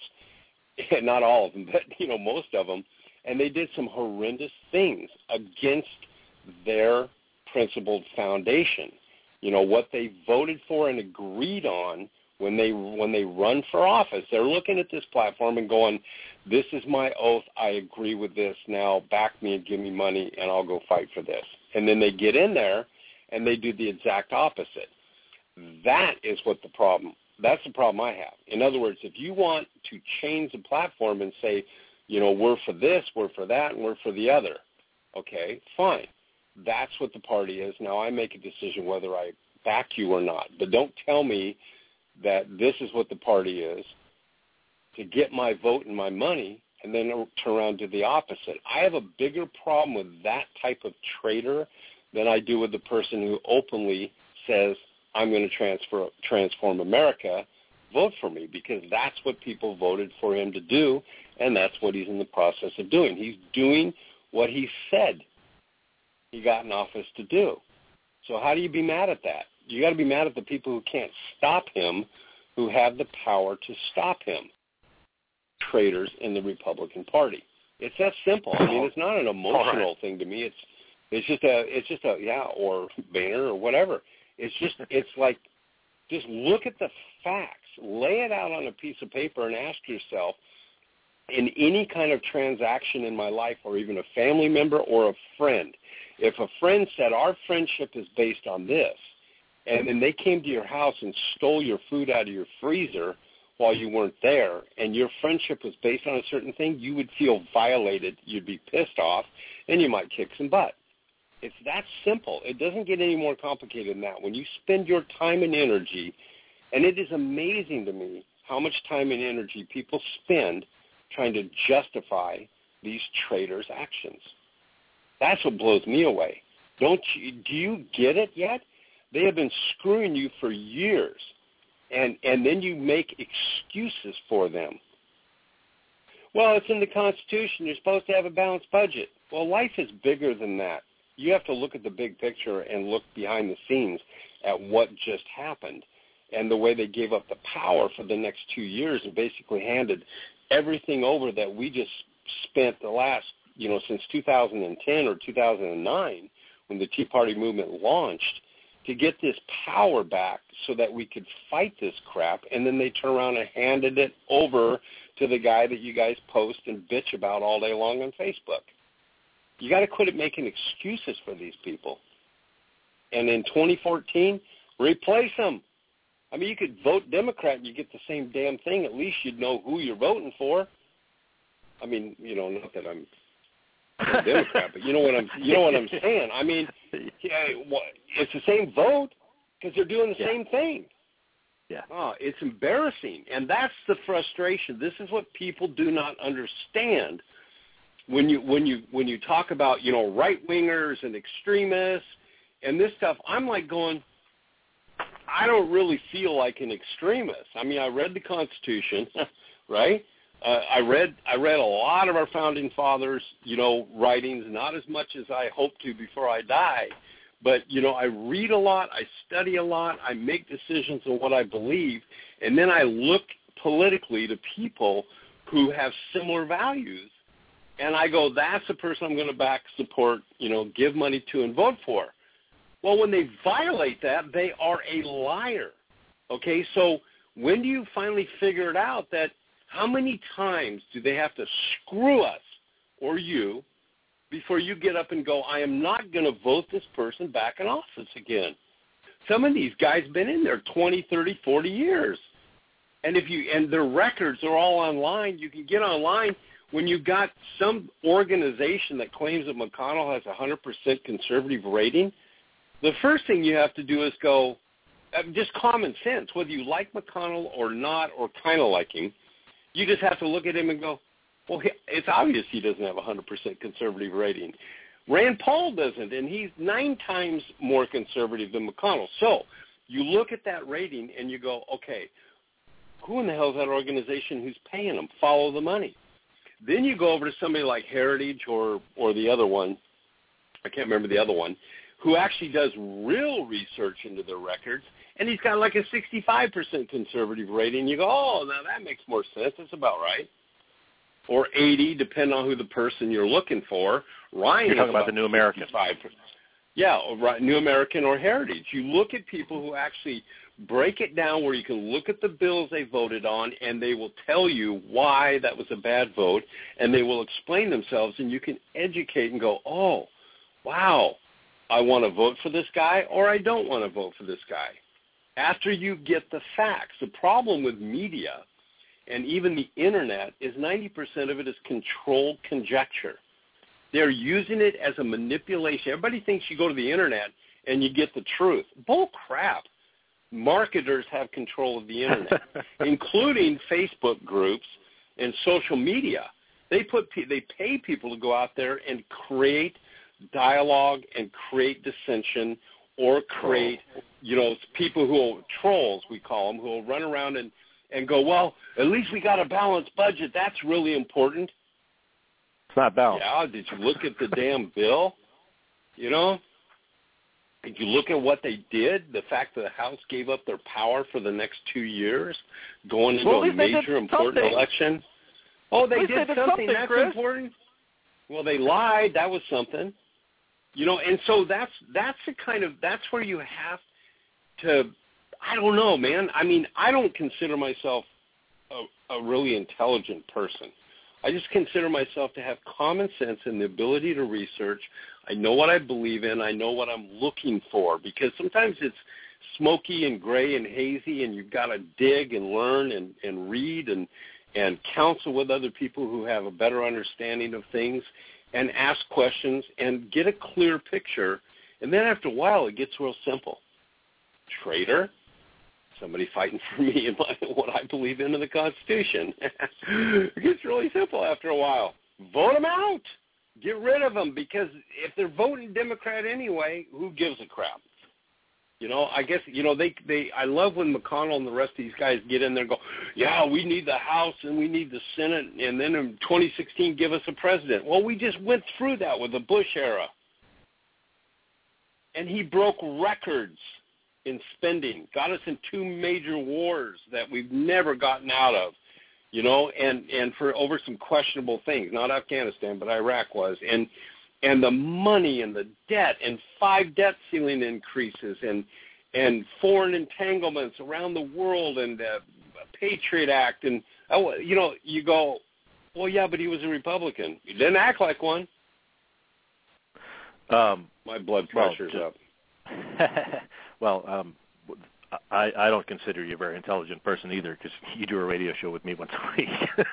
Not all of them, but, you know, most of them. And they did some horrendous things against their principled foundation. You know, what they voted for and agreed on when they when they run for office. They're looking at this platform and going, this is my oath, I agree with this, now back me and give me money and I'll go fight for this. And then they get in there and they do the exact opposite. That is what the problem, that's the problem I have. In other words, if you want to change the platform and say, you know, we're for this, we're for that, and we're for the other, okay, fine. That's what the party is. Now I make a decision whether I back you or not. But don't tell me that this is what the party is to get my vote and my money and then turn around and do the opposite. I have a bigger problem with that type of traitor than I do with the person who openly says, I'm going to transfer, transform America, vote for me, because that's what people voted for him to do, and that's what he's in the process of doing. He's doing what he said he got in office to do. So how do you be mad at that? You got to be mad at the people who can't stop him, who have the power to stop him. Traitors in the Republican Party. It's that simple. I mean, it's not an emotional right. thing to me. It's it's just a it's just a yeah or Boehner or whatever. It's just it's like just look at the facts, lay it out on a piece of paper, and ask yourself, in any kind of transaction in my life, or even a family member or a friend, if a friend said our friendship is based on this, and then they came to your house and stole your food out of your freezer while you weren't there, and your friendship was based on a certain thing, you would feel violated, you'd be pissed off, and you might kick some butt. It's that simple. It doesn't get any more complicated than that. When you spend your time and energy, and it is amazing to me how much time and energy people spend trying to justify these traitors' actions. That's what blows me away. Don't you, do you get it yet? They have been screwing you for years, and, and then you make excuses for them. Well, it's in the Constitution. You're supposed to have a balanced budget. Well, life is bigger than that. You have to look at the big picture and look behind the scenes at what just happened and the way they gave up the power for the next two years and basically handed everything over that we just spent the last, you know, since two thousand ten or two thousand nine when the Tea Party movement launched, to get this power back so that we could fight this crap, and then they turn around and handed it over to the guy that you guys post and bitch about all day long on Facebook. You got to quit it making excuses for these people. And in twenty fourteen, replace them. I mean, you could vote Democrat and you get the same damn thing. At least you'd know who you're voting for. I mean, you know, not that I'm a Democrat, but you know what I'm, you know what I'm saying. I mean, yeah, it's the same vote because they're doing the yeah. same thing. Yeah. Oh, it's embarrassing, and that's the frustration. This is what people do not understand when you when you when you talk about, you know, right wingers and extremists and this stuff. I'm like going, I don't really feel like an extremist. I mean, I read the Constitution, right? Uh, I read I read a lot of our founding fathers, you know, writings, not as much as I hope to before I die. But, you know, I read a lot, I study a lot, I make decisions on what I believe, and then I look politically to people who have similar values, and I go, that's the person I'm going to back, support, you know, give money to and vote for. Well, when they violate that, they are a liar, okay? So when do you finally figure it out that how many times do they have to screw us or you before you get up and go, I am not going to vote this person back in office again? Some of these guys have been in there twenty, thirty, forty years. And if you and their records are all online. You can get online when you've got some organization that claims that McConnell has a one hundred percent conservative rating. The first thing you have to do is go, just common sense, whether you like McConnell or not or kind of like him, you just have to look at him and go, well, it's obvious he doesn't have a one hundred percent conservative rating. Rand Paul doesn't, and he's nine times more conservative than McConnell. So you look at that rating and you go, okay, who in the hell is that organization who's paying them? Follow the money. Then you go over to somebody like Heritage or, or the other one, I can't remember the other one, who actually does real research into their records, and he's got like a sixty-five percent conservative rating. You go, oh, now that makes more sense. That's about right. Or eighty, depending on who the person you're looking for. Ryan You're talking is about the New American. Yeah, right, New American or Heritage. You look at people who actually break it down where you can look at the bills they voted on, and they will tell you why that was a bad vote, and they will explain themselves, and you can educate and go, oh, wow, I want to vote for this guy, or I don't want to vote for this guy. After you get the facts, the problem with media and even the Internet is ninety percent of it is controlled conjecture. They're using it as a manipulation. Everybody thinks you go to the Internet and you get the truth. Bull crap. Marketers have control of the Internet, including Facebook groups and social media. They put they pay people to go out there and create dialogue and create dissension, or create, you know, people who will, trolls we call them, who will run around and, and go, well, at least we got a balanced budget. That's really important. It's not balanced. Yeah, did you look at the damn bill? You know? Did you look at what they did? The fact that the House gave up their power for the next two years, going into well, a major important something. election? Oh, they did, they did something. something. That's Chris. important. Well, they lied. That was something. You know, and so that's that's the kind of that's where you have to. I don't know, man. I mean, I don't consider myself a, a really intelligent person. I just consider myself to have common sense and the ability to research. I know what I believe in. I know what I'm looking for, because sometimes it's smoky and gray and hazy, and you've got to dig and learn and, and read and, and counsel with other people who have a better understanding of things and ask questions and get a clear picture. And then after a while, it gets real simple. Traitor, somebody fighting for me and my, what I believe in in the Constitution. It gets really simple after a while. Vote them out. Get rid of them, because if they're voting Democrat anyway, who gives a crap? You know, I guess, you know, they, they, I love when McConnell and the rest of these guys get in there and go, yeah, we need the House and we need the Senate, and then in twenty sixteen give us a president. Well, we just went through that with the Bush era. And he broke records in spending, got us in two major wars that we've never gotten out of, you know, and, and for over some questionable things, not Afghanistan, but Iraq was. And and the money and the debt and five debt ceiling increases and and foreign entanglements around the world and uh, Patriot Act. And, oh, you know, you go, well, yeah, but he was a Republican. He didn't act like one. Um, My blood pressure's well, up. well, um, I, I don't consider you a very intelligent person either, because you do a radio show with me once a week.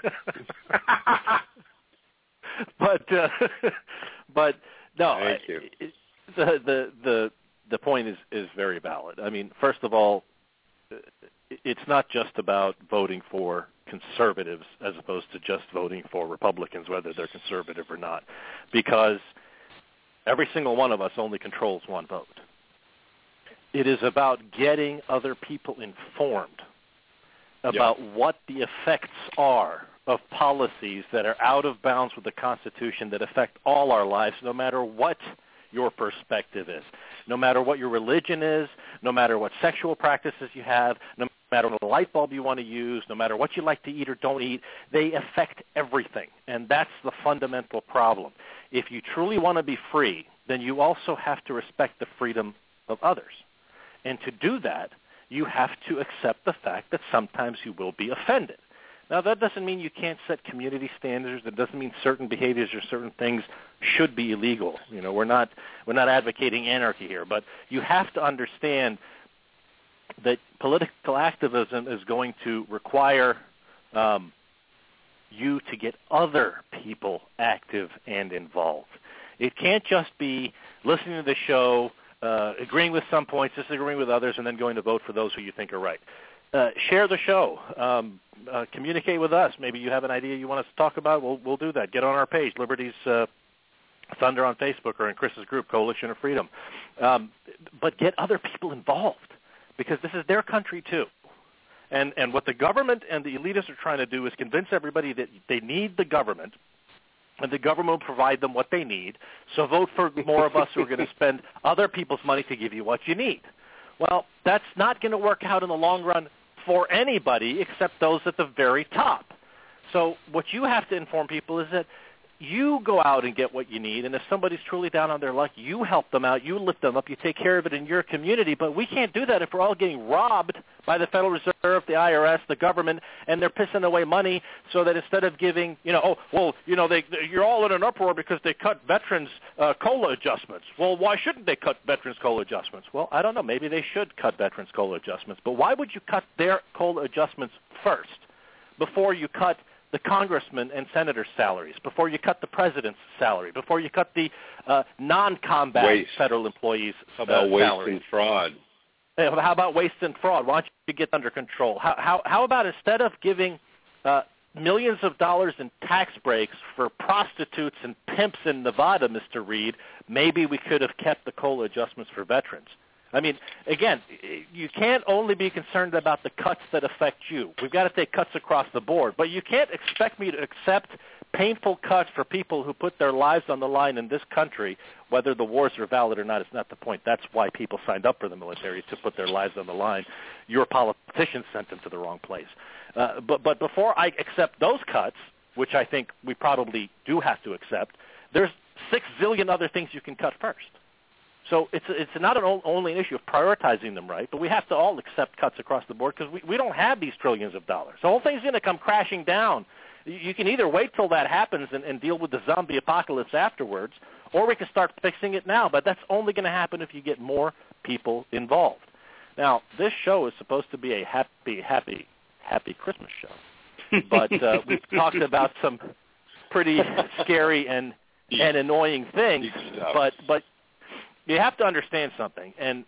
but uh, but no, Thank you. I, the the the the point is is very valid. I mean, first of all, it's not just about voting for conservatives as opposed to just voting for Republicans, whether they're conservative or not, because every single one of us only controls one vote. It is about getting other people informed about yep. what the effects are of policies that are out of bounds with the Constitution that affect all our lives, no matter what your perspective is, no matter what your religion is, no matter what sexual practices you have, no matter what light bulb you want to use, no matter what you like to eat or don't eat, they affect everything. And that's the fundamental problem. If you truly want to be free, then you also have to respect the freedom of others. And to do that, you have to accept the fact that sometimes you will be offended. Now, that doesn't mean you can't set community standards. That doesn't mean certain behaviors or certain things should be illegal. You know, we're not we're not advocating anarchy here, but you have to understand that political activism is going to require um, you to get other people active and involved. It can't just be listening to the show, uh, agreeing with some points, disagreeing with others, and then going to vote for those who you think are right. Uh, share the show. Um, uh, communicate with us. Maybe you have an idea you want us to talk about. We'll we'll do that. Get on our page, Liberty's uh, Thunder on Facebook, or in Chris's group, Coalition of Freedom. Um, but get other people involved, because this is their country too. And and what the government and the elitists are trying to do is convince everybody that they need the government, and the government will provide them what they need. So vote for more of us who are going to spend other people's money to give you what you need. Well, that's not going to work out in the long run for anybody except those at the very top. So what you have to inform people is that you go out and get what you need, and if somebody's truly down on their luck, you help them out, you lift them up, you take care of it in your community. But we can't do that if we're all getting robbed by the Federal Reserve, the I R S, the government, and they're pissing away money so that instead of giving, you know, oh, well, you know, they, they, you're all in an uproar because they cut veterans' uh, COLA adjustments. Well, why shouldn't they cut veterans' COLA adjustments? Well, I don't know. Maybe they should cut veterans' COLA adjustments. But why would you cut their COLA adjustments first before you cut the congressmen and senators' salaries, before you cut the president's salary, before you cut the uh, non-combat waste. federal employees' How about uh, waste salaries? and fraud? Hey, how about waste and fraud? Why don't you get under control? How, how, how about instead of giving uh, millions of dollars in tax breaks for prostitutes and pimps in Nevada, Mister Reed, maybe we could have kept the COLA adjustments for veterans? I mean, again, you can't only be concerned about the cuts that affect you. We've got to take cuts across the board. But you can't expect me to accept painful cuts for people who put their lives on the line in this country, whether the wars are valid or not. It's not the point. That's why people signed up for the military, to put their lives on the line. Your politicians sent them to the wrong place. Uh, but, but before I accept those cuts, which I think we probably do have to accept, there's six zillion other things you can cut first. So it's it's not an only an issue of prioritizing them right, but we have to all accept cuts across the board because we, we don't have these trillions of dollars. The whole thing's going to come crashing down. You can either wait till that happens and, and deal with the zombie apocalypse afterwards, or we can start fixing it now. But that's only going to happen if you get more people involved. Now, this show is supposed to be a happy, happy, happy Christmas show. But uh, we've talked about some pretty scary and, and annoying things. But but you have to understand something, and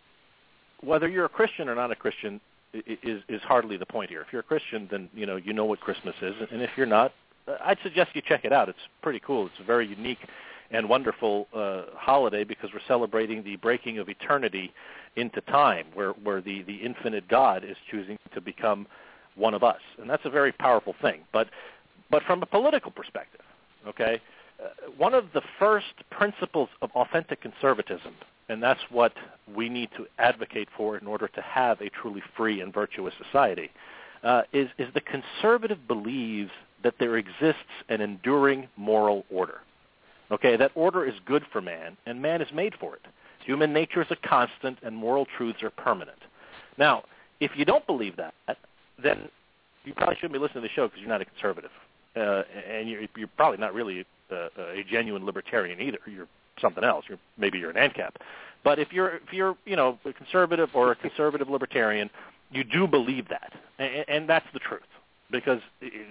whether you're a Christian or not a Christian is is hardly the point here. If you're a Christian, then you know you know what Christmas is, and if you're not, I'd suggest you check it out. It's pretty cool. It's a very unique and wonderful uh, holiday because we're celebrating the breaking of eternity into time, where where the the infinite God is choosing to become one of us, and that's a very powerful thing. But but from a political perspective, okay. Uh, one of the first principles of authentic conservatism, and that's what we need to advocate for in order to have a truly free and virtuous society, uh, is, is the conservative believes that there exists an enduring moral order. Okay, that order is good for man, and man is made for it. Human nature is a constant, and moral truths are permanent. Now, if you don't believe that, then you probably shouldn't be listening to the show because you're not a conservative, uh, and you're, you're probably not really Uh, a genuine libertarian either. You're something else. You're maybe you're an ANCAP. But if you're if you're you know a conservative or a conservative libertarian, you do believe that, and, and that's the truth because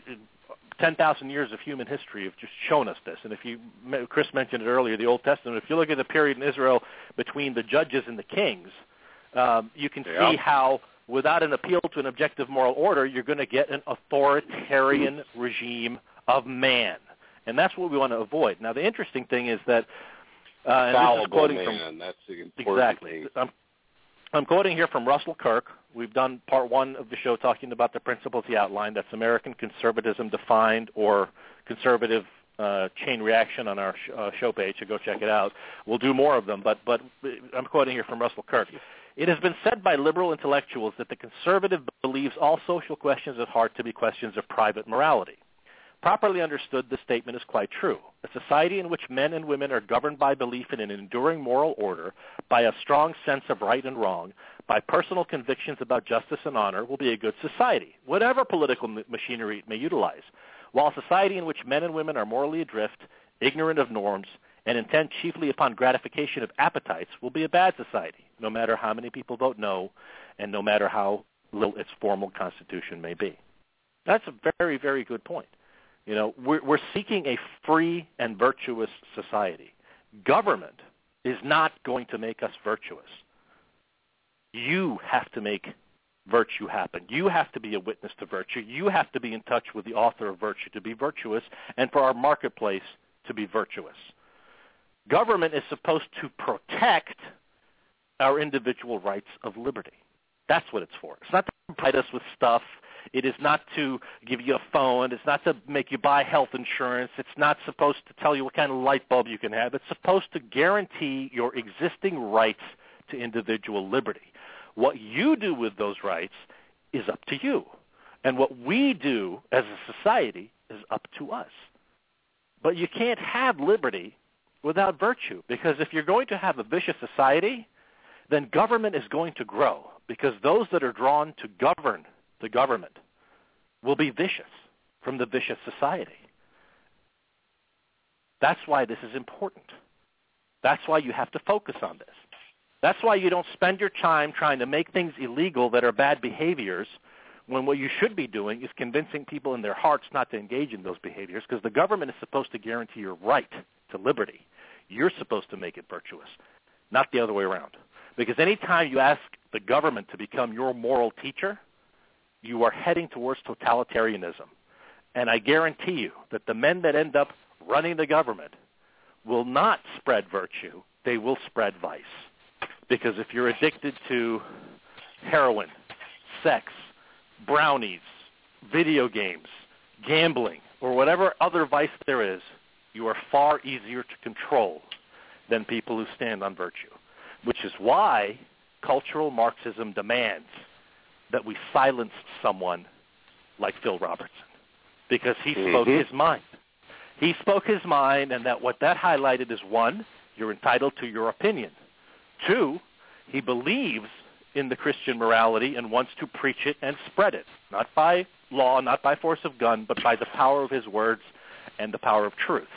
ten thousand years of human history have just shown us this. And if you, Chris mentioned it earlier, the Old Testament. If you look at the period in Israel between the judges and the kings, um, you can yeah. see how without an appeal to an objective moral order, you're going to get an authoritarian regime of man. And that's what we want to avoid. Now, the interesting thing is that, uh, and this is quoting man. from that's the important exactly. thing. I'm, I'm quoting here from Russell Kirk. We've done part one of the show talking about the principles he outlined. That's American conservatism defined, or conservative uh, chain reaction on our sh- uh, show page. So go check it out. We'll do more of them. But but I'm quoting here from Russell Kirk. It has been said by liberal intellectuals that the conservative believes all social questions at heart to be questions of private morality. Properly understood, this statement is quite true. A society in which men and women are governed by belief in an enduring moral order, by a strong sense of right and wrong, by personal convictions about justice and honor, will be a good society, whatever political machinery it may utilize. While a society in which men and women are morally adrift, ignorant of norms, and intent chiefly upon gratification of appetites, will be a bad society, no matter how many people vote no, and no matter how little its formal constitution may be. That's a very, very good point. You know, we're, we're seeking a free and virtuous society. Government is not going to make us virtuous. You have to make virtue happen. You have to be a witness to virtue. You have to be in touch with the author of virtue to be virtuous, and for our marketplace to be virtuous. Government is supposed to protect our individual rights of liberty. That's what it's for. It's not provide us with stuff. It is not to give you a phone. It's not to make you buy health insurance. It's not supposed to tell you what kind of light bulb you can have. It's supposed to guarantee your existing rights to individual liberty. What you do with those rights is up to you. And what we do as a society is up to us. But you can't have liberty without virtue, because if you're going to have a vicious society, then government is going to grow, because those that are drawn to govern the government will be vicious from the vicious society. That's why this is important. That's why you have to focus on this. That's why you don't spend your time trying to make things illegal that are bad behaviors, when what you should be doing is convincing people in their hearts not to engage in those behaviors, because the government is supposed to guarantee your right to liberty. You're supposed to make it virtuous, not the other way around. Because any time you ask the government to become your moral teacher, you are heading towards totalitarianism. And I guarantee you that the men that end up running the government will not spread virtue. They will spread vice. Because if you're addicted to heroin, sex, brownies, video games, gambling, or whatever other vice there is, you are far easier to control than people who stand on virtue, which is why cultural Marxism demands that we silence someone like Phil Robertson, because he mm-hmm. spoke his mind. He spoke his mind, and that what that highlighted is, one, you're entitled to your opinion. Two, he believes in the Christian morality and wants to preach it and spread it, not by law, not by force of gun, but by the power of his words and the power of truth.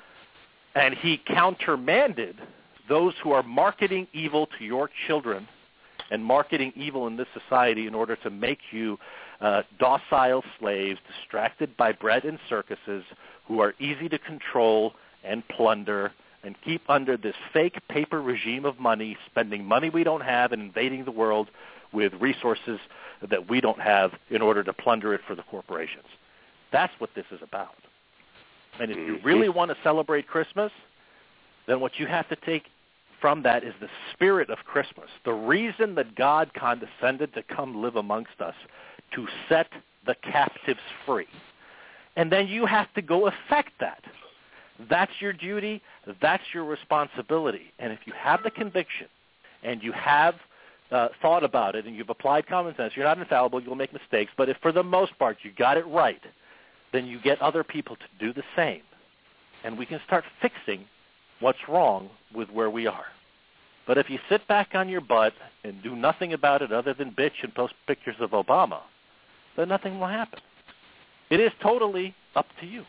And he countermanded those who are marketing evil to your children and marketing evil in this society in order to make you uh, docile slaves, distracted by bread and circuses, who are easy to control and plunder and keep under this fake paper regime of money, spending money we don't have and invading the world with resources that we don't have in order to plunder it for the corporations. That's what this is about. And if you really want to celebrate Christmas, then what you have to take from that is the spirit of Christmas, the reason that God condescended to come live amongst us, to set the captives free. And then you have to go affect that. That's your duty. That's your responsibility. And if you have the conviction and you have uh, thought about it and you've applied common sense, you're not infallible, you'll make mistakes, but if for the most part you got it right, then you get other people to do the same. And we can start fixing what's wrong with where we are. But if you sit back on your butt and do nothing about it other than bitch and post pictures of Obama, then nothing will happen. It is totally up to you.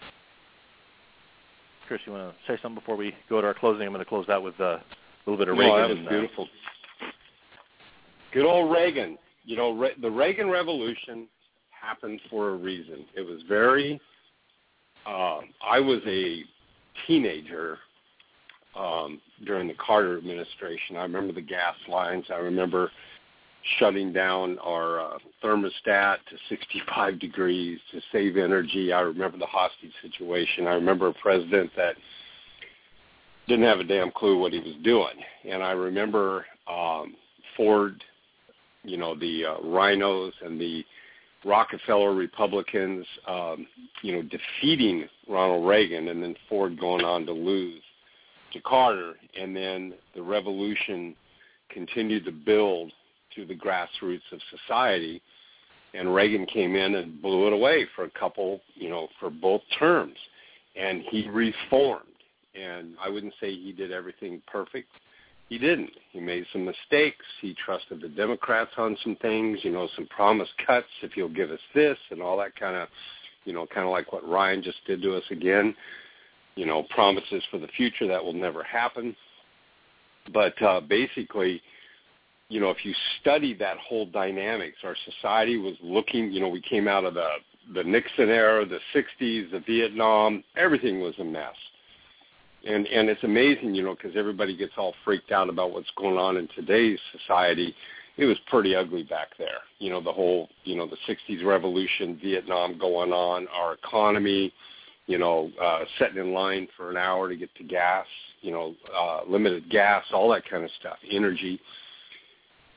Chris, you want to say something before we go to our closing? I'm going to close out with uh, a little bit of Reagan. No, that was and, beautiful. Uh, Good old Reagan. You know, Re- the Reagan Revolution happened for a reason. It was very, uh, I was a teenager um, during the Carter administration. I remember the gas lines. I remember shutting down our uh, thermostat to sixty-five degrees to save energy. I remember the hostage situation. I remember a president that didn't have a damn clue what he was doing. And I remember um, Ford, you know, the uh, rhinos and the Rockefeller Republicans, um, you know, defeating Ronald Reagan, and then Ford going on to lose to Carter. And then the revolution continued to build to the grassroots of society, and Reagan came in and blew it away for a couple, you know, for both terms. And he reformed. And I wouldn't say he did everything perfect. He didn't. He made some mistakes. He trusted the Democrats on some things, you know, some promise cuts, if you'll give us this, and all that kind of, you know, kind of like what Ryan just did to us again, you know, promises for the future that will never happen. But uh, basically, you know, if you study that whole dynamics, our society was looking, you know, we came out of the, the Nixon era, the sixties, the Vietnam, everything was a mess. And and it's amazing, you know, because everybody gets all freaked out about what's going on in today's society. It was pretty ugly back there. You know, the whole, you know, the sixties revolution, Vietnam going on, our economy, you know, uh, sitting in line for an hour to get to gas, you know, uh, limited gas, all that kind of stuff, energy.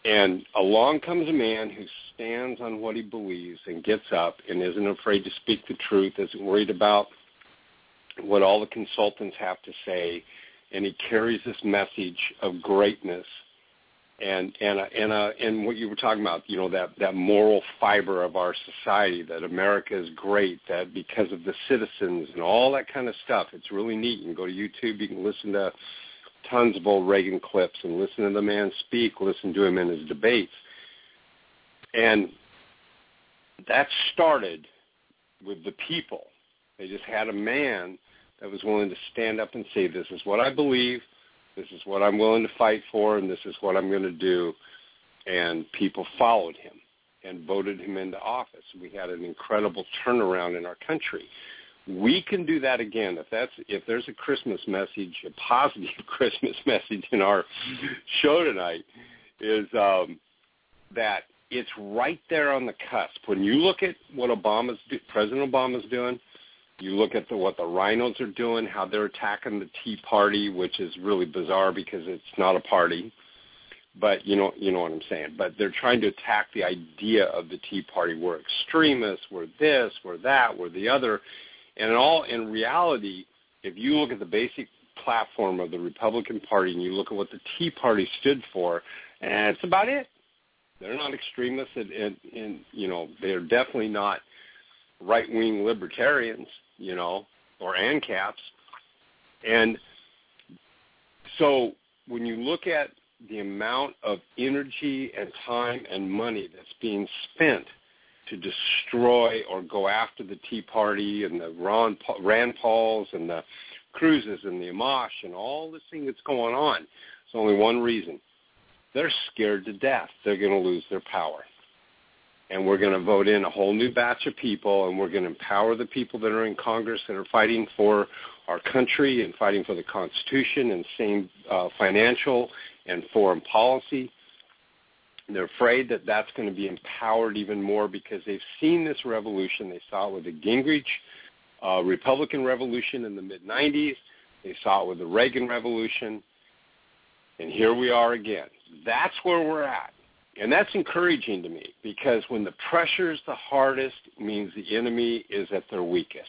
And along comes a man who stands on what he believes and gets up and isn't afraid to speak the truth, isn't worried about what all the consultants have to say, and he carries this message of greatness and and uh, and uh, and what you were talking about, you know, that, that moral fiber of our society, that America is great, that because of the citizens and all that kind of stuff, it's really neat. You can go to YouTube, you can listen to tons of old Reagan clips and listen to the man speak, listen to him in his debates. And that started with the people. They just had a man that was willing to stand up and say, this is what I believe, this is what I'm willing to fight for, and this is what I'm going to do. And people followed him and voted him into office. We had an incredible turnaround in our country. We can do that again. If that's if there's a Christmas message, a positive Christmas message in our show tonight, is um, that it's right there on the cusp. When you look at what Obama's do, President Obama's doing, you look at the, what the rhinos are doing, how they're attacking the Tea Party, which is really bizarre because it's not a party. But you know, you know what I'm saying. But they're trying to attack the idea of the Tea Party. We're extremists. We're this. We're that. We're the other. And in all, in reality, if you look at the basic platform of the Republican Party and you look at what the Tea Party stood for, and it's about it. They're not extremists, and, and, and you know, they're definitely not right-wing libertarians, you know, or ANCAPs. And so when you look at the amount of energy and time and money that's being spent to destroy or go after the Tea Party and the Ron, Rand Pauls and the Cruzes and the Amash and all this thing that's going on, there's only one reason. They're scared to death. They're going to lose their power. And we're going to vote in a whole new batch of people, and we're going to empower the people that are in Congress that are fighting for our country and fighting for the Constitution and same uh, financial and foreign policy. They're afraid that that's going to be empowered even more because they've seen this revolution. They saw it with the Gingrich uh, Republican Revolution in the mid nineties. They saw it with the Reagan Revolution. And here we are again. That's where we're at. And that's encouraging to me because when the pressure's the hardest, it means the enemy is at their weakest.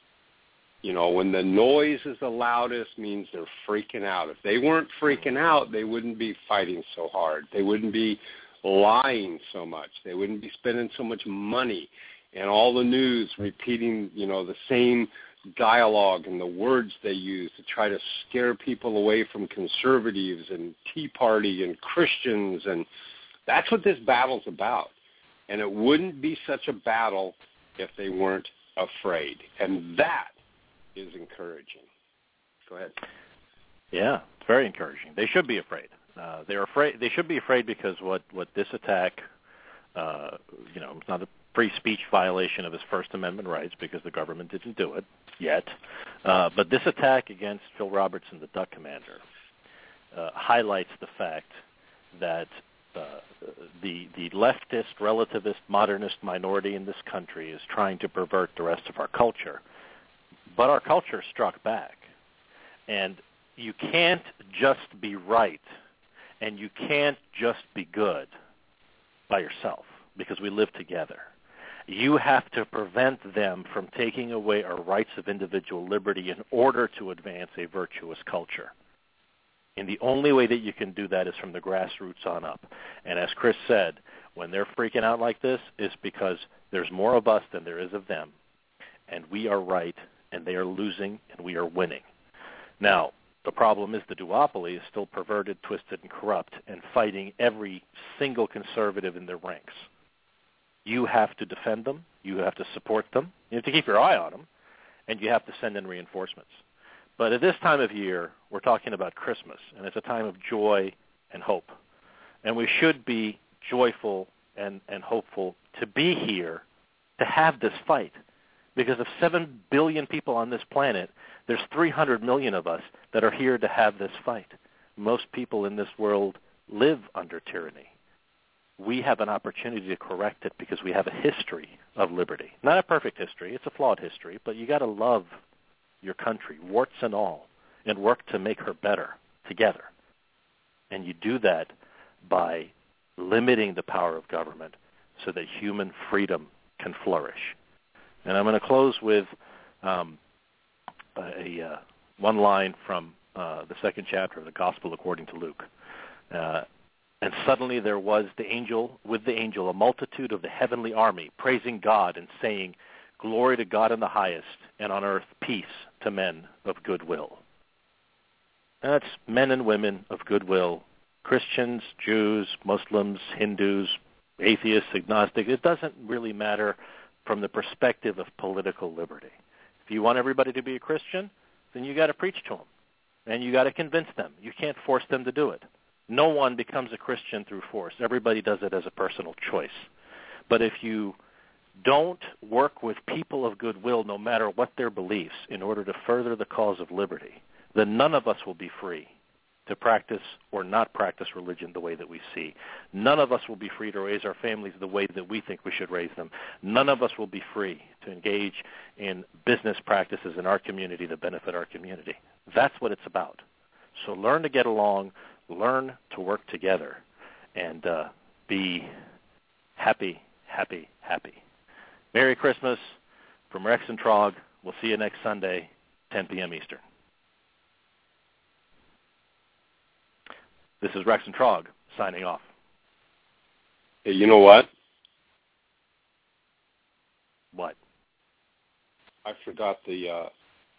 You know, when the noise is the loudest, means they're freaking out. If they weren't freaking out, they wouldn't be fighting so hard. They wouldn't be lying so much. They wouldn't be spending so much money and all the news repeating, you know, the same dialogue and the words they use to try to scare people away from conservatives and Tea Party and Christians. And that's what this battle's about. And it wouldn't be such a battle if they weren't afraid. And that is encouraging. Go ahead. Yeah, it's very encouraging. They should be afraid. Uh, they're afraid. They should be afraid because what, what this attack, uh, you know, it's not a free speech violation of his First Amendment rights because the government didn't do it yet. Uh, but this attack against Phil Robertson, the Duck Commander, uh, highlights the fact that uh, the the leftist, relativist, modernist minority in this country is trying to pervert the rest of our culture. But our culture struck back. And you can't just be right and you can't just be good by yourself because we live together. You have to prevent them from taking away our rights of individual liberty in order to advance a virtuous culture. And the only way that you can do that is from the grassroots on up. And as Chris said, when they're freaking out like this, it's because there's more of us than there is of them. And we are right, and they are losing, and we are winning. Now, the problem is the duopoly is still perverted, twisted, and corrupt, and fighting every single conservative in their ranks. You have to defend them. You have to support them. You have to keep your eye on them, and you have to send in reinforcements. But at this time of year, we're talking about Christmas, and it's a time of joy and hope. And we should be joyful and, and hopeful to be here to have this fight. Because of seven billion people on this planet, there's three hundred million of us that are here to have this fight. Most people in this world live under tyranny. We have an opportunity to correct it because we have a history of liberty. Not a perfect history. It's a flawed history, but you got to love your country, warts and all, and work to make her better together. And you do that by limiting the power of government so that human freedom can flourish. And I'm going to close with um, a, a uh, one line from uh, the second chapter of the Gospel according to Luke. Uh, and suddenly there was the angel, with the angel, a multitude of the heavenly army, praising God and saying, "Glory to God in the highest, and on earth peace to men of good will." And that's men and women of goodwill, Christians, Jews, Muslims, Hindus, atheists, agnostics. It doesn't really matter from the perspective of political liberty. If you want everybody to be a Christian, then you got to preach to them, and you got to convince them. You can't force them to do it. No one becomes a Christian through force. Everybody does it as a personal choice. But if you don't work with people of goodwill, no matter what their beliefs, in order to further the cause of liberty, then none of us will be free to practice or not practice religion the way that we see. None of us will be free to raise our families the way that we think we should raise them. None of us will be free to engage in business practices in our community that benefit our community. That's what it's about. So learn to get along, learn to work together, and uh, be happy, happy, happy. Merry Christmas from Rex and Trog. We'll see you next Sunday, ten p.m. Eastern. This is Rex and Trog signing off. Hey, you know what? What? I forgot the... Uh...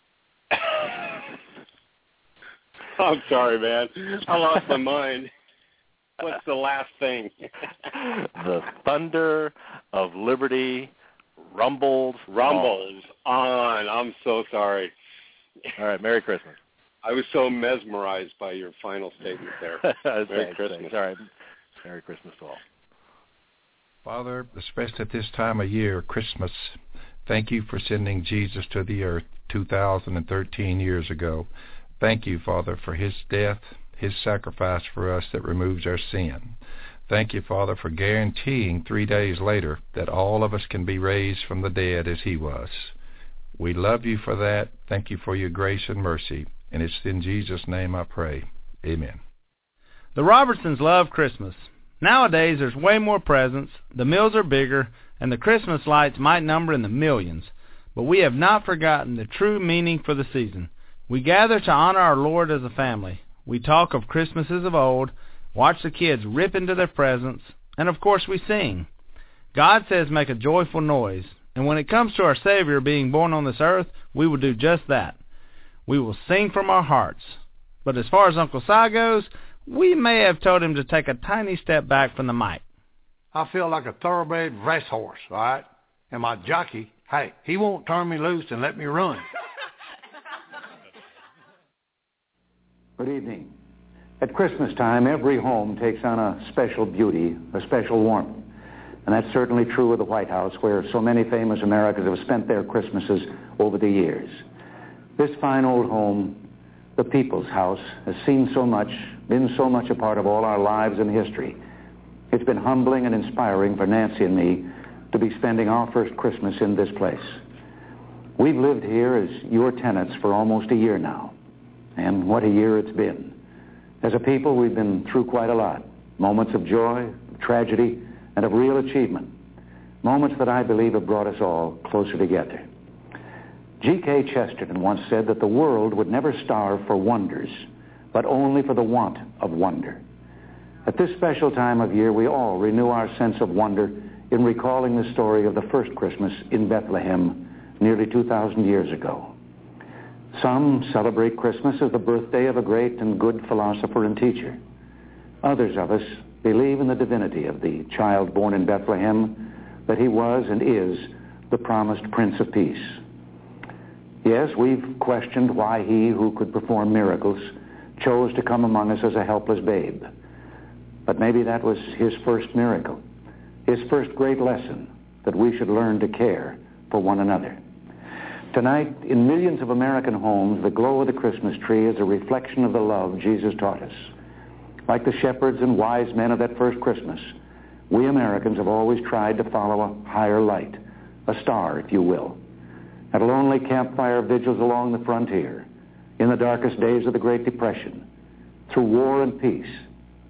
I'm sorry, man. I lost my mind. What's the last thing? The thunder of liberty rumbles. Rumbles on. on. I'm so sorry. All right, Merry Christmas. I was so mesmerized by your final statement there. Merry thanks, Christmas. Thanks. All right. Merry Christmas to all. Father, especially at this time of year, Christmas, thank you for sending Jesus to the earth two thousand thirteen years ago. Thank you, Father, for his death, his sacrifice for us that removes our sin. Thank you, Father, for guaranteeing three days later that all of us can be raised from the dead as he was. We love you for that. Thank you for your grace and mercy. And it's in Jesus' name I pray. Amen. The Robertsons love Christmas. Nowadays, there's way more presents, the meals are bigger, and the Christmas lights might number in the millions. But we have not forgotten the true meaning for the season. We gather to honor our Lord as a family. We talk of Christmases of old, watch the kids rip into their presents, and of course we sing. God says make a joyful noise, and when it comes to our Savior being born on this earth, we will do just that. We will sing from our hearts. But as far as Uncle Si goes, we may have told him to take a tiny step back from the mic. I feel like a thoroughbred racehorse, all right? And my jockey, hey, he won't turn me loose and let me run. Good evening. At Christmas time, every home takes on a special beauty, a special warmth. And that's certainly true of the White House, where so many famous Americans have spent their Christmases over the years. This fine old home, the People's House, has seen so much, been so much a part of all our lives and history. It's been humbling and inspiring for Nancy and me to be spending our first Christmas in this place. We've lived here as your tenants for almost a year now, and what a year it's been. As a people, we've been through quite a lot. Moments of joy, of tragedy, and of real achievement. Moments that I believe have brought us all closer together. G K Chesterton once said that the world would never starve for wonders, but only for the want of wonder. At this special time of year, we all renew our sense of wonder in recalling the story of the first Christmas in Bethlehem nearly two thousand years ago. Some celebrate Christmas as the birthday of a great and good philosopher and teacher. Others of us believe in the divinity of the child born in Bethlehem, that he was and is the promised Prince of Peace. Yes, we've questioned why he who could perform miracles chose to come among us as a helpless babe. But maybe that was his first miracle, his first great lesson, that we should learn to care for one another. Tonight, in millions of American homes, the glow of the Christmas tree is a reflection of the love Jesus taught us. Like the shepherds and wise men of that first Christmas, we Americans have always tried to follow a higher light, a star, if you will. At lonely campfire vigils along the frontier, in the darkest days of the Great Depression, through war and peace,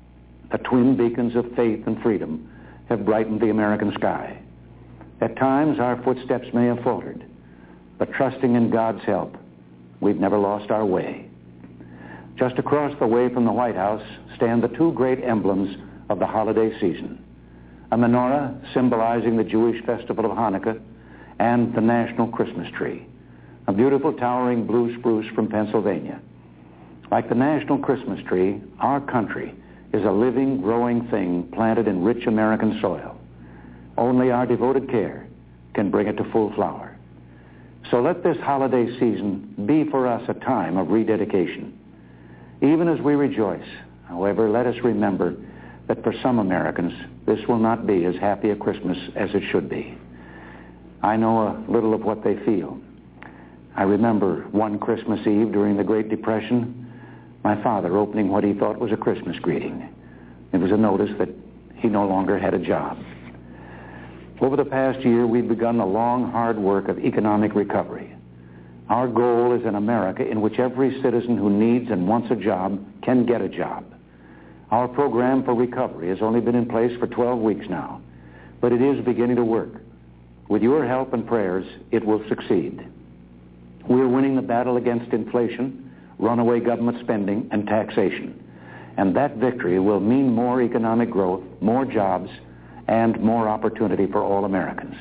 the twin beacons of faith and freedom, have brightened the American sky. At times, our footsteps may have faltered, but trusting in God's help, we've never lost our way. Just across the way from the White House stand the two great emblems of the holiday season, a menorah symbolizing the Jewish festival of Hanukkah and the national Christmas tree, a beautiful towering blue spruce from Pennsylvania. Like the national Christmas tree, our country is a living, growing thing planted in rich American soil. Only our devoted care can bring it to full flower. So let this holiday season be for us a time of rededication. Even as we rejoice, however, let us remember that for some Americans, this will not be as happy a Christmas as it should be. I know a little of what they feel. I remember one Christmas Eve during the Great Depression, my father opening what he thought was a Christmas greeting. It was a notice that he no longer had a job. Over the past year, we've begun the long, hard work of economic recovery. Our goal is an America in which every citizen who needs and wants a job can get a job. Our program for recovery has only been in place for twelve weeks now, but it is beginning to work. With your help and prayers, it will succeed. We're winning the battle against inflation, runaway government spending, and taxation. And that victory will mean more economic growth, more jobs, and more opportunity for all Americans.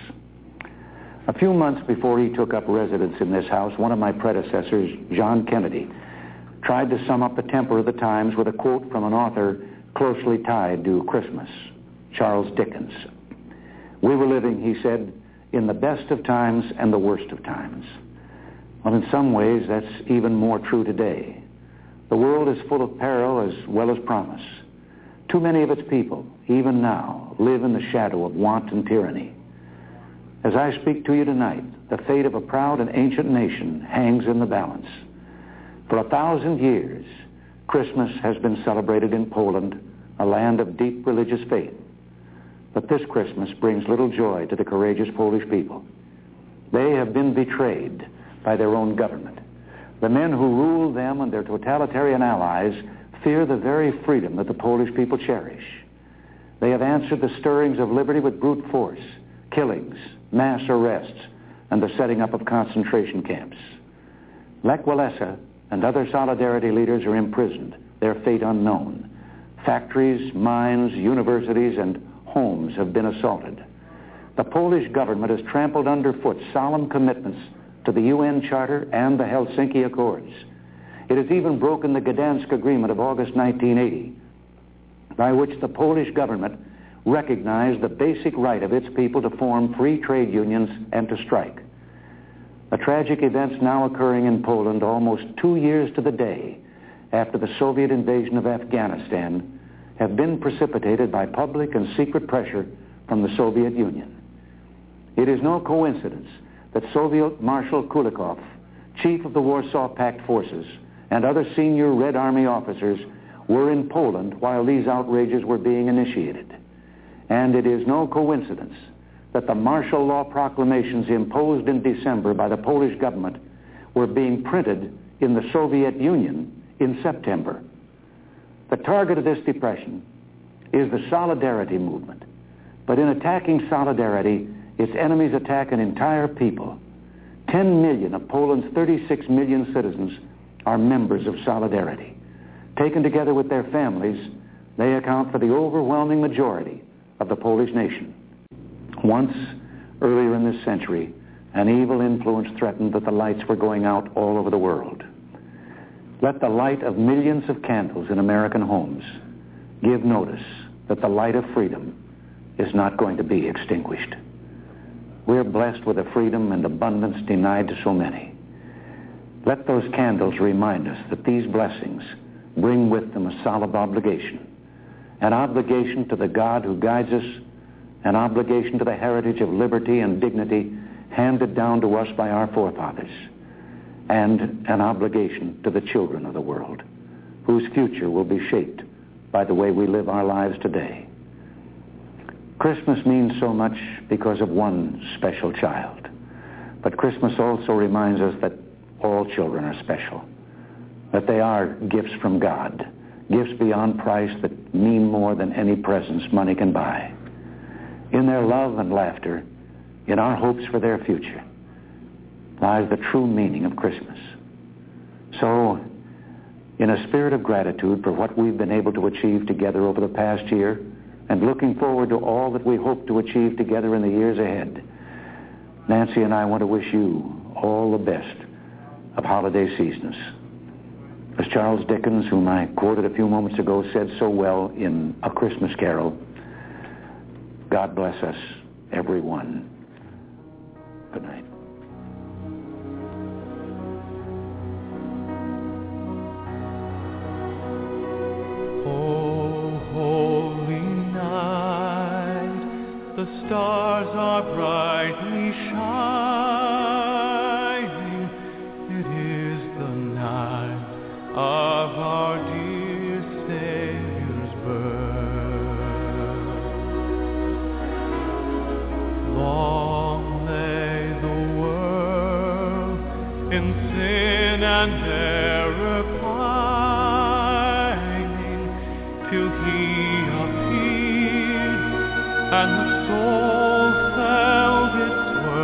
A few months before he took up residence in this house, one of my predecessors, John Kennedy, tried to sum up the temper of the times with a quote from an author closely tied to Christmas, Charles Dickens. We were living, he said, in the best of times and the worst of times. Well, in some ways, that's even more true today. The world is full of peril as well as promise. Too many of its people, even now, live in the shadow of want and tyranny. As I speak to you tonight, the fate of a proud and ancient nation hangs in the balance. For a thousand years, Christmas has been celebrated in Poland, a land of deep religious faith. But this Christmas brings little joy to the courageous Polish people. They have been betrayed by their own government. The men who rule them and their totalitarian allies fear the very freedom that the Polish people cherish. They have answered the stirrings of liberty with brute force, killings, mass arrests, and the setting up of concentration camps. Lech Walesa and other Solidarity leaders are imprisoned, their fate unknown. Factories, mines, universities, and homes have been assaulted. The Polish government has trampled underfoot solemn commitments to the U N Charter and the Helsinki Accords. It has even broken the Gdansk Agreement of August nineteen eighty, by which the Polish government recognized the basic right of its people to form free trade unions and to strike. The tragic events now occurring in Poland almost two years to the day after the Soviet invasion of Afghanistan have been precipitated by public and secret pressure from the Soviet Union. It is no coincidence that Soviet Marshal Kulikov, chief of the Warsaw Pact forces, and other senior Red Army officers were in Poland while these outrages were being initiated. And it is no coincidence that the martial law proclamations imposed in December by the Polish government were being printed in the Soviet Union in September. The target of this depression is the Solidarity movement. But in attacking Solidarity, its enemies attack an entire people. Ten million of Poland's thirty-six million citizens are members of Solidarity. Taken together with their families, they account for the overwhelming majority of the Polish nation. Once, earlier in this century, an evil influence threatened that the lights were going out all over the world. Let the light of millions of candles in American homes give notice that the light of freedom is not going to be extinguished. We're blessed with a freedom and abundance denied to so many. Let those candles remind us that these blessings bring with them a solemn obligation, an obligation to the God who guides us, an obligation to the heritage of liberty and dignity handed down to us by our forefathers, and an obligation to the children of the world, whose future will be shaped by the way we live our lives today. Christmas means so much because of one special child. But Christmas also reminds us that all children are special, that they are gifts from God, gifts beyond price that mean more than any presents money can buy. In their love and laughter, in our hopes for their future, lies the true meaning of Christmas. So, in a spirit of gratitude for what we've been able to achieve together over the past year, and looking forward to all that we hope to achieve together in the years ahead, Nancy and I want to wish you all the best of holiday seasons. As Charles Dickens, whom I quoted a few moments ago, said so well in A Christmas Carol, God bless us, everyone. Good night. Oh, holy night, the stars are brightly shining. It is the night of our dear Savior's birth. Long lay the world in sin and error pining, till He appeared and the soul felt its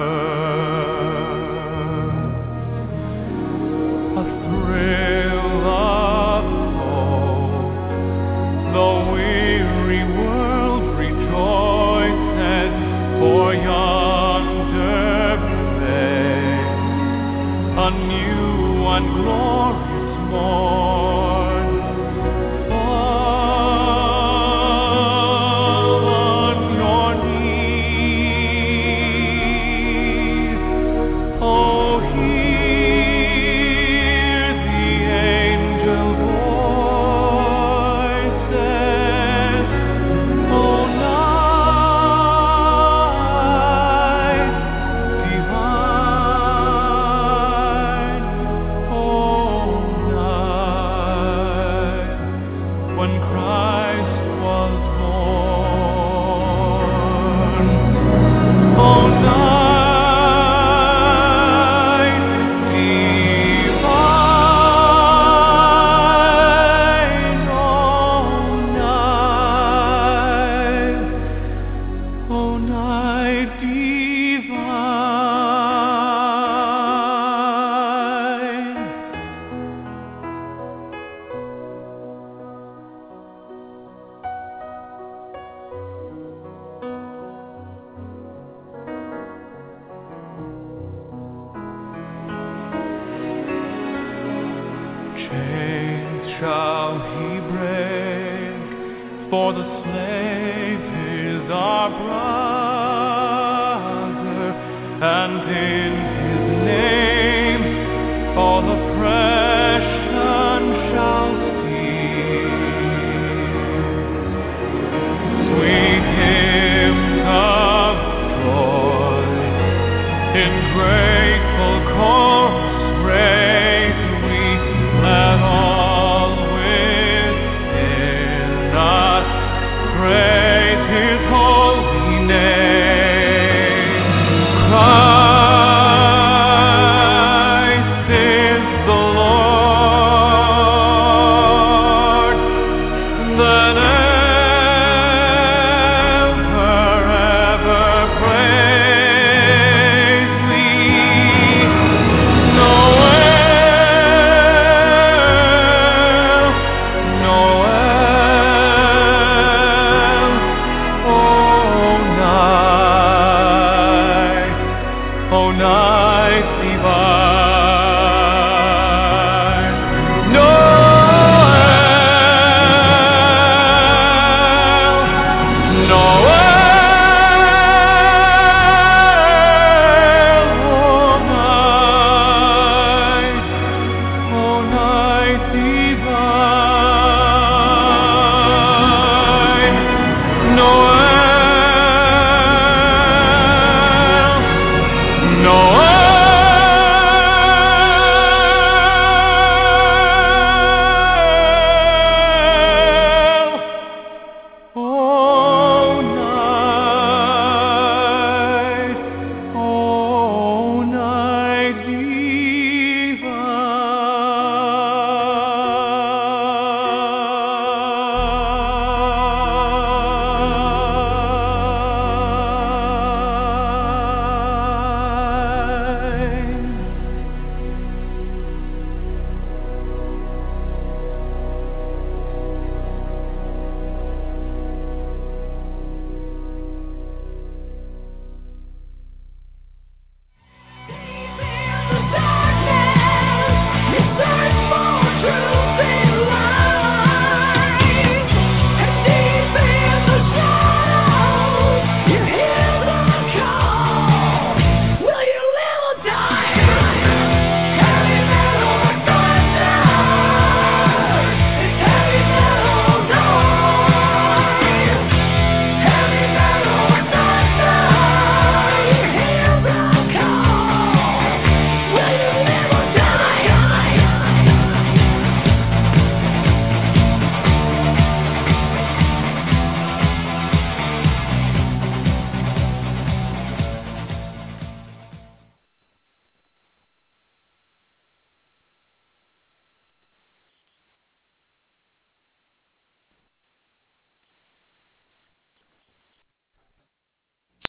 worth. A thrill of hope, the weary world rejoices, for yonder breaks a new and glorious morn. Fall on your knees, oh, hear the angel voices, oh, night divine, oh, night when Christ was born, oh, night divine, oh, night, oh, night divine. Chains shall He break, for the slave is our brother, and in His name all oppression shall cease. Sweet hymns of joy in grateful chorus raise we, let all within us praise His holy name. Christ is the Lord, then ever, ever praise we. Noel, Noel, oh, night, oh, night divine.